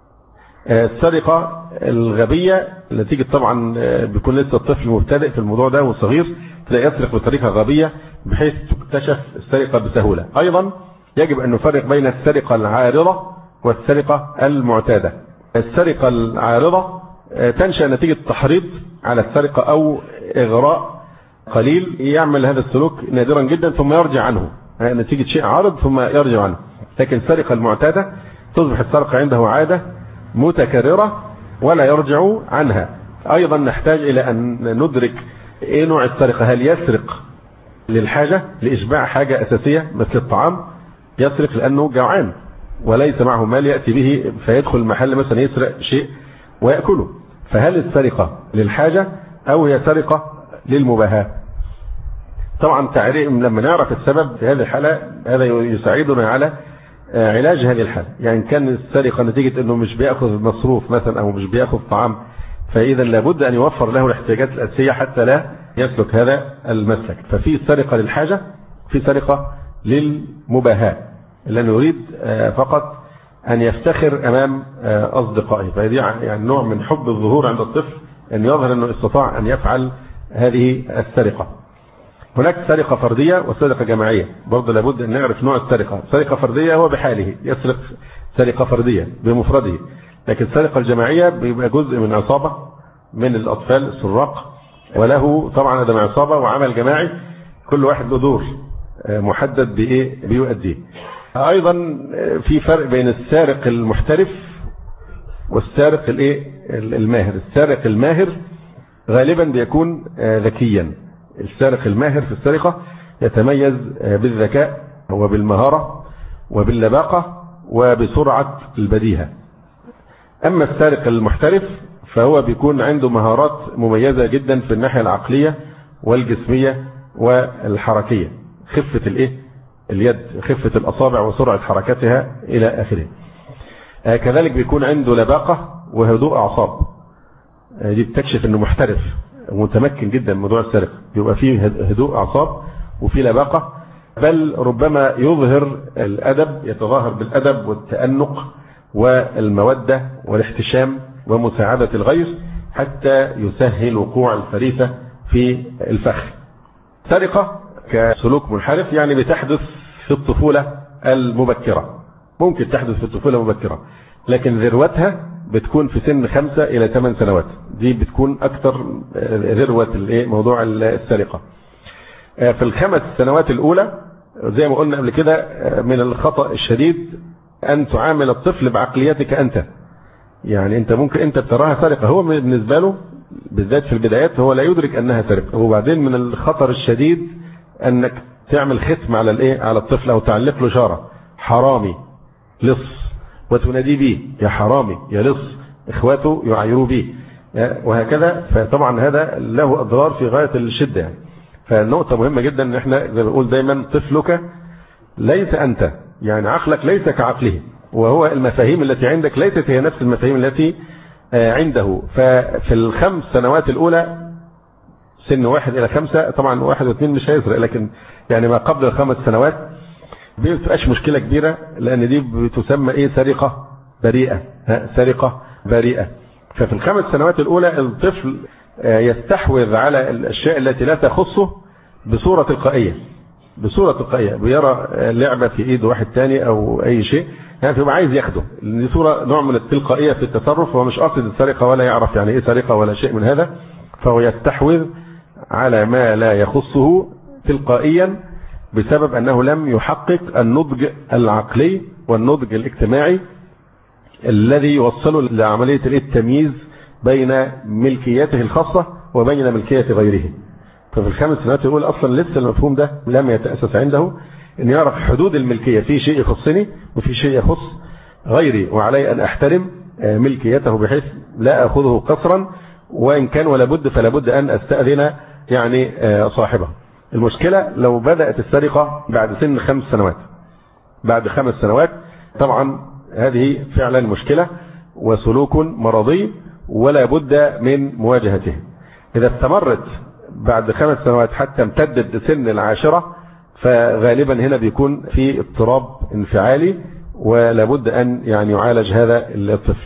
السرقة الغبية نتيجة طبعا بيكون لسه الطفل مبتدئ في الموضوع ده وصغير، تلاقي يسرق بطريقة غبية بحيث تكتشف السرقة بسهولة. أيضا يجب أن نفرق بين السرقة العارضة والسرقة المعتادة. السرقة العارضة تنشأ نتيجة تحريض على السرقة أو إغراء قليل، يعمل هذا السلوك نادرا جدا ثم يرجع عنه نتيجة شيء عارض ثم يرجع عنه. لكن السرقة المعتادة تصبح السرقة عنده عادة متكررة ولا يرجع عنها. أيضا نحتاج إلى أن ندرك إيه نوع السرقة. هل يسرق للحاجة لإشباع حاجة أساسية مثل الطعام؟ يسرق لأنه جوعان وليس معه مال يأتي به فيدخل المحل مثلا يسرق شيء ويأكله. فهل السرقة للحاجة أو هي سرقة للمباهاة؟ طبعا تعريف لما نعرف السبب في هذه الحالة هذا يساعدنا على علاج هذه الحالة. يعني كان السرقة نتيجة انه مش بيأخذ مصروف مثلا او مش بيأخذ طعام، فإذا لابد أن يوفر له الاحتياجات الأساسية حتى لا يسلك هذا المسلك. ففي سرقة للحاجة، في سرقة للمباهاة، لأنه يريد فقط أن يفتخر أمام أصدقائه. فهذه يعني نوع من حب الظهور عند الطفل، أن يظهر أنه استطاع أن يفعل هذه السرقة. هناك سرقة فردية وسرقة جماعية، برضه لابد أن نعرف نوع السرقة. سرقة فردية هو بحاله يسرق سرقة فردية بمفرده، لكن السرقة الجماعية بيبقى جزء من عصابة من الأطفال السراق، وله طبعا هذا عصابة وعمل جماعي، كل واحد له دور محدد بإيه بيؤديه. أيضا في فرق بين السارق المحترف والسارق الإيه الماهر. السارق الماهر غالبا بيكون ذكيا. السارق الماهر في السرقة يتميز بالذكاء وبالمهارة وباللباقة وبسرعة البديهة. أما السارق المحترف فهو بيكون عنده مهارات مميزة جدا في الناحية العقلية والجسمية والحركية، خفة الإيه اليد، خفة الأصابع وسرعة حركتها إلى آخره. آه كذلك بيكون عنده لباقة وهدوء أعصاب. آه دي بتكشف أنه محترف متمكن جدا من موضوع السرقة، بيبقى فيه هدوء أعصاب وفيه لباقة، بل ربما يظهر الأدب، يتظاهر بالأدب والتأنق والمودة والاحتشام ومساعدة الغير حتى يسهل وقوع الفريسة في الفخ. سرقة كسلوك منحرف يعني بتحدث في الطفولة المبكرة، ممكن تحدث في الطفولة المبكرة، لكن ذروتها بتكون في سن خمسة إلى ثمان سنوات. دي بتكون أكثر ذروة موضوع السرقة. في الخمس سنوات الأولى زي ما قلنا قبل كده من الخطأ الشديد أن تعامل الطفل بعقليتك أنت. يعني أنت ممكن أنت بتراها سرقة، هو بالنسبة له بالذات في البدايات هو لا يدرك أنها سرقة. وبعدين من الخطر الشديد أنك تعمل ختم على الإيه على الطفل أو تعلق له شارة حرامي لص وتنادي به يا حرامي يا لص، إخواته يعيروا به وهكذا. فطبعا هذا له أضرار في غاية الشدة يعني. فالنقطة مهمة جدا ان احنا زي ما بنقول دايما طفلك ليس انت، يعني عقلك ليس كعقله، وهو المفاهيم التي عندك ليست هي نفس المفاهيم التي عنده. ففي الخمس سنوات الاولى سن واحد الى خمسة، طبعا واحد واثنين مش هيسرق، لكن يعني ما قبل الخمس سنوات بتبقاش مشكلة كبيرة، لان دي بتسمى ايه سرقة بريئة، سرقة بريئة. ففي الخمس سنوات الاولى الطفل يستحوذ على الاشياء التي لا تخصه بصورة تلقائية، بصورة تلقائية بيرى لعبة في ايد واحد تاني او اي شيء يعني فيبقى عايز ياخده. دي صورة نوع من التلقائية في التصرف، هو مش قاصد السرقة ولا يعرف يعني ايه سرقة ولا شيء من هذا، فهو يستحوذ على ما لا يخصه تلقائيا بسبب انه لم يحقق النضج العقلي والنضج الاجتماعي الذي يوصله لعملية التمييز بين ملكيته الخاصة وبين ملكية غيره. ففي الخمس سنوات الأولى أصلا لسه المفهوم ده لم يتأسس عنده، أن يعرف حدود الملكية، في شيء يخصني وفي شيء يخص غيري، وعلي أن أحترم ملكيته بحيث لا أخذه قصرا، وإن كان ولا بد فلا بد أن أستأذن يعني صاحبه. المشكلة لو بدأت السرقة بعد سن خمس سنوات، بعد خمس سنوات طبعا هذه فعلا مشكلة وسلوك مرضي ولا بد من مواجهته. إذا استمرت بعد خمس سنوات حتى امتدت سن العاشرة فغالبا هنا بيكون في اضطراب انفعالي ولا بد أن يعني يعالج هذا الطفل.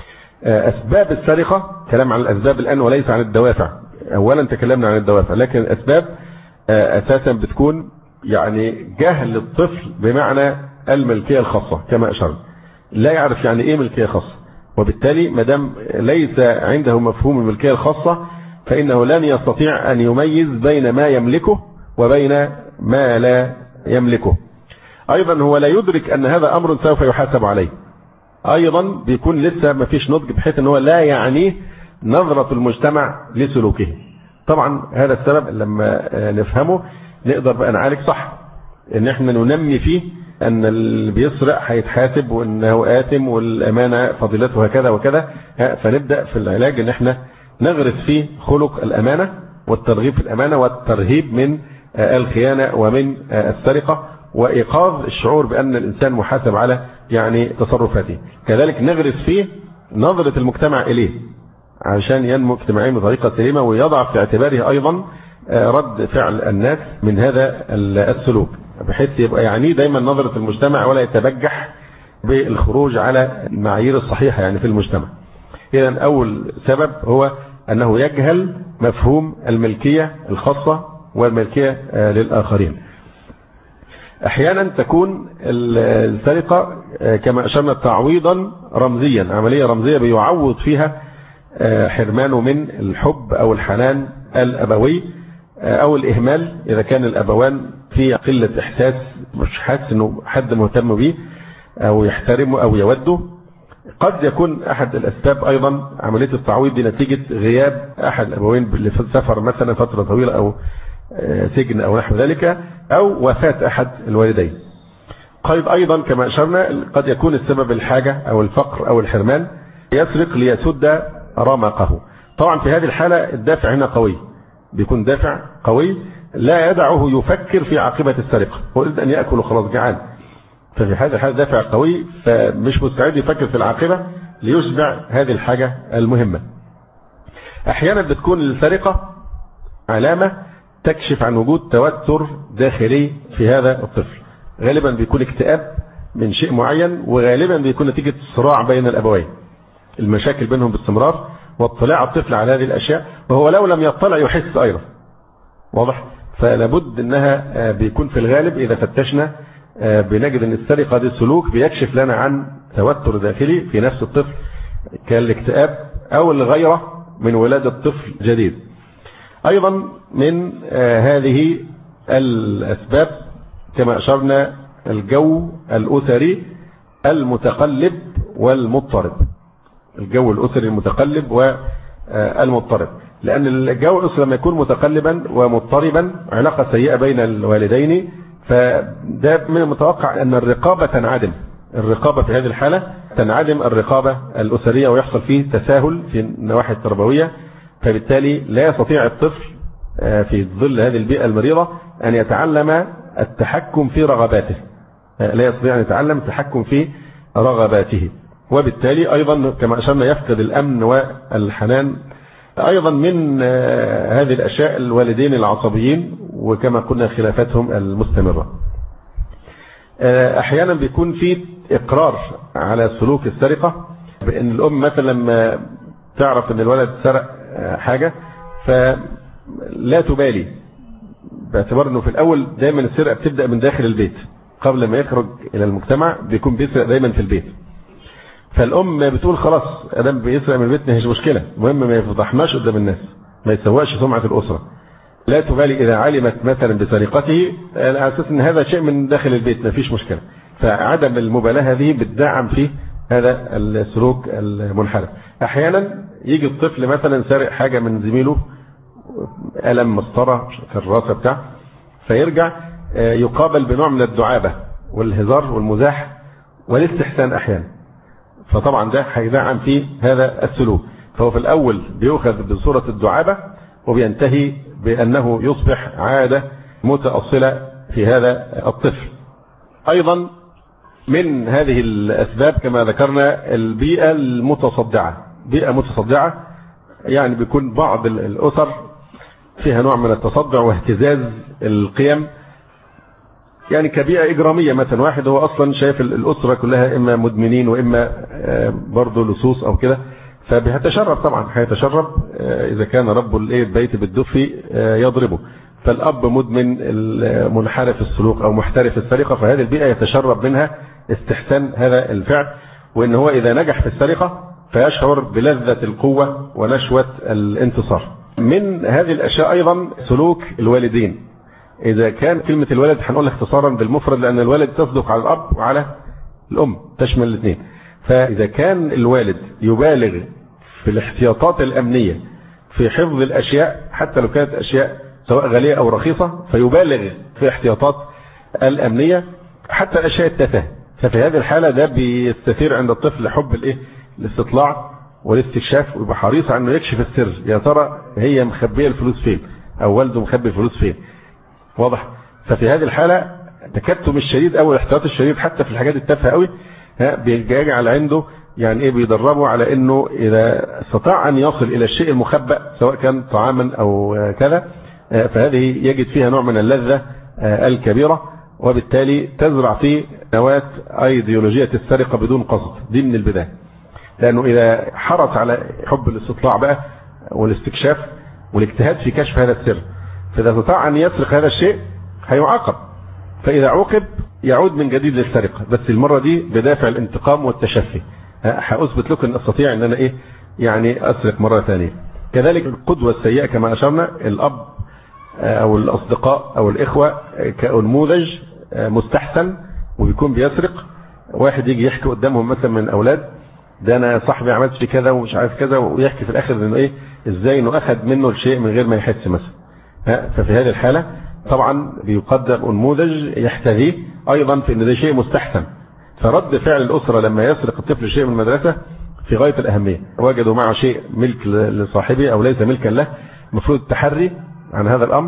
أسباب السرقة، كلام عن الأسباب الآن وليس عن الدوافع. أولا تكلمنا عن الدوافع، لكن الأسباب أساسا بتكون يعني جهل الطفل بمعنى الملكية الخاصة كما أشرنا، لا يعرف يعني إيه ملكية خاصة، وبالتالي مدام ليس عنده مفهوم الملكية الخاصة فإنه لن يستطيع أن يميز بين ما يملكه وبين ما لا يملكه. أيضا هو لا يدرك أن هذا أمر سوف يحاسب عليه، أيضا بيكون لسه ما فيش نضج بحيث أنه لا يعنيه نظرة المجتمع لسلوكه. طبعا هذا السبب لما نفهمه نقدر بقى نعالج صح، ان احنا ننمي فيه ان اللي بيسرق هيتحاسب وانه آثم والامانة فضيلتها كذا وكذا. فنبدأ في العلاج ان احنا نغرس فيه خلق الامانة والترغيب في الامانة والترهيب من الخيانة ومن السرقة، وإيقاظ الشعور بأن الإنسان محاسب على يعني تصرفاته. كذلك نغرس فيه نظرة المجتمع إليه عشان ينمو اجتماعيا بطريقة سليمة، ويضع في اعتباره أيضا رد فعل الناس من هذا السلوك، بحيث يبقى يعني دايما نظرة المجتمع ولا يتبجح بالخروج على المعايير الصحيحة يعني في المجتمع. إذن أول سبب هو أنه يجهل مفهوم الملكية الخاصة والملكية للآخرين. أحيانا تكون السرقة كما أشرنا تعويضا رمزيا، عملية رمزية بيعوض فيها حرمانه من الحب أو الحنان الأبوي أو الإهمال، إذا كان الأبوان في قلة إحساس، مش حاسس أنه حد مهتم به أو يحترمه أو يوده. قد يكون أحد الأسباب أيضا عملية التعويض دي نتيجة غياب أحد الأبوين لسفر مثلا فترة طويلة أو سجن أو نحو ذلك، أو وفاة أحد الوالدين. قد أيضا كما أشرنا قد يكون السبب الحاجة أو الفقر أو الحرمان، يسرق ليسد رمقه. طبعا في هذه الحالة الدافع هنا قوي، بيكون دافع قوي لا يدعه يفكر في عاقبة السرقة، هو يريد أن يأكل وخلاص جعان، ففي هذه الحالة دافع قوي فمش مستعد يفكر في العاقبة ليشبع هذه الحاجة المهمة. أحيانا بتكون السرقة علامة تكشف عن وجود توتر داخلي في هذا الطفل، غالبا بيكون اكتئاب من شيء معين، وغالبا بيكون نتيجة صراع بين الأبوين، المشاكل بينهم باستمرار، واطلاع الطفل على هذه الأشياء، وهو لو لم يطلع يحس أيضا، واضح؟ فلابد أنها بيكون في الغالب إذا فتشنا بنجد أن السرقة دي سلوك بيكشف لنا عن توتر داخلي في نفس الطفل كالاكتئاب أو الغيرة من ولادة طفل جديد. أيضا من هذه الأسباب كما أشرنا الجو الأسري المتقلب والمضطرب، الجو الأسري المتقلب والمضطرب، لأن الجو الأسري لما يكون متقلبا ومضطربا علاقة سيئة بين الوالدين، فده من المتوقع أن الرقابة تنعدم، الرقابة في هذه الحالة تنعدم الرقابة الأسرية، ويحصل فيه تساهل في النواحي التربوية، فبالتالي لا يستطيع الطفل في ظل هذه البيئة المريضة أن يتعلم التحكم في رغباته، لا يستطيع أن يتعلم التحكم في رغباته، وبالتالي أيضا كما أشرنا يفقد الأمن والحنان. أيضا من هذه الأشياء الوالدين العصبيين، وكما قلنا خلافاتهم المستمرة. أحيانا بيكون في إقرار على سلوك السرقة، بأن الأم مثلا لما تعرف أن الولد سرق حاجة فلا تبالي، باعتبار أنه في الأول دايما السرقة بتبدأ من داخل البيت، قبل ما يخرج إلى المجتمع بيكون بيسرق دايما في البيت، فالأم بتقول خلاص أدام بيسرق من البيت مش مشكلة، المهم ما يفضحناش قدام الناس، ما يسواش سمعة الأسرة، لا تبالي إذا علمت مثلا بسرقته على أساس أن هذا شيء من داخل البيت ما فيش مشكلة. فعدم المبالاة هذه بتدعم فيه هذا السلوك المنحرف. أحيانا يجي الطفل مثلا سارق حاجة من زميله، قلم مسطرة كراسة بتاع، فيرجع يقابل بنوع من الدعابة والهزار والمزاح والاستحسان أحيانا، فطبعا ده هيدعم فيه هذا السلوك. فهو في الأول بيأخذ بصورة الدعابة وبينتهي بأنه يصبح عادة متأصلة في هذا الطفل. أيضا من هذه الأسباب كما ذكرنا البيئة المتصدعة، بيئة متصدعة يعني بيكون بعض الأسر فيها نوع من التصدع واهتزاز القيم، يعني كبيئة إجرامية مثلا، واحد هو أصلا شايف الأسرة كلها إما مدمنين وإما برضه لصوص أو كده، فبيتشرب طبعا، هيتشرب إذا كان رب البيت بالدفي يضربه، فالأب مدمن منحرف السلوك أو محترف السرقة، فهذه البيئة يتشرب منها استحسان هذا الفعل، وإن هو إذا نجح في السرقة فيشعر بلذة القوة ونشوة الانتصار. من هذه الأشياء أيضا سلوك الوالدين، إذا كان كلمة الولد هنقول اختصارا بالمفرد لأن الولد تصدق على الأب وعلى الأم، تشمل الاثنين، فإذا كان الوالد يبالغ في الاحتياطات الأمنية في حفظ الأشياء حتى لو كانت أشياء سواء غالية أو رخيصة، فيبالغ في احتياطات الأمنية حتى الأشياء التافهة، ففي هذه الحالة ده بيستثير عند الطفل حب الايه الاستطلاع والاستكشاف، ويبقى حريص على انه يكشف السر، يا ترى هي مخبيه الفلوس فين او والده مخبي الفلوس فين. واضح. ففي هذه الحالة التكتم الشديد أو الاحتياط الشديد حتى في الحاجات التافهة قوي بيجعل عنده يعني ايه بيدربه على انه اذا استطاع ان يصل الى الشيء المخبأ سواء كان طعاما او كذا فهذه يجد فيها نوع من اللذة الكبيرة، وبالتالي تزرع فيه نواة ايديولوجية السرقة بدون قصد دي من البداية. لانه اذا حرص على حب الاستطلاع بقى والاستكشاف والاجتهاد في كشف هذا السر، فاذا استطاع ان يسرق هذا الشيء هيعاقب، فاذا عوقب يعود من جديد للسرقة، بس المرة دي بدافع الانتقام والتشفي. هأثبت لكم ان استطيع ان انا ايه يعني اسرق مرة ثانية. كذلك القدوة السيئة كما اشرنا، الاب او الاصدقاء او الاخوة كنموذج مستحسن وبيكون بيسرق، واحد يجي يحكي قدامهم مثلا من الاولاد ده انا صاحبي عملت في كذا ومش عارف كذا، ويحكي في الاخر انه ايه ازاي انه اخذ منه الشيء من غير ما يحس مثلا. ففي هذه الحالة طبعا بيقدم نموذج يحتذيه ايضا في ان ده شيء مستحسن. فرد فعل الاسرة لما يسرق الطفل شيء من المدرسة في غاية الاهمية، وجدوا معه شيء ملك لصاحبه او ليس ملكا له، المفروض التحري عن هذا الامر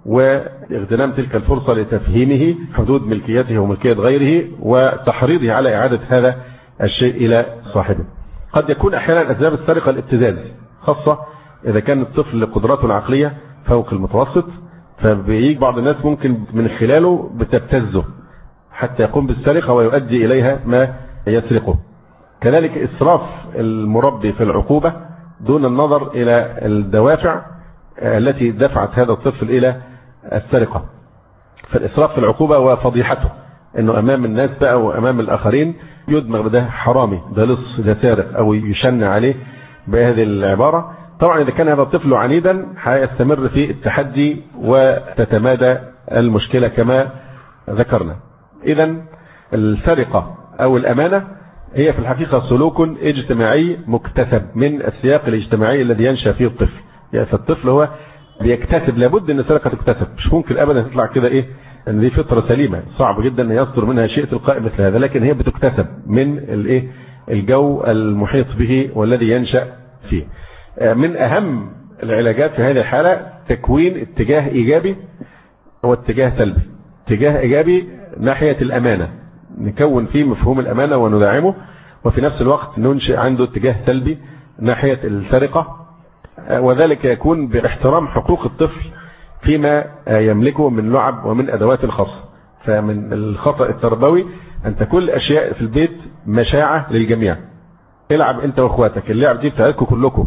واغتنام تلك الفرصة لتفهيمه حدود ملكيته وملكية غيره وتحريضه على اعادة هذا الشيء الى صاحبه. قد يكون احيانا اسباب السرقة الابتزاز، خاصة اذا كان الطفل قدراته العقلية فوق المتوسط، فبيجي بعض الناس ممكن من خلاله بتبتزه حتى يقوم بالسرقة ويؤدي إليها ما يسرقه. كذلك إسراف المربي في العقوبة دون النظر إلى الدوافع التي دفعت هذا الطفل إلى السرقة. فالإسراف في العقوبة وفضيحته أنه أمام الناس بقى وأمام الآخرين يدمغ ده حرامي ده لص ده سارق أو يشن عليه بهذه العبارة. طبعا إذا كان هذا الطفل عنيدا هيستمر في التحدي وتتمادى المشكلة كما ذكرنا. إذا السرقة أو الأمانة هي في الحقيقة سلوك اجتماعي مكتسب من السياق الاجتماعي الذي ينشأ فيه الطفل. يعني فالطفل هو بيكتسب، لابد أن السرقة تكتسب، مش ممكن أبدا تطلع كده إيه أن دي فطرة سليمة، صعب جدا أن يصدر منها شيء تلقائي مثل هذا، لكن هي بتكتسب من الإيه الجو المحيط به والذي ينشأ فيه. من أهم العلاجات في هذه الحالة تكوين اتجاه إيجابي واتجاه سلبي. اتجاه إيجابي ناحية الأمانة، نكون فيه مفهوم الأمانة وندعمه، وفي نفس الوقت ننشئ عنده اتجاه سلبي ناحية السرقة، وذلك يكون باحترام حقوق الطفل فيما يملكه من لعب ومن أدوات الخاصة. فمن الخطأ التربوي أن تكون الأشياء في البيت مشاعة للجميع. العب أنت وأخواتك، اللعب دي بتاعتكم كلكم،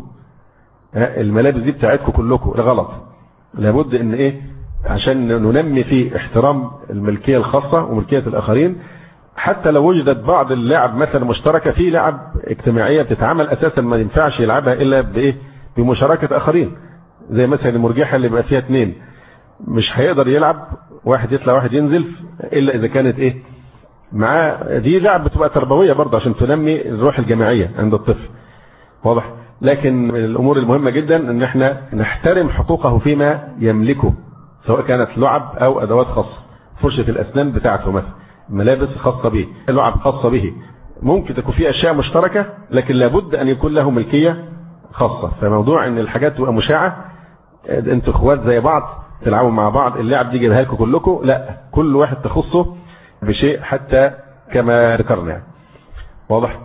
الملابس دي بتاعتكم كلكم، ده غلط. لابد ان ايه عشان ننمي فيه احترام الملكية الخاصة وملكية الآخرين. حتى لو وجدت بعض اللعب مثلا مشتركة، في لعب اجتماعية بتتعمل أساسا ما ينفعش يلعبها إلا بإيه بمشاركة آخرين، زي مثلا المرجحة اللي بقى فيها اثنين، مش هيقدر يلعب واحد يطلع واحد ينزل إلا إذا كانت إيه معاه. دي لعب بتبقى تربوية برضه عشان تنمي الروح الجماعية عند الطفل، واضح. لكن من الأمور المهمة جدا أن احنا نحترم حقوقه فيما يملكه، سواء كانت لعب أو أدوات خاصة، فرشة الأسنان بتاعته مثلا، ملابس خاصة به، لعب خاصة به. ممكن تكون فيه أشياء مشتركة لكن لابد أن يكون له ملكية خاصة. فموضوع أن الحاجات تبقى مشاعة، أنتوا اخوات زي بعض تلعبوا مع بعض، اللعب دي جيبها لكم كلكم، لا، كل واحد تخصه بشيء حتى كما ذكرنا يعني. واضح.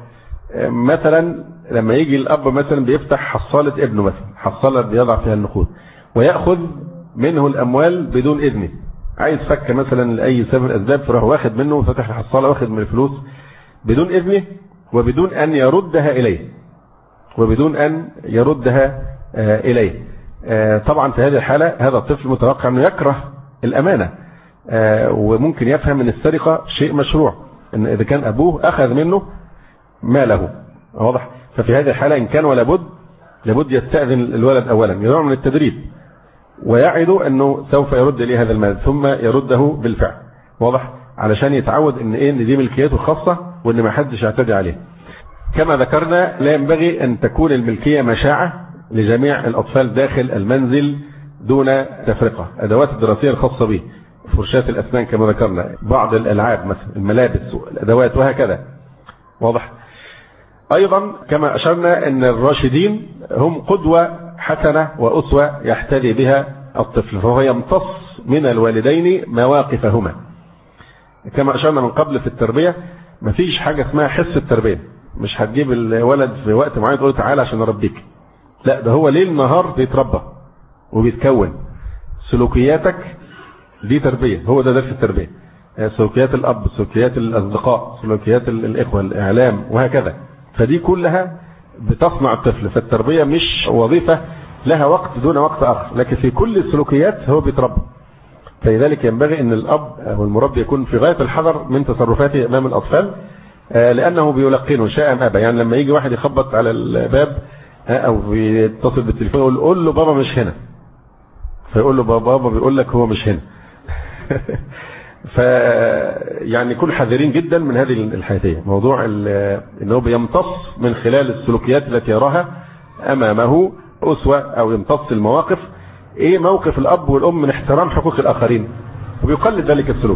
مثلا لما يجي الأب مثلا بيفتح حصالة ابنه مثلا، حصالة بيضع فيها النقود، ويأخذ منه الأموال بدون إذنه، عايز فك مثلا لأي سبب من الأسباب، فراح واخد منه وفتح الحصالة واخد من الفلوس بدون إذنه وبدون أن يردها إليه وبدون أن يردها إليه. طبعا في هذه الحالة هذا الطفل متوقع أنه يكره الأمانة، وممكن يفهم من السرقة شيء مشروع، أن إذا كان أبوه أخذ منه ماله، واضح. ففي هذه الحالة إن كان ولا بد لابد يستأذن الولد أولا، ينوع من التدريب، ويعد أنه سوف يرد إليه هذا المال ثم يرده بالفعل، واضح، علشان يتعود إن إيه إن دي ملكيته الخاصة وإن ما حدش يعتدي عليه. كما ذكرنا لا ينبغي أن تكون الملكية مشاعة لجميع الأطفال داخل المنزل دون تفرقة. أدوات الدراسية الخاصة به، فرشات الأسنان كما ذكرنا، بعض الألعاب مثلا، الملابس والأدوات وهكذا، واضح. أيضا كما أشرنا أن الراشدين هم قدوة حسنة وأسوة يحتذي بها الطفل، فهو يمتص من الوالدين مواقفهما. كما أشرنا من قبل في التربية مفيش حاجة اسمها حس التربية، مش هتجيب الولد في وقت معين تقول تعالى عشان أربيك، لا ده هو ليل نهار بيتربى وبيتكون. سلوكياتك دي تربية، هو ده درس التربية، سلوكيات الأب، سلوكيات الأصدقاء، سلوكيات الإخوة، الإعلام، وهكذا. فدي كلها بتصنع الطفل. فالتربية مش وظيفة لها وقت دون وقت آخر، لكن في كل السلوكيات هو بيتربى. فلذلك ينبغي أن الأب أو المربي يكون في غاية الحذر من تصرفاته أمام الأطفال، لأنه بيلقنه شاء أم أبى. يعني لما يجي واحد يخبط على الباب أو بيتصل بالتليفون يقول قول له بابا مش هنا، فيقول له بابا بيقول لك هو مش هنا. ف يعني كل حذرين جدا من هذه الحيثية، موضوع انه بيمتص من خلال السلوكيات التي يراها امامه اسوة او يمتص المواقف. ايه موقف الاب والام من احترام حقوق الاخرين، وبيقلد ذلك السلوك.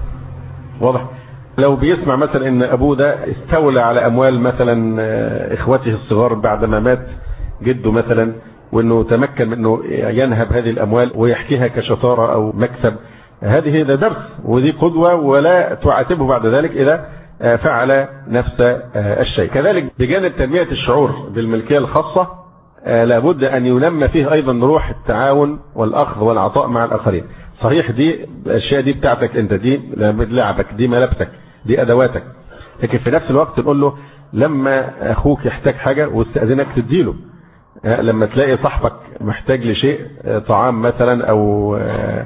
واضح؟ لو بيسمع مثلا ان ابوه ده استولى على اموال مثلا اخوته الصغار بعد ما مات جده مثلا، وانه تمكن من انه ينهب هذه الاموال ويحكيها كشطارة او مكسب، هذه ده درس ودي قدوة، ولا تعاتبه بعد ذلك إذا فعل نفس الشيء. كذلك بجانب تنمية الشعور بالملكية الخاصة لابد أن ينمى فيه أيضا روح التعاون والأخذ والعطاء مع الآخرين. صحيح دي الأشياء دي بتاعتك أنت، دي لعبك، دي ملابسك، دي أدواتك، لكن في نفس الوقت تقول له لما أخوك يحتاج حاجة واستأذنك تديله، لما تلاقي صاحبك محتاج لشيء طعام مثلا أو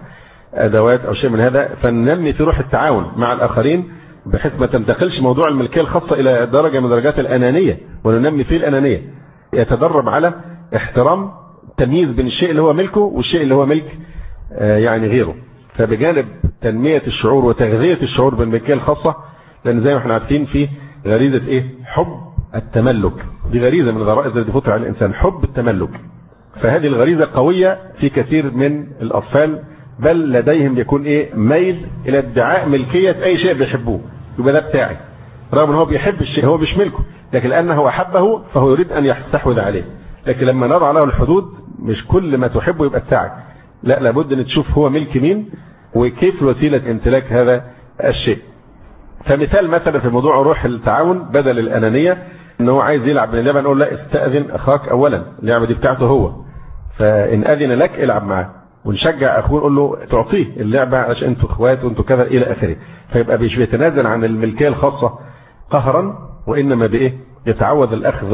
أدوات أو شيء من هذا، فننمي في روح التعاون مع الآخرين بحيث ما تنتقلش موضوع الملكية الخاصة إلى درجة من درجات الأنانية، وننمي فيه الأنانية. يتدرب على احترام تمييز بين الشيء اللي هو ملكه والشيء اللي هو ملك يعني غيره. فبجانب تنمية الشعور وتغذية الشعور بالملكية الخاصة، لأن زي ما احنا عارفين في غريزة إيه؟ حب التملك. دي غريزة من الغرائز التي تفطر على الإنسان، حب التملك. فهذه الغريزة قوية في كثير من الأطفال، بل لديهم بيكون ايه ميل الى ادعاء ملكية اي شيء بيحبوه، يبقى ده بتاعي، رغم ان هو بيحب الشيء هو مش ملكه، لكن لانه احبه فهو يريد ان يستحوذ عليه. لكن لما نضع له الحدود، مش كل ما تحبه يبقى بتاعك، لا، لابد ان تشوف هو ملك مين وكيف وسيلة امتلاك هذا الشيء. فمثال مثلا في موضوع روح التعاون بدل الانانية، ان هو عايز يلعب من اللعبة نقول لا استأذن اخاك اولا، اللعبة دي بتاعته هو، فان اذن لك العب معاه، ونشجع اخوه نقول له تعطيه اللعبه عشان انتوا اخوات وانتوا كذا الى اخره. فيبقى مش بيتنازل عن الملكيه الخاصه قهرا، وانما بايه يتعود الاخذ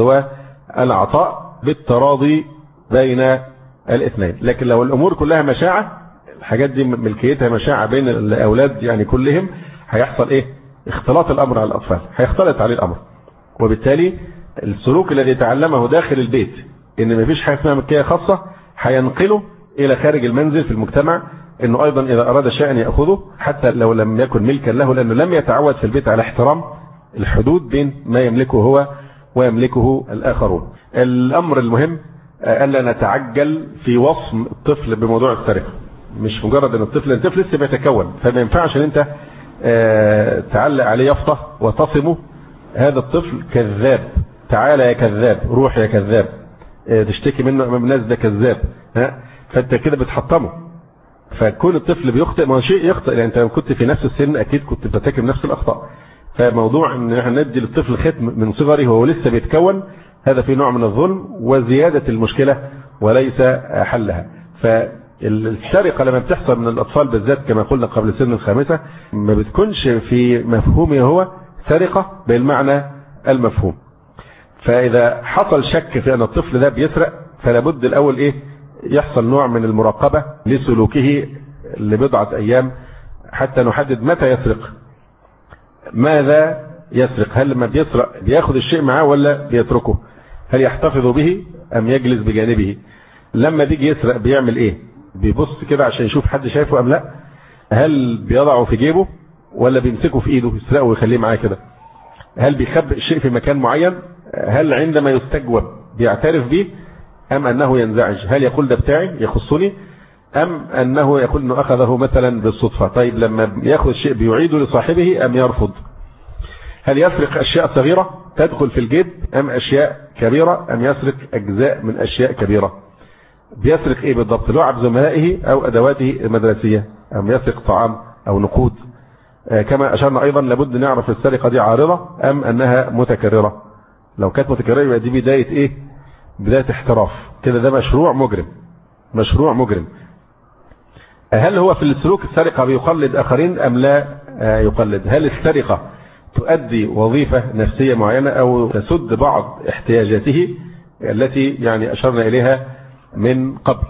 والعطاء بالتراضي بين الاثنين. لكن لو الامور كلها مشاعه، الحاجات دي ملكيتها مشاعه بين الاولاد يعني كلهم، هيحصل ايه؟ اختلاط الامر على الاطفال، هيختلط عليه الامر، وبالتالي السلوك الذي تعلمه داخل البيت ان مفيش حاجه اسمها ملكيه خاصه هينقله الى خارج المنزل في المجتمع، انه ايضا اذا اراد شيئا ياخذه حتى لو لم يكن ملكا له، لانه لم يتعود في البيت على احترام الحدود بين ما يملكه هو ويملكه الاخرون. الامر المهم الا نتعجل في وصم الطفل بموضوع السرقه، مش مجرد ان الطفل الطفل لسه بيتكون، فما ينفعش ان انت تعلق عليه يافطه وتصمه هذا الطفل كذاب، تعالى يا كذاب، روح يا كذاب، تشتكي منه امام الناس ده كذاب، ها، فانت كده بتحطمه. فكون الطفل بيخطئ، ما شيء يخطئ، لان انت لو كنت في نفس السن اكيد كنت بترتكب نفس الاخطاء. فموضوع ان احنا ندي للطفل ختم من صغره وهو لسه بيتكون، هذا في نوع من الظلم وزياده المشكله وليس حلها. فالسرقه لما بتحصل من الاطفال بالذات كما قلنا قبل سن الخامسه، ما بتكونش في مفهومه هو سرقه بالمعنى المفهوم. فاذا حصل شك في ان الطفل ده بيسرق، فلا بد الاول ايه؟ يحصل نوع من المراقبة لسلوكه لبضعة أيام حتى نحدد متى يسرق، ماذا يسرق، هل لما بيسرق بياخد الشيء معاه ولا بيتركه، هل يحتفظ به أم يجلس بجانبه، لما بيجي يسرق بيعمل إيه، بيبص كده عشان يشوف حد شايفه أم لا، هل بيضعه في جيبه ولا بيمسكه في إيده يسرقه ويخليه معاه كده، هل بيخبئ الشيء في مكان معين، هل عندما يستجوب بيعترف به أم أنه ينزعج، هل يقول ده بتاعي يخصني، أم أنه يقول أنه أخذه مثلا بالصدفة. طيب لما يأخذ الشيء بيعيده لصاحبه أم يرفض، هل يسرق أشياء صغيرة تدخل في الجيب أم أشياء كبيرة، أم يسرق أجزاء من أشياء كبيرة، بيسرق إيه بالضبط، لعب زملائه أو أدواته المدرسية، أم يسرق طعام أو نقود. كما أشرنا أيضا لابد نعرف السرقة دي عارضة أم أنها متكررة. لو كانت متكررة يبقى دي بداية إيه؟ بداية احتراف كده، ده مشروع مجرم، مشروع مجرم. هل هو في السلوك السرقة بيقلد آخرين أم لا يقلد؟ هل السرقة تؤدي وظيفة نفسية معينة أو تسد بعض احتياجاته التي يعني أشرنا إليها من قبل؟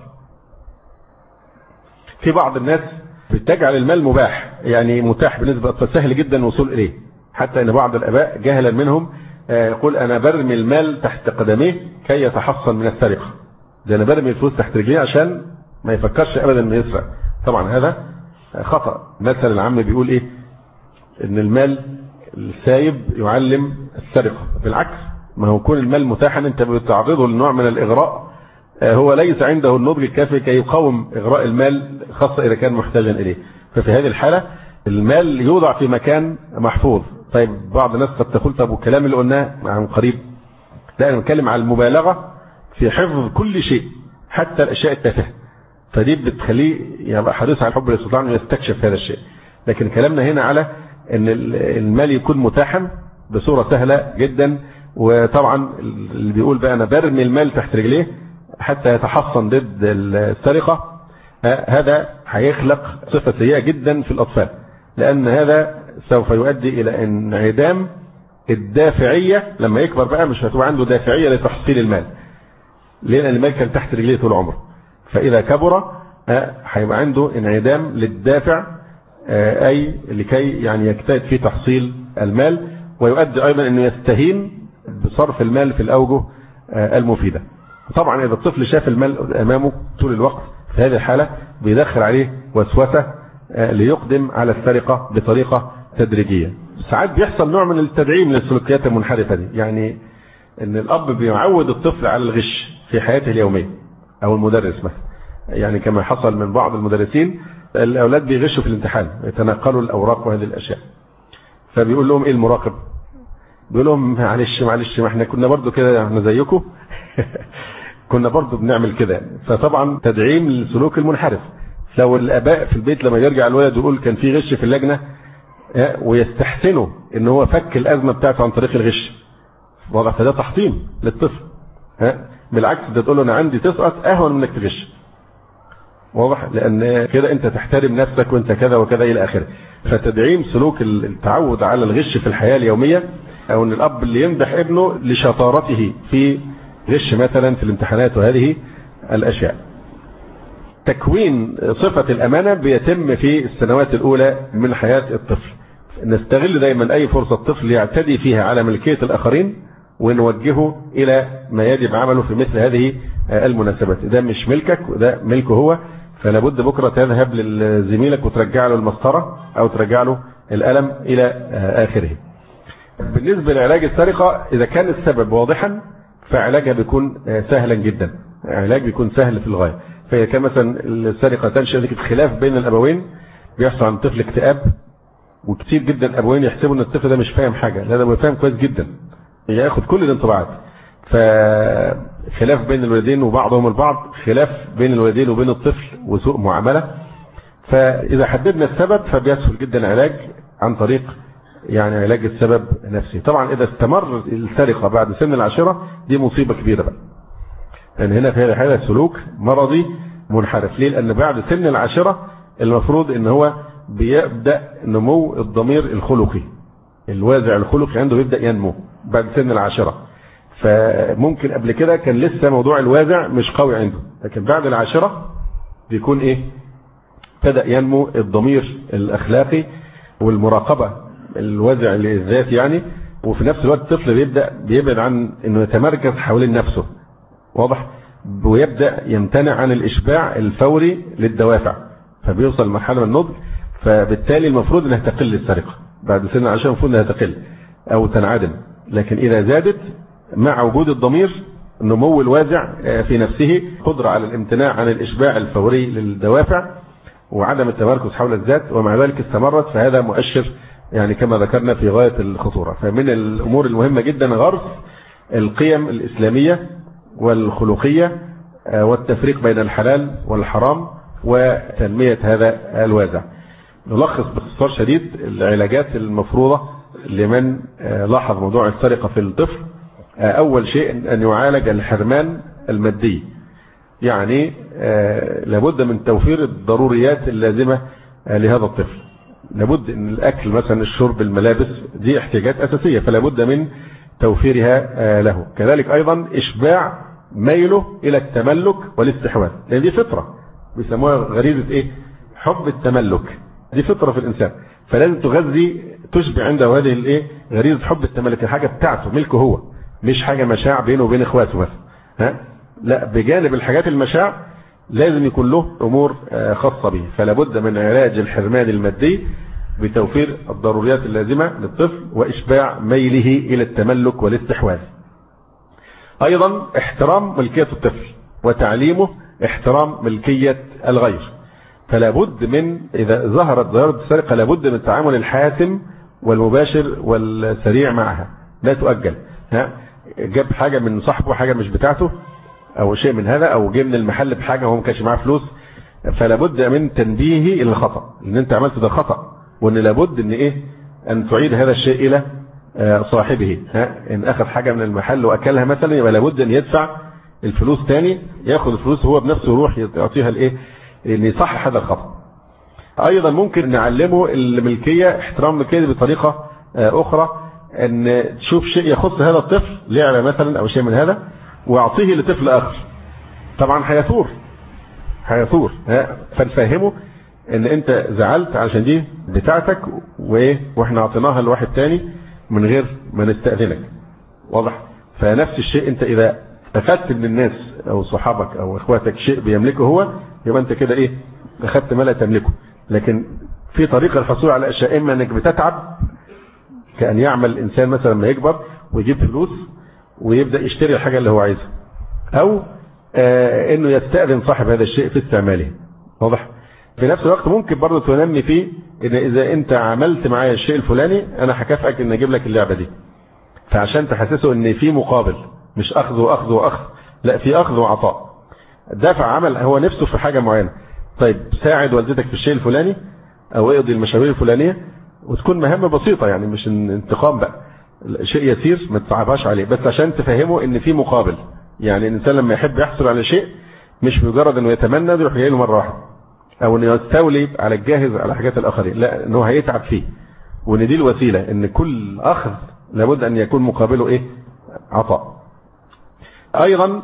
في بعض الناس بتجعل المال مباح، يعني متاح بالنسبة فسهل جدا الوصول إليه، حتى أن بعض الآباء جهلا منهم يقول أنا برمي المال تحت قدميه كي يتحصن من السرقة، ده أنا برمي الفلوس تحت رجليه عشان ما يفكرش أبدا أنه يسرق. طبعا هذا خطأ. مثل العام بيقول إيه؟ أن المال السايب يعلم السرقة. بالعكس، ما هو كون المال متاحا أنت بتعرضه لنوع من الإغراء، هو ليس عنده النضج الكافي كي يقاوم إغراء المال، خاصة إذا كان محتاجا إليه. ففي هذه الحالة المال يوضع في مكان محفوظ. طيب بعض الناس قد تقول طب والكلام اللي قلناه عن قريب، لا أنا بتكلم على المبالغة في حفظ كل شيء حتى الأشياء التافهة، فدي بتخليه يبقى حريص على الحب الاستطلاع انه يستكشف هذا الشيء. لكن كلامنا هنا على ان المال يكون متاحا بصورة سهلة جدا. وطبعا اللي بيقول بقى انا برمي المال تحت رجليه حتى يتحصن ضد السرقة، هذا هيخلق صفة سيئة جدا في الأطفال، لأن هذا سوف يؤدي إلى انعدام الدافعية. لما يكبر بقى مش هتبقى عنده دافعية لتحصيل المال، لأن المال كان تحت رجليه طول عمره. فإذا كبر هيبقى عنده انعدام للدافع، أي لكي يعني يجتهد في تحصيل المال، ويؤدي أيضا أنه يستهين بصرف المال في الأوجه المفيدة. طبعا إذا الطفل شاف المال أمامه طول الوقت في هذه الحالة بيدخل عليه وسوسة ليقدم على السرقة بطريقة تدريجية. ساعات بيحصل نوع من التدعيم للسلوكيات المنحرفة دي، يعني ان الأب بيعود الطفل على الغش في حياته اليومية، أو المدرس مثلا، يعني كما حصل من بعض المدرسين الأولاد بيغشوا في الامتحان، يتنقلوا الأوراق وهذه الأشياء، فبيقول لهم إيه المراقب؟ بيقول لهم معلش معلش ما احنا كنا برضو كده، احنا زيكم كنا برضو بنعمل كده. فطبعا تدعيم للسلوك المنحرف. لو الآباء في البيت لما يرجع الولد يقول كان في غش في اللجنة ويستحسنوا ان هو فك الأزمة بتاعته عن طريق الغش، واضح؟ فده تحطيم للطفل. بالعكس ده تقول له انا عندي تسقط اهون منك تغش، واضح؟ لان كده انت تحترم نفسك وانت كذا وكذا الى اخره. فتدعيم سلوك التعود على الغش في الحياة اليومية، او ان الاب اللي يمدح ابنه لشطارته في غش مثلا في الامتحانات وهذه الاشياء. تكوين صفة الامانة بيتم في السنوات الاولى من حياة الطفل. نستغل دايما اي فرصة الطفل يعتدي فيها على ملكية الاخرين ونوجهه الى ما يجب عمله في مثل هذه المناسبات. ده مش ملكك وده ملكه هو، فلا بد بكرة تذهب لزميلك وترجع له المسطرة او ترجع له القلم الى اخره. بالنسبة لعلاج السرقة، اذا كان السبب واضحا فعلاجها بيكون سهلا جدا، علاج بيكون سهل في الغاية. فإذا كان مثلا السرقة تنشأ نتيجة خلاف بين الابوين، بيحصل عن طفل اكتئاب، وكتير جدا الابوين يحسبوا ان الطفل ده مش فاهم حاجة، لا ده فاهم كويس جدا، ياخد كل الانطباعات. فخلاف بين الوالدين وبعضهم البعض، خلاف بين الوالدين وبين الطفل وسوء معاملة. فإذا حددنا السبب فبيسهل جدا العلاج عن طريق يعني علاج السبب نفسه. طبعا إذا استمر السرقة بعد سن العاشرة دي مصيبة كبيرة بقى، لأن هنا في هذه الحالة سلوك مرضي منحرف. ليه؟ لأن بعد سن العاشرة المفروض إن هو بيبدأ نمو الضمير الخلقي، الوازع الخلقي عنده بيبدأ ينمو بعد سن العاشرة. فممكن قبل كده كان لسه موضوع الوازع مش قوي عنده، لكن بعد العاشرة بيكون ايه؟ بدأ ينمو الضمير الأخلاقي والمراقبة، الوازع للذات يعني. وفي نفس الوقت الطفل بيبدأ بيبعد عن انه يتمركز حوالين نفسه، واضح؟ ويبدأ يمتنع عن الإشباع الفوري للدوافع، فبيوصل لمرحلة من النضج. فبالتالي المفروض انها تقل السرقة بعد سن العاشرة، المفروض انها تقل او تنعدم. لكن إذا زادت مع وجود الضمير، نمو الوازع في نفسه، قدرة على الامتناع عن الإشباع الفوري للدوافع وعدم التمركز حول الذات، ومع ذلك استمرت، فهذا مؤشر يعني كما ذكرنا في غاية الخطورة. فمن الأمور المهمة جدا غرس القيم الإسلامية والخلقية والتفريق بين الحلال والحرام وتنمية هذا الوازع. نلخص باختصار شديد العلاجات المفروضة لمن لاحظ موضوع السرقة في الطفل. أول شيء أن يعالج الحرمان المادي، يعني لابد من توفير الضروريات اللازمة لهذا الطفل. لابد ان الاكل مثلا، الشرب، الملابس، دي احتياجات اساسية، فلا بد من توفيرها له. كذلك ايضا اشباع ميله الى التملك والاستحواذ، لان دي فطرة بيسموها غريزة ايه؟ حب التملك. دي فطرة في الانسان، فلازم تغذي تشبع عنده هذه الايه؟ غريزة حب التملك، الحاجة بتاعته، ملكه هو، مش حاجة مشاع بينه وبين اخواته بس. ها؟ لا، بجانب الحاجات المشاع لازم يكون له امور خاصة به. فلا بد من علاج الحرمان المادي بتوفير الضروريات اللازمة للطفل واشباع ميله الى التملك والاستحواذ. ايضا احترام ملكية الطفل وتعليمه احترام ملكية الغير. فلا بد من، اذا ظهرت ظاهرة السرقة، لا بد من التعامل الحاسم والمباشر والسريع معها، لا تؤجل. ها؟ جاب حاجة من صاحبه، حاجة مش بتاعته او شيء من هذا، او جه من المحل بحاجه وهو ما كانش معاه فلوس، فلا بد من تنبيهه الى الخطا، ان انت عملت ده خطا، وان لابد ان ايه؟ ان تعيد هذا الشيء الى صاحبه. ها؟ ان اخذ حاجه من المحل واكلها مثلا، يبقى لابد ان يدفع الفلوس تاني، ياخذ الفلوس هو بنفسه يروح يعطيها الايه؟ ان يصحح هذا الخطا. ايضا ممكن نعلمه الملكيه، احترام الملكيه بطريقه اخرى، ان تشوف شيء يخص هذا الطفل، لعبه مثلا او شيء من هذا، واعطيه لطفل اخر. طبعا هيثور هيثور فنفهمه ان انت زعلت عشان دي بتاعتك، وايه؟ واحنا اعطيناها لواحد تاني من غير ما نستأذنك. واضح؟ فنفس الشيء، انت اذا اخذت من الناس او صحابك او اخواتك شيء بيملكه هو، يبقى انت كده ايه؟ اخذت ما لا تملكه. لكن في طريقة الحصول على اشياء، اما انك بتتعب، كأن يعمل الانسان مثلا لما يكبر ويجيب فلوس ويبدأ يشتري الحاجة اللي هو عايزها، او آه انه يستأذن صاحب هذا الشيء في استعماله. واضح؟ في نفس الوقت ممكن برضه تنمي فيه ان اذا انت عملت معايا الشيء الفلاني انا هكافئك ان اجيب لك اللعبة دي، فعشان تحسسه ان في مقابل، مش اخذ واخذ واخذ، لا، في اخذ وعطاء. دافع عمل هو نفسه في حاجة معينة، طيب ساعد والدتك في الشيء الفلاني، او اقضي المشاوير الفلانية، وتكون مهمة بسيطة، يعني مش انتقام بقى، شيء يسير ما تصعبهاش عليه، بس عشان تفهمه ان في مقابل. يعني الانسان لما يحب يحصل على شيء، مش مجرد انه يتمنى يروح جاي له مره واحده، او انه يستولي على الجاهز على حاجات الاخرين، لا، انه هيتعب فيه، وان دي الوسيله، ان كل اخذ لابد ان يكون مقابله ايه؟ عطاء. ايضا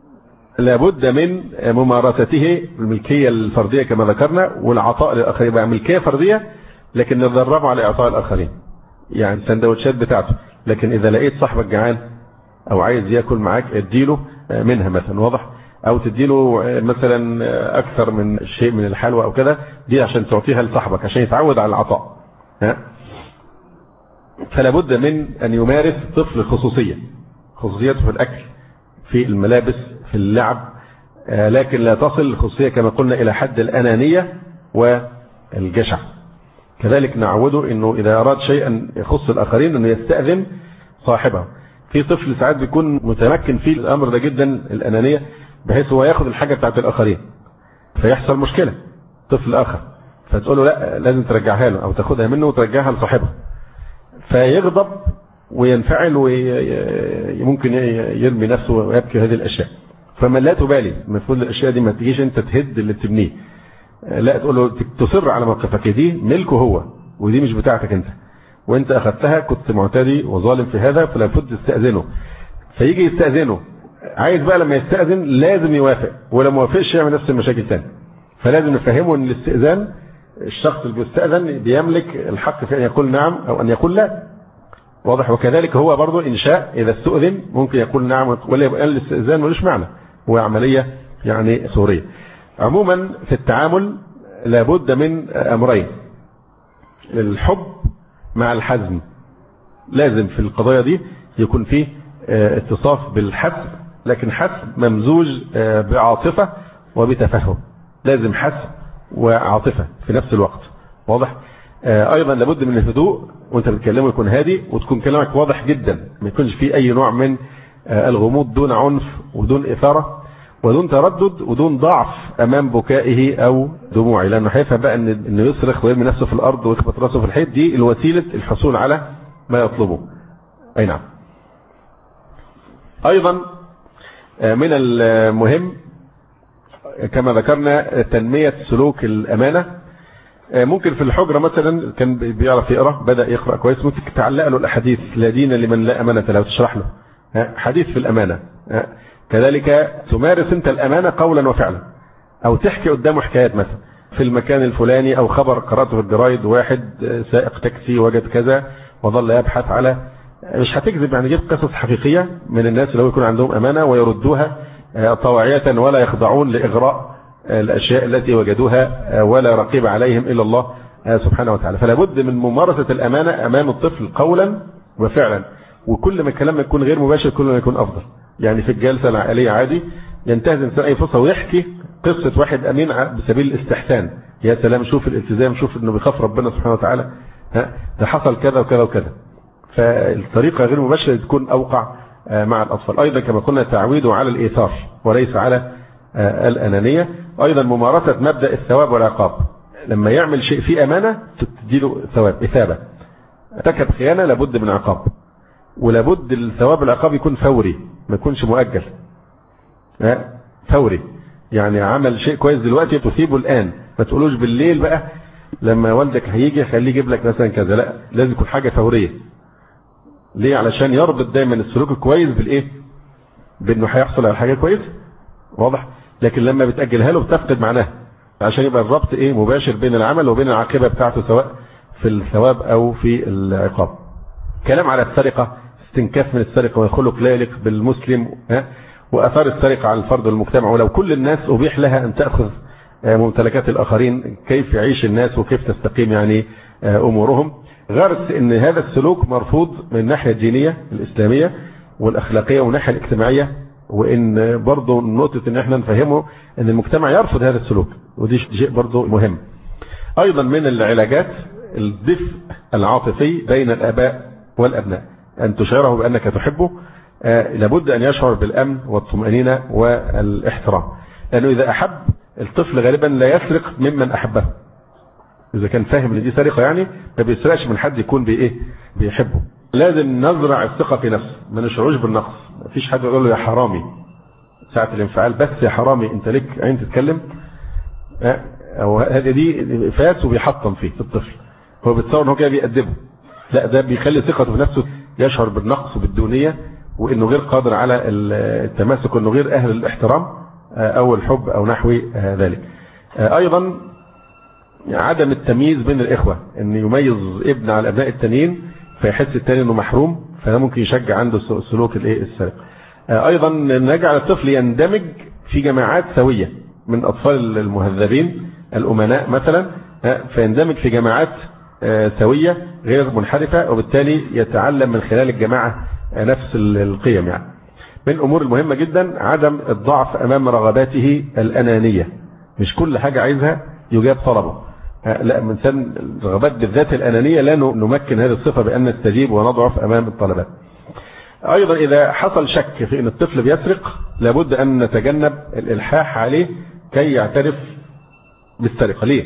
لابد من ممارسته الملكيه الفرديه كما ذكرنا، والعطاء للاخرين، بقى ملكيه فرديه لكن ندربه على اعطاء الاخرين، يعني السندوتشات بتاعته، لكن اذا لقيت صاحبك جعان او عايز ياكل معاك اديله منها مثلا. واضح؟ او تديله مثلا اكثر من شيء من الحلوى او كده، دي عشان تعطيها لصاحبك عشان يتعود على العطاء. ها؟ فلا بد من ان يمارس الطفل الخصوصيه، خصوصيته في الاكل، في الملابس، في اللعب، لكن لا تصل الخصوصيه كما قلنا الى حد الانانيه والجشع. كذلك نعوده انه اذا اراد شيئا يخص الاخرين انه يستأذن صاحبه. في طفل ساعات بيكون متمكن فيه الامر ده جدا، الانانيه، بحيث هو ياخد الحاجه بتاعت الاخرين، فيحصل مشكله طفل اخر، فتقول له لا لازم ترجعها له، او تاخدها منه وترجعها لصاحبها، فيغضب وينفعل وممكن يرمي نفسه ويبكي هذه الاشياء. فما لا تبالي، المفروض الاشياء دي ما تجيش انت تهد اللي بتبنيه، لا، تقول له تصر على موقفك، دي ملكه هو ودي مش بتاعتك انت، وانت اخذتها كنت معتدي وظالم في هذا، فلا بد تستأذنه. فيجي يستأذنه، عايز بقى لما يستأذن لازم يوافق، ولو ما وافقش يعمل نفس المشاكل تاني. فلازم نفهمه ان الاستئذان، الشخص اللي بيستأذن بيملك الحق في ان يقول نعم او ان يقول لا. واضح؟ وكذلك هو برضه ان شاء اذا استؤذن ممكن يقول نعم، ولا يبقى الاستئذان ملوش معنى، هو عمليه يعني سوريه. عموما في التعامل لابد من امرين: الحب مع الحزم. لازم في القضايا دي يكون فيه اتصاف بالحسم، لكن حسم ممزوج بعاطفة وبتفهم. لازم حسم وعاطفة في نفس الوقت. واضح؟ ايضا لابد من الهدوء، وانت بتكلمه يكون هادي، وتكون كلامك واضح جدا، ما يكونش فيه اي نوع من الغموض دون عنف ودون اثارة. ودون تردد ودون ضعف امام بكائه او دموعه، لانه هيفهم بقى ان انه يصرخ ويرمي نفسه في الارض ويخبط راسه في الحيط، دي الوسيله الحصول على ما يطلبه. اي نعم. ايضا من المهم كما ذكرنا تنميه سلوك الامانه. ممكن في الحجره مثلا كان بيعرف يقرا، بدا يقرا كويس، ممكن تعلق له الاحاديث لا دين لمن لا امانه له، تشرح له حديث في الامانه. كذلك تمارس انت الامانه قولا وفعلا، او تحكي قدامه حكايات مثلا في المكان الفلاني، او خبر قراته في الجرايد واحد سائق تاكسي وجد كذا وظل يبحث على، مش هتكذب يعني، جيب قصص حقيقيه من الناس اللي هو يكون عندهم امانه ويردوها طواعيه ولا يخضعون لاغراء الاشياء التي وجدوها ولا رقيب عليهم الا الله سبحانه وتعالى. فلا بد من ممارسه الامانه امام الطفل قولا وفعلا، وكل ما الكلام يكون غير مباشر كل ما يكون افضل. يعني في الجلسه العائليه عادي ينتهز الانسان اي فرصه ويحكي قصه واحد امين بسبيل الاستحسان، يا سلام شوف الالتزام، شوف انه بيخاف ربنا سبحانه وتعالى، ها ده حصل كذا وكذا وكذا. فالطريقه غير مباشره تكون اوقع مع الاطفال. ايضا كما قلنا تعويده على الايثار وليس على الانانيه. ايضا ممارسه مبدا الثواب والعقاب، لما يعمل شيء فيه امانه تديله ثواب اثابه، ارتكب خيانه لابد من عقاب، ولابد الثواب العقاب يكون فوري ما يكونش مؤجل، فوري. يعني عمل شيء كويس دلوقتي تثيبه الان، ما تقولوش بالليل بقى لما والدك هيجي خليه يجيب لك مثلا كذا، لا لازم يكون حاجه فوريه. ليه؟ علشان يربط دايما السلوك الكويس بالايه؟ بانه هيحصل على حاجه كويسه، واضح؟ لكن لما بتاجلها له بتفقد معناها، عشان يبقى الربط ايه؟ مباشر بين العمل وبين العاقبه بتاعته سواء في الثواب او في العقاب. كلام على السرقه، استنكاف من السرقه وخلق لا يليق بالمسلم، ها، واثار السرقه على الفرد والمجتمع، ولو كل الناس ابيح لها ان تاخذ ممتلكات الاخرين كيف يعيش الناس وكيف تستقيم يعني امورهم. غرس ان هذا السلوك مرفوض من الناحيه الدينيه الاسلاميه والاخلاقيه والناحيه الاجتماعيه، وان برضه نقطه ان احنا نفهمه ان المجتمع يرفض هذا السلوك، ودي شيء برضه مهم. ايضا من العلاجات الدفء العاطفي بين الاباء والابناء، ان تشعره بانك تحبه. آه لابد ان يشعر بالامن والطمانينه والاحترام، لانه اذا احب الطفل غالبا لا يسرق ممن احبه. اذا كان فاهم ان دي سرقه يعني ما بيسرقش من حد يكون بايه؟ بيحبه. لازم نزرع الثقه في نفسه، ما نشعروش بالنقص. مفيش حد يقول له يا حرامي ساعه الانفعال، بس يا حرامي انت ليك عين تتكلم، آه او هذه دي فاس وبيحطم فيه في الطفل، هو بيتصور ان هو كده بيأدبه. لا، ده بيخلي ثقته في نفسه يشعر بالنقص وبالدونيه، وانه غير قادر على التماسك، وانه غير اهل الاحترام او الحب او نحو ذلك. ايضا عدم التمييز بين الاخوه، ان يميز ابن على ابناء التانيين فيحس التاني انه محروم، فده ممكن يشجع عنده سلوك الايه السرقه. ايضا نجعل الطفل يندمج في جماعات سويه من اطفال المهذبين الامناء مثلا، فيندمج في جماعات سويه غير منحرفه، وبالتالي يتعلم من خلال الجماعه نفس القيم. يعني من الامور المهمه جدا عدم الضعف امام رغباته الانانيه، مش كل حاجه عايزها يجاب طلبه، لا، من سن الرغبات بالذات الانانيه لا نمكن هذه الصفه بان نستجيب ونضعف امام الطلبات. ايضا اذا حصل شك في ان الطفل بيسرق لابد ان نتجنب الالحاح عليه كي يعترف بالسرقه. ليه؟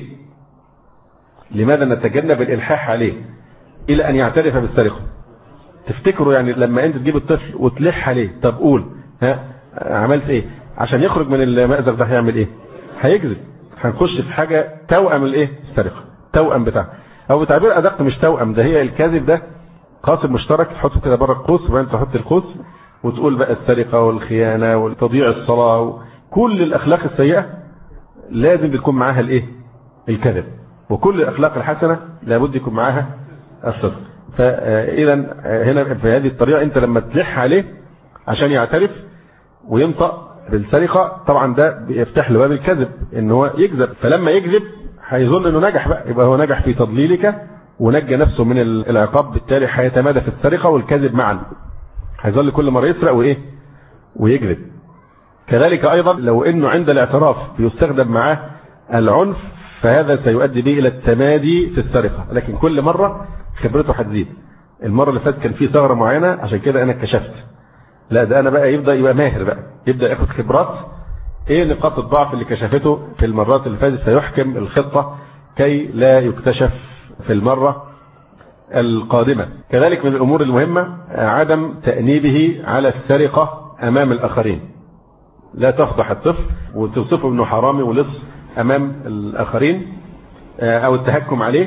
لماذا نتجنب الالحاح عليه الى ان يعترف بالسرقه؟ تفتكروا يعني لما انت تجيب الطفل وتلح عليه، طب قول ها عملت ايه؟ عشان يخرج من المأزق ده هيعمل ايه؟ هيكذب. هنخش في حاجه توأم الايه؟ السرقه، توأم بتاع، او بتعبير ادق مش توأم، ده هي الكاذب ده قاسم مشترك تحطه كده بره القوس، وبعدين تحط القوس وتقول بقى السرقه والخيانه وتضييع الصلاه، كل الاخلاق السيئه لازم بتكون معاها الايه؟ الكذب. وكل الاخلاق الحسنه لابد يكون معاها الصدق. فاذا هنا في هذه الطريقه انت لما تلح عليه عشان يعترف وينطق بالسرقه، طبعا ده بيفتح له باب الكذب ان هو يكذب، فلما يكذب هيظن انه نجح بقى، يبقى هو نجح في تضليلك ونجى نفسه من العقاب، بالتالي هيتمادى في السرقه والكذب معا، هيظل كل مره يسرق وايه؟ ويكذب. كذلك ايضا لو انه عند الاعتراف بيستخدم معاه العنف، فهذا سيؤدي به الى التمادي في السرقه، لكن كل مره خبرته هتزيد. المره اللي فاتت كان في ثغره معينه عشان كده انا اكتشفت، لا ده انا بقى يبدا يبقى ماهر بقى، يبدا ياخد خبرات ايه نقاط الضعف اللي كشفته في المرات اللي فاتت فيحكم الخطة كي لا يكتشف في المرة القادمة. كذلك من الأمور المهمة عدم تأنيبه على السرقة أمام الآخرين. لا تفضح الطفل وتوصفه انه حرامي ولص أمام الآخرين أو التهكم عليه،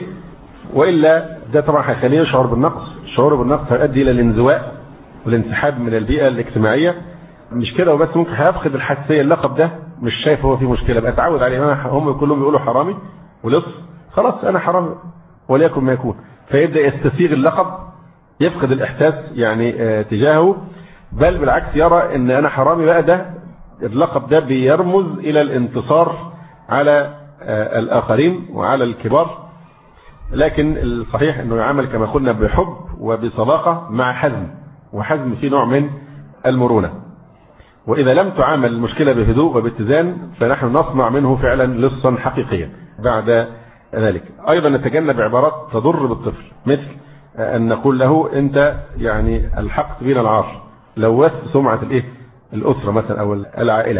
وإلا ده طبعا هيخليه يشعر بالنقص. الشعور بالنقص هيؤدي إلى الانزواء والانسحاب من البيئة الاجتماعية. مش كده وبس، ممكن هيفقد الحساسية. اللقب ده مش شايف هو فيه مشكلة، بقى اتعود عليه. هم كلهم بيقولوا حرامي ولص، خلاص أنا حرامي وليكن ما يكون، فيبدأ يستسيغ اللقب، يفقد الإحساس يعني تجاهه، بل بالعكس يرى ان أنا حرامي. بقى ده اللقب ده بيرمز إلى الانتصار على الآخرين وعلى الكبار. لكن الصحيح أنه يعمل كما قلنا بحب وبصداقة مع حزم، وحزم فيه نوع من المرونة. وإذا لم تعامل المشكلة بهدوء وباتزان فنحن نصنع منه فعلا لصا حقيقيا بعد ذلك. أيضا نتجنب عبارات تضر بالطفل، مثل أن نقول له أنت يعني الحقت بنا العار، لوثت سمعة الإيه الأسرة مثلا أو العائلة.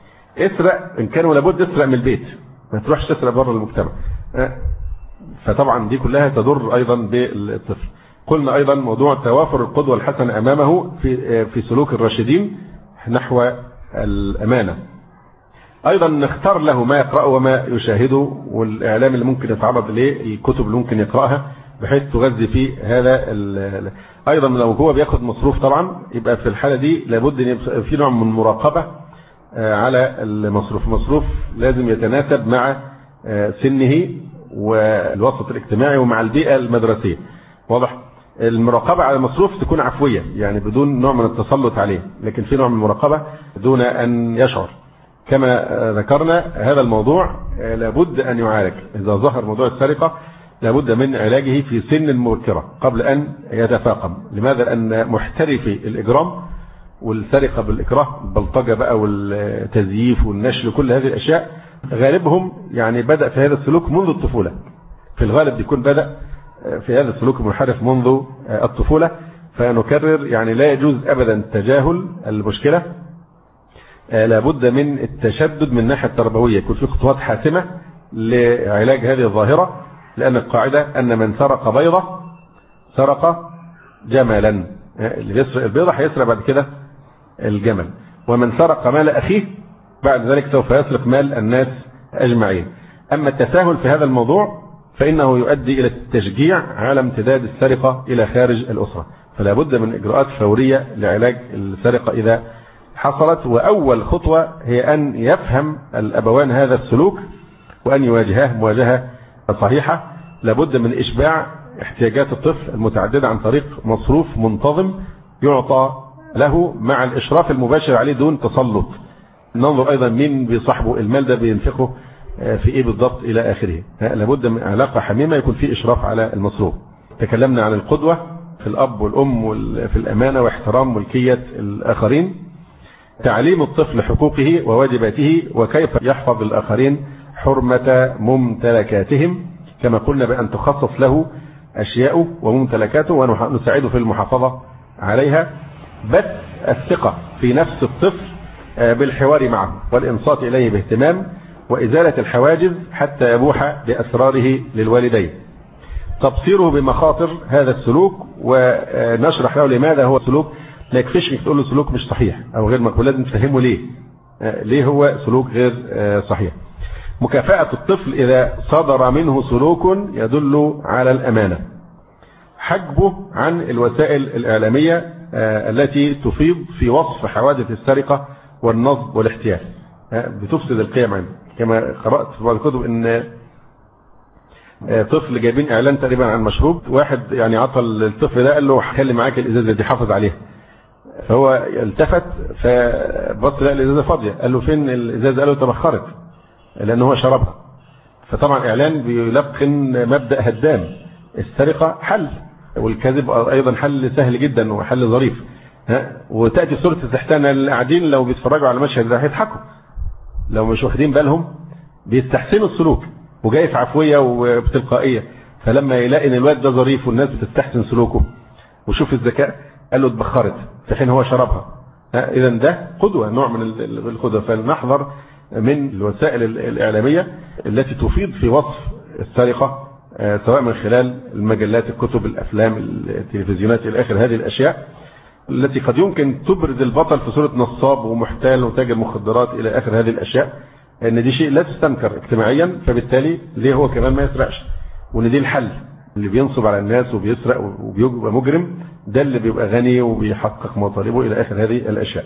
اسرق إن كان لابد، اسرق من البيت، ما تروحش تسرق بره المجتمع. فطبعا دي كلها تضر أيضا بالطفل. قلنا أيضا موضوع توافر القدوة الحسنة أمامه في في سلوك الراشدين نحو الأمانة. أيضا نختار له ما يقرأه وما يشاهده، والإعلام اللي ممكن يتعرض إليه، الكتب اللي ممكن يقرأها بحيث تغذي فيه هذا. أيضا لو هو بياخد مصروف طبعا يبقى في الحالة دي لابد أن يبقى في نوع من المراقبة على المصروف. المصروف لازم يتناسب مع سنه والوسط الاجتماعي ومع البيئة المدرسية. واضح؟ المراقبة على المصروف تكون عفوية، يعني بدون نوع من التسلط عليه، لكن في نوع من المراقبة دون أن يشعر. كما ذكرنا هذا الموضوع لابد أن يعالج. إذا ظهر موضوع السرقة لابد من علاجه في سن مبكرة قبل أن يتفاقم. لماذا؟ لأن محترفي الإجرام والسرقة بالإكراه، البلطجة بقى والتزييف والنشل، كل هذه الأشياء غالبهم يعني بدأ في هذا السلوك منذ الطفولة. في الغالب بيكون بدأ في هذا السلوك المنحرف منذ الطفولة. فنكرر يعني لا يجوز أبدا تجاهل المشكلة، لابد من التشدد من الناحية التربوية، يكون في خطوات حاسمة لعلاج هذه الظاهرة. لأن القاعدة أن من سرق بيضة سرق جملا، اللي بيسرق البيضة هيسرق بعد كده الجمل. ومن سرق مال أخيه بعد ذلك سوف يسرق مال الناس أجمعين. أما التساهل في هذا الموضوع فإنه يؤدي إلى التشجيع على امتداد السرقة إلى خارج الأسرة. فلا بد من إجراءات فورية لعلاج السرقة إذا حصلت. وأول خطوة هي أن يفهم الأبوان هذا السلوك وأن يواجهه مواجهة صحيحة. لابد من إشباع احتياجات الطفل المتعددة عن طريق مصروف منتظم يعطى له مع الإشراف المباشر عليه دون تسلط. ننظر أيضا مين بيصاحبه، المال ده بينفقه في إيه بالضبط إلى آخره. لابد من علاقة حميمة يكون فيه إشراف على المصروف. تكلمنا عن القدوة في الأب والأم في الأمانة واحترام ملكية الآخرين. تعليم الطفل حقوقه وواجباته وكيف يحفظ الآخرين حرمة ممتلكاتهم، كما قلنا بأن تخصص له أشياءه وممتلكاته ونساعده في المحافظة عليها. بث الثقة في نفس الطفل بالحوار معه والإنصات إليه باهتمام، وإزالة الحواجز حتى يبوح بأسراره للوالدين. تبصيره بمخاطر هذا السلوك ونشرح له لماذا هو سلوك. لا يكفيش انك تقول له سلوك مش صحيح أو غير مقبول، لازم تفهمه ليه ليه هو سلوك غير صحيح. مكافأة الطفل إذا صدر منه سلوك يدل على الأمانة. حجبه عن الوسائل الإعلامية التي تفيض في وصف حوادث السرقة والنصب والاحتيال، بتفسد القيم عنده. كما قرأت في بعض الكتب ان طفل جايبين اعلان تقريبا عن مشروب، واحد يعني عطى الطفل ده قال له خلي معاك الازازه دي حافظ عليها، فهو التفت فبص لقى الازازه فاضيه، قال له فين الازازه؟ قال له تبخرت لان هو شربها. فطبعا اعلان بيلقن مبدأ هدام. السرقه حل والكذب ايضا حل سهل جدا وحل ظريف. وتأتي صورة الاستحسان، اللي قاعدين لو بيتفرجوا على المشهد ده هيضحكوا، لو مش واخدين بالهم بيستحسنوا السلوك وجاي في عفوية وبتلقائية. فلما يلاقي ان الواد ده ظريف والناس بتستحسن سلوكه وشوف الذكاء، قال له اتبخرت في حين هو شربها. إذا ده قدوة، نوع من القدوة. فلنحذر من الوسائل الإعلامية التي تفيض في وصف السرقة، سواء من خلال المجلات، الكتب، الأفلام، التلفزيونات إلى آخر هذه الأشياء التي قد يمكن تبرز البطل في صورة نصاب ومحتال وتاجر مخدرات إلى آخر هذه الأشياء، ان دي شيء لا تستنكر اجتماعيا، فبالتالي ليه هو كمان ما يسرقش؟ وان دي الحل. اللي بينصب على الناس وبيسرق وبيبقى مجرم ده اللي بيبقى غني وبيحقق مطالبه الى اخر هذه الاشياء.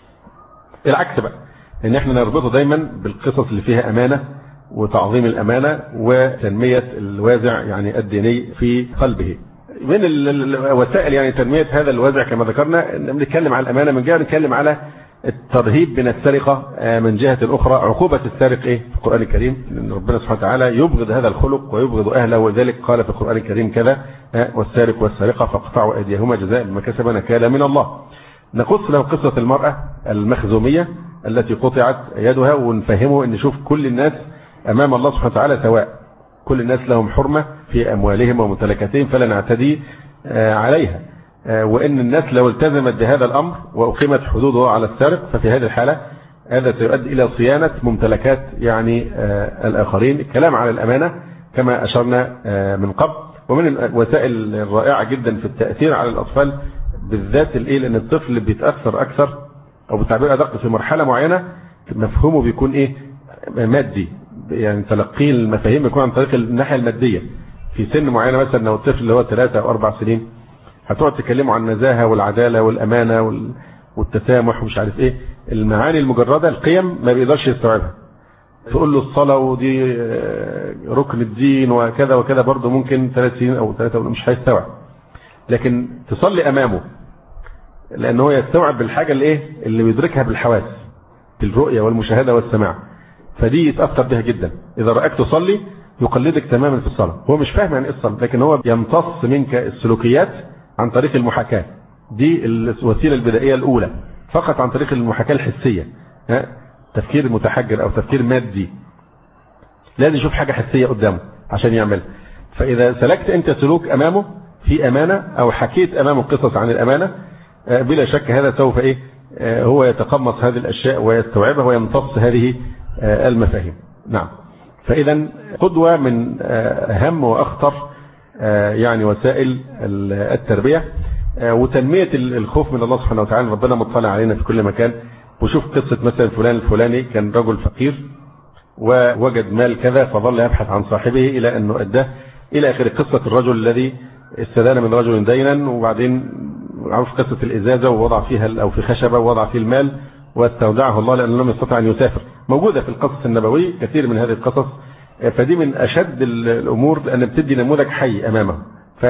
العكس بقى، ان احنا نربطه دايما بالقصص اللي فيها امانه وتعظيم الامانه وتنميه الوازع يعني الديني في قلبه. من الوسائل يعني تنميه هذا الوازع كما ذكرنا، بنتكلم على الامانه من جهه، نتكلم على الترهيب من السرقة من جهة أخرى. عقوبة السارق إيه في القرآن الكريم؟ إن ربنا سبحانه وتعالى يبغض هذا الخلق ويبغض أهله، وذلك قال في القرآن الكريم كذا: والسارق والسارقة فاقطعوا أيديهما جزاء بما كسبا نكالا من الله. نقص له قصة المرأة المخزومية التي قطعت يدها، ونفهمه أن شوف كل الناس أمام الله سبحانه وتعالى سواء، كل الناس لهم حرمة في أموالهم وممتلكاتهم فلا نعتدي عليها، وإن الناس لو التزمت بهذا الأمر وأقيمت حدوده على السارق ففي هذه الحالة هذا سيؤدي إلى صيانة ممتلكات يعني الآخرين. الكلام على الأمانة كما أشرنا من قبل، ومن الوسائل الرائعة جدا في التأثير على الأطفال بالذات الإيه، لأن الطفل بيتأثر أكثر أو بتعبير أدق في مرحلة معينة مفهومه بيكون إيه مادي، يعني تلقيه المفاهيم بيكون عن طريق الناحية المادية. في سن معينة مثلا لو الطفل اللي هو ثلاثة أو أربع سنين هتقعد تكلموا عن النزاهة والعدالة والأمانة والتسامح ومش عارف ايه، المعاني المجردة القيم ما بيقدرش يستوعبها. تقول له الصلاة ودي ركن الدين وكذا وكذا برضه ممكن ثلاث سنين او ثلاثة مش هيستوعب، لكن تصلي امامه لان هو يستوعب بالحاجة اللي ايه اللي بيدركها بالحواس، بالرؤية والمشاهدة والسماع، فدي يتأثر بها جدا. اذا رأيك تصلي يقلدك تماما في الصلاة، هو مش فاهم يعني ايه الصلاة، لكن هو يمتص منك السلوكيات عن طريق المحاكاة. دي الوسيلة البدائية الأولى، فقط عن طريق المحاكاة الحسية. تفكير متحجر أو تفكير مادي لازم يشوف حاجة حسية قدامه عشان يعمل. فإذا سلكت أنت سلوك أمامه في أمانة أو حكيت أمامه قصص عن الأمانة، بلا شك هذا سوف إيه هو يتقمص هذه الأشياء ويستوعبها ويمتص هذه المفاهيم. نعم. فإذا قدوة من أهم وأخطر يعني وسائل التربية وتنمية الخوف من الله سبحانه وتعالى. ربنا مطلع علينا في كل مكان، وشوف قصة مثلا فلان الفلاني كان رجل فقير ووجد مال كذا فظل يبحث عن صاحبه إلى أنه أداه إلى آخر قصة الرجل الذي استدان من رجل دينا، وبعدين عرف قصة الإزازة ووضع فيها أو في خشبة ووضع فيه المال واستودعه الله لأنه لم يستطع أن يسافر. موجودة في القصص النبوية كثير من هذه القصص، فدي من أشد الأمور لأن بتدي نموذج حي أمامه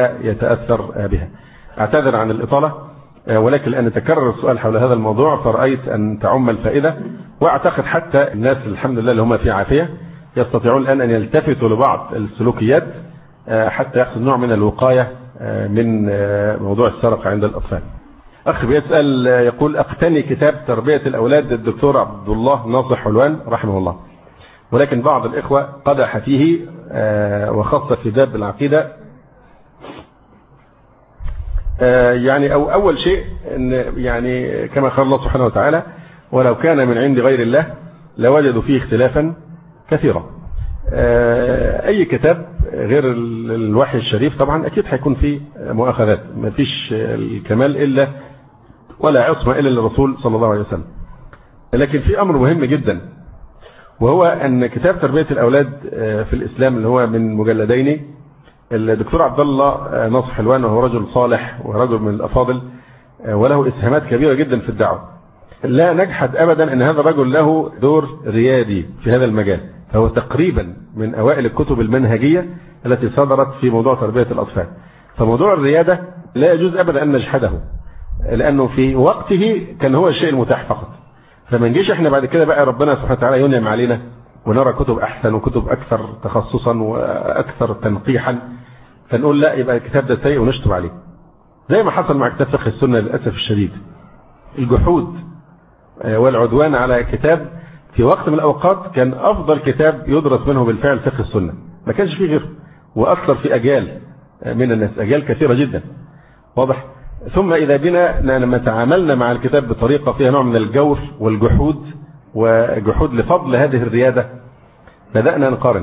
فيتأثر بها. أعتذر عن الإطالة، ولكن لأن تكرر السؤال حول هذا الموضوع فرأيت أن تعم الفائدة، وأعتقد حتى الناس الحمد لله اللي هم في عافية يستطيعون الآن أن يلتفتوا لبعض السلوكيات حتى يحصل نوع من الوقاية من موضوع السرقة عند الأطفال. أخ بيسأل يقول: أقتني كتاب تربية الأولاد للدكتور عبد الله ناصر حلوان رحمه الله، ولكن بعض الإخوة قدح فيه وخاصة في باب العقيدة. يعني أو أول شيء إن يعني كما قال الله سبحانه وتعالى: ولو كان من عند غير الله لوجدوا فيه اختلافا كثيرا. أي كتاب غير الوحي الشريف طبعا أكيد هيكون فيه مؤاخذات، ما فيش الكمال إلا ولا عصمة إلا للرسول صلى الله عليه وسلم. لكن في أمر مهم جدا، وهو أن كتاب تربية الأولاد في الإسلام اللي هو من مجلدين، الدكتور عبد الله ناصر حلوان وهو رجل صالح ورجل من الأفاضل وله إسهامات كبيرة جدا في الدعوة، لا نجحد أبدا أن هذا الرجل له دور ريادي في هذا المجال، فهو تقريبا من أوائل الكتب المنهجية التي صدرت في موضوع تربية الأطفال. فموضوع الريادة لا يجوز أبدا أن نجحده، لأنه في وقته كان هو الشيء المتاح فقط. فما نجيش احنا بعد كده بقى ربنا سبحانه وتعالى ينعم علينا ونرى كتب أحسن وكتب أكثر تخصصا وأكثر تنقيحا فنقول لا يبقى الكتاب ده سيء ونشطب عليه، زي ما حصل مع كتاب فقه السنة للأسف الشديد. الجحود والعدوان على كتاب في وقت من الأوقات كان أفضل كتاب يدرس منه بالفعل فقه السنة، ما كانش فيه غيره، وأكثر في أجيال من الناس، أجيال كثيرة جدا. واضح؟ ثم إذا بنا لما تعاملنا مع الكتاب بطريقة فيها نوع من الجور والجحود وجحود لفضل هذه الريادة، بدأنا نقارن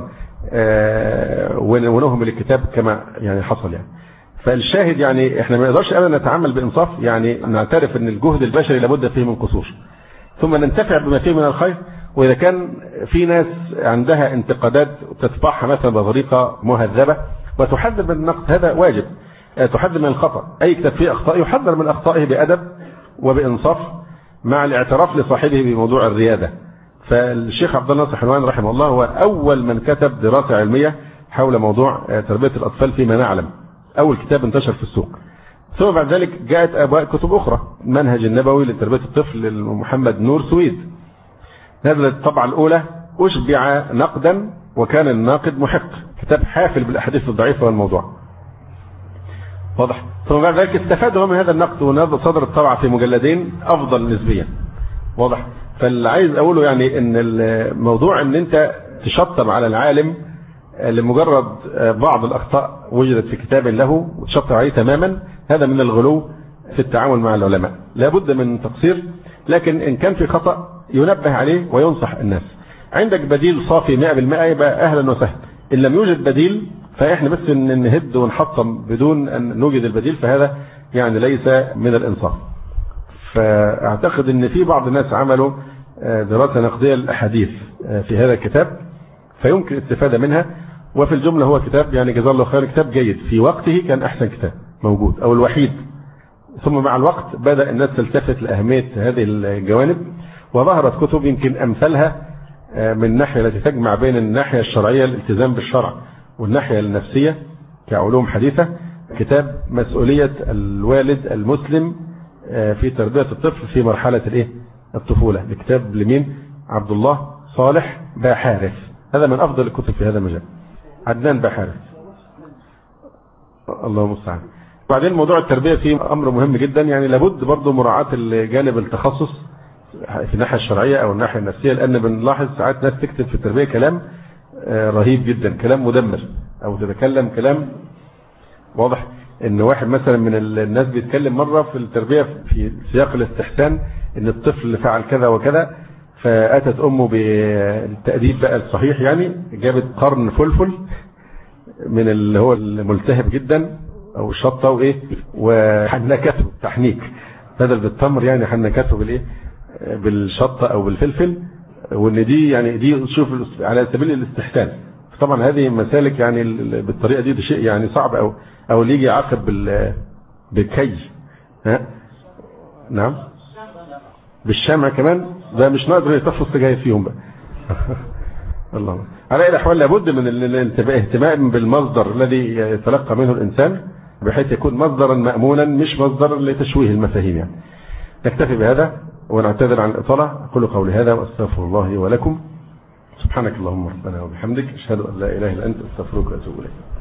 ونهمل الكتاب كما يعني حصل يعني. فالشاهد يعني احنا ما نقدرش ابدا نتعامل بانصاف، يعني نعترف ان الجهد البشري لابد فيه من قصور، ثم ننتفع بما فيه من الخير. واذا كان في ناس عندها انتقادات تتبعها مثلا بطريقه مهذبه وتحذر من النقد، هذا واجب. تحذر من الخطا، اي كتاب فيه اخطاء يحذر من اخطائه بادب وبانصاف مع الاعتراف لصاحبه بموضوع الرياده. فالشيخ عبد الله ناصر حلوان رحمه الله هو اول من كتب دراسه علميه حول موضوع تربيه الاطفال فيما نعلم، اول كتاب انتشر في السوق. ثم بعد ذلك جاءت ابواب كتب اخرى، منهج النبوي لتربيه الطفل لمحمد نور سويد، نزلت الطبعه الاولى اشبع نقدا وكان الناقد محق، كتاب حافل بالاحاديث الضعيفه والموضوع واضح. ثم بعد ذلك استفادوا من هذا النقد وصدر الطبعه في مجلدين افضل نسبيا واضح. فاللي عايز اقوله يعني ان الموضوع ان انت تشطب على العالم لمجرد بعض الاخطاء وجدت في كتاب له وتشطب عليه تماما، هذا من الغلو في التعامل مع العلماء. لابد من تقصير، لكن ان كان في خطأ ينبه عليه وينصح الناس. عندك بديل صافي مئة بالمئة يبقى اهلا وسهلا، ان لم يوجد بديل فاحنا بس نهد ونحطم بدون ان نوجد البديل، فهذا يعني ليس من الانصاف. فاعتقد ان في بعض الناس عملوا دراسة نقدية للاحاديث في هذا الكتاب فيمكن الاستفادة منها، وفي الجملة هو كتاب يعني جزاه الله خير، كتاب جيد في وقته، كان احسن كتاب موجود او الوحيد. ثم مع الوقت بدأ الناس تلتفت لأهمية هذه الجوانب، وظهرت كتب يمكن امثالها من الناحية التي تجمع بين الناحية الشرعية الالتزام بالشرع والناحية النفسية كعلوم حديثة. كتاب مسؤولية الوالد المسلم في تربية الطفل في مرحلة الايه الطفولة، لكتاب لمين؟ عبد الله صالح باحارث، هذا من افضل الكتب في هذا المجال، عدنان باحارث الله المستعان. بعدين موضوع التربية فيه امر مهم جدا، يعني لابد برضه مراعاة الجانب التخصص في الناحية الشرعية او الناحية النفسية، لان بنلاحظ ساعات ناس تكتب في التربية كلام رهيب جدا، كلام مدمر، او تتكلم كلام واضح. ان واحد مثلا من الناس بيتكلم مرة في التربية في سياق الاستحسان ان الطفل فعل كذا وكذا، فاتت امه بالتأديب بقى الصحيح، يعني جابت قرن فلفل من اللي هو الملتهب جدا او الشطة وايه وحنكته تحنيك بدل بالتمر، يعني حنكته بالايه بالشطة او بالفلفل، وان دي يعني دي شوف على سبيل الاستحسان. طبعا هذه مسالك يعني بالطريقة دي ده شيء يعني صعب، او او اللي يجي يعاقب بال بالكي ها نعم بالشمع كمان، ده مش نقدر يتفص سجاير فيهم بقى الله. على اي الاحوال لابد من الاهتمام بالمصدر الذي يتلقى منه الانسان، بحيث يكون مصدرا مأمونا مش مصدر لتشويه المفاهيم يعني. نكتفي بهذا ونعتذر عن الإطالة. أقول قولي هذا واستغفر الله ولكم. سبحانك اللهم ربنا وبحمدك، أشهد أن لا إله إلا أنت، أستغفرك وأتوب إليك.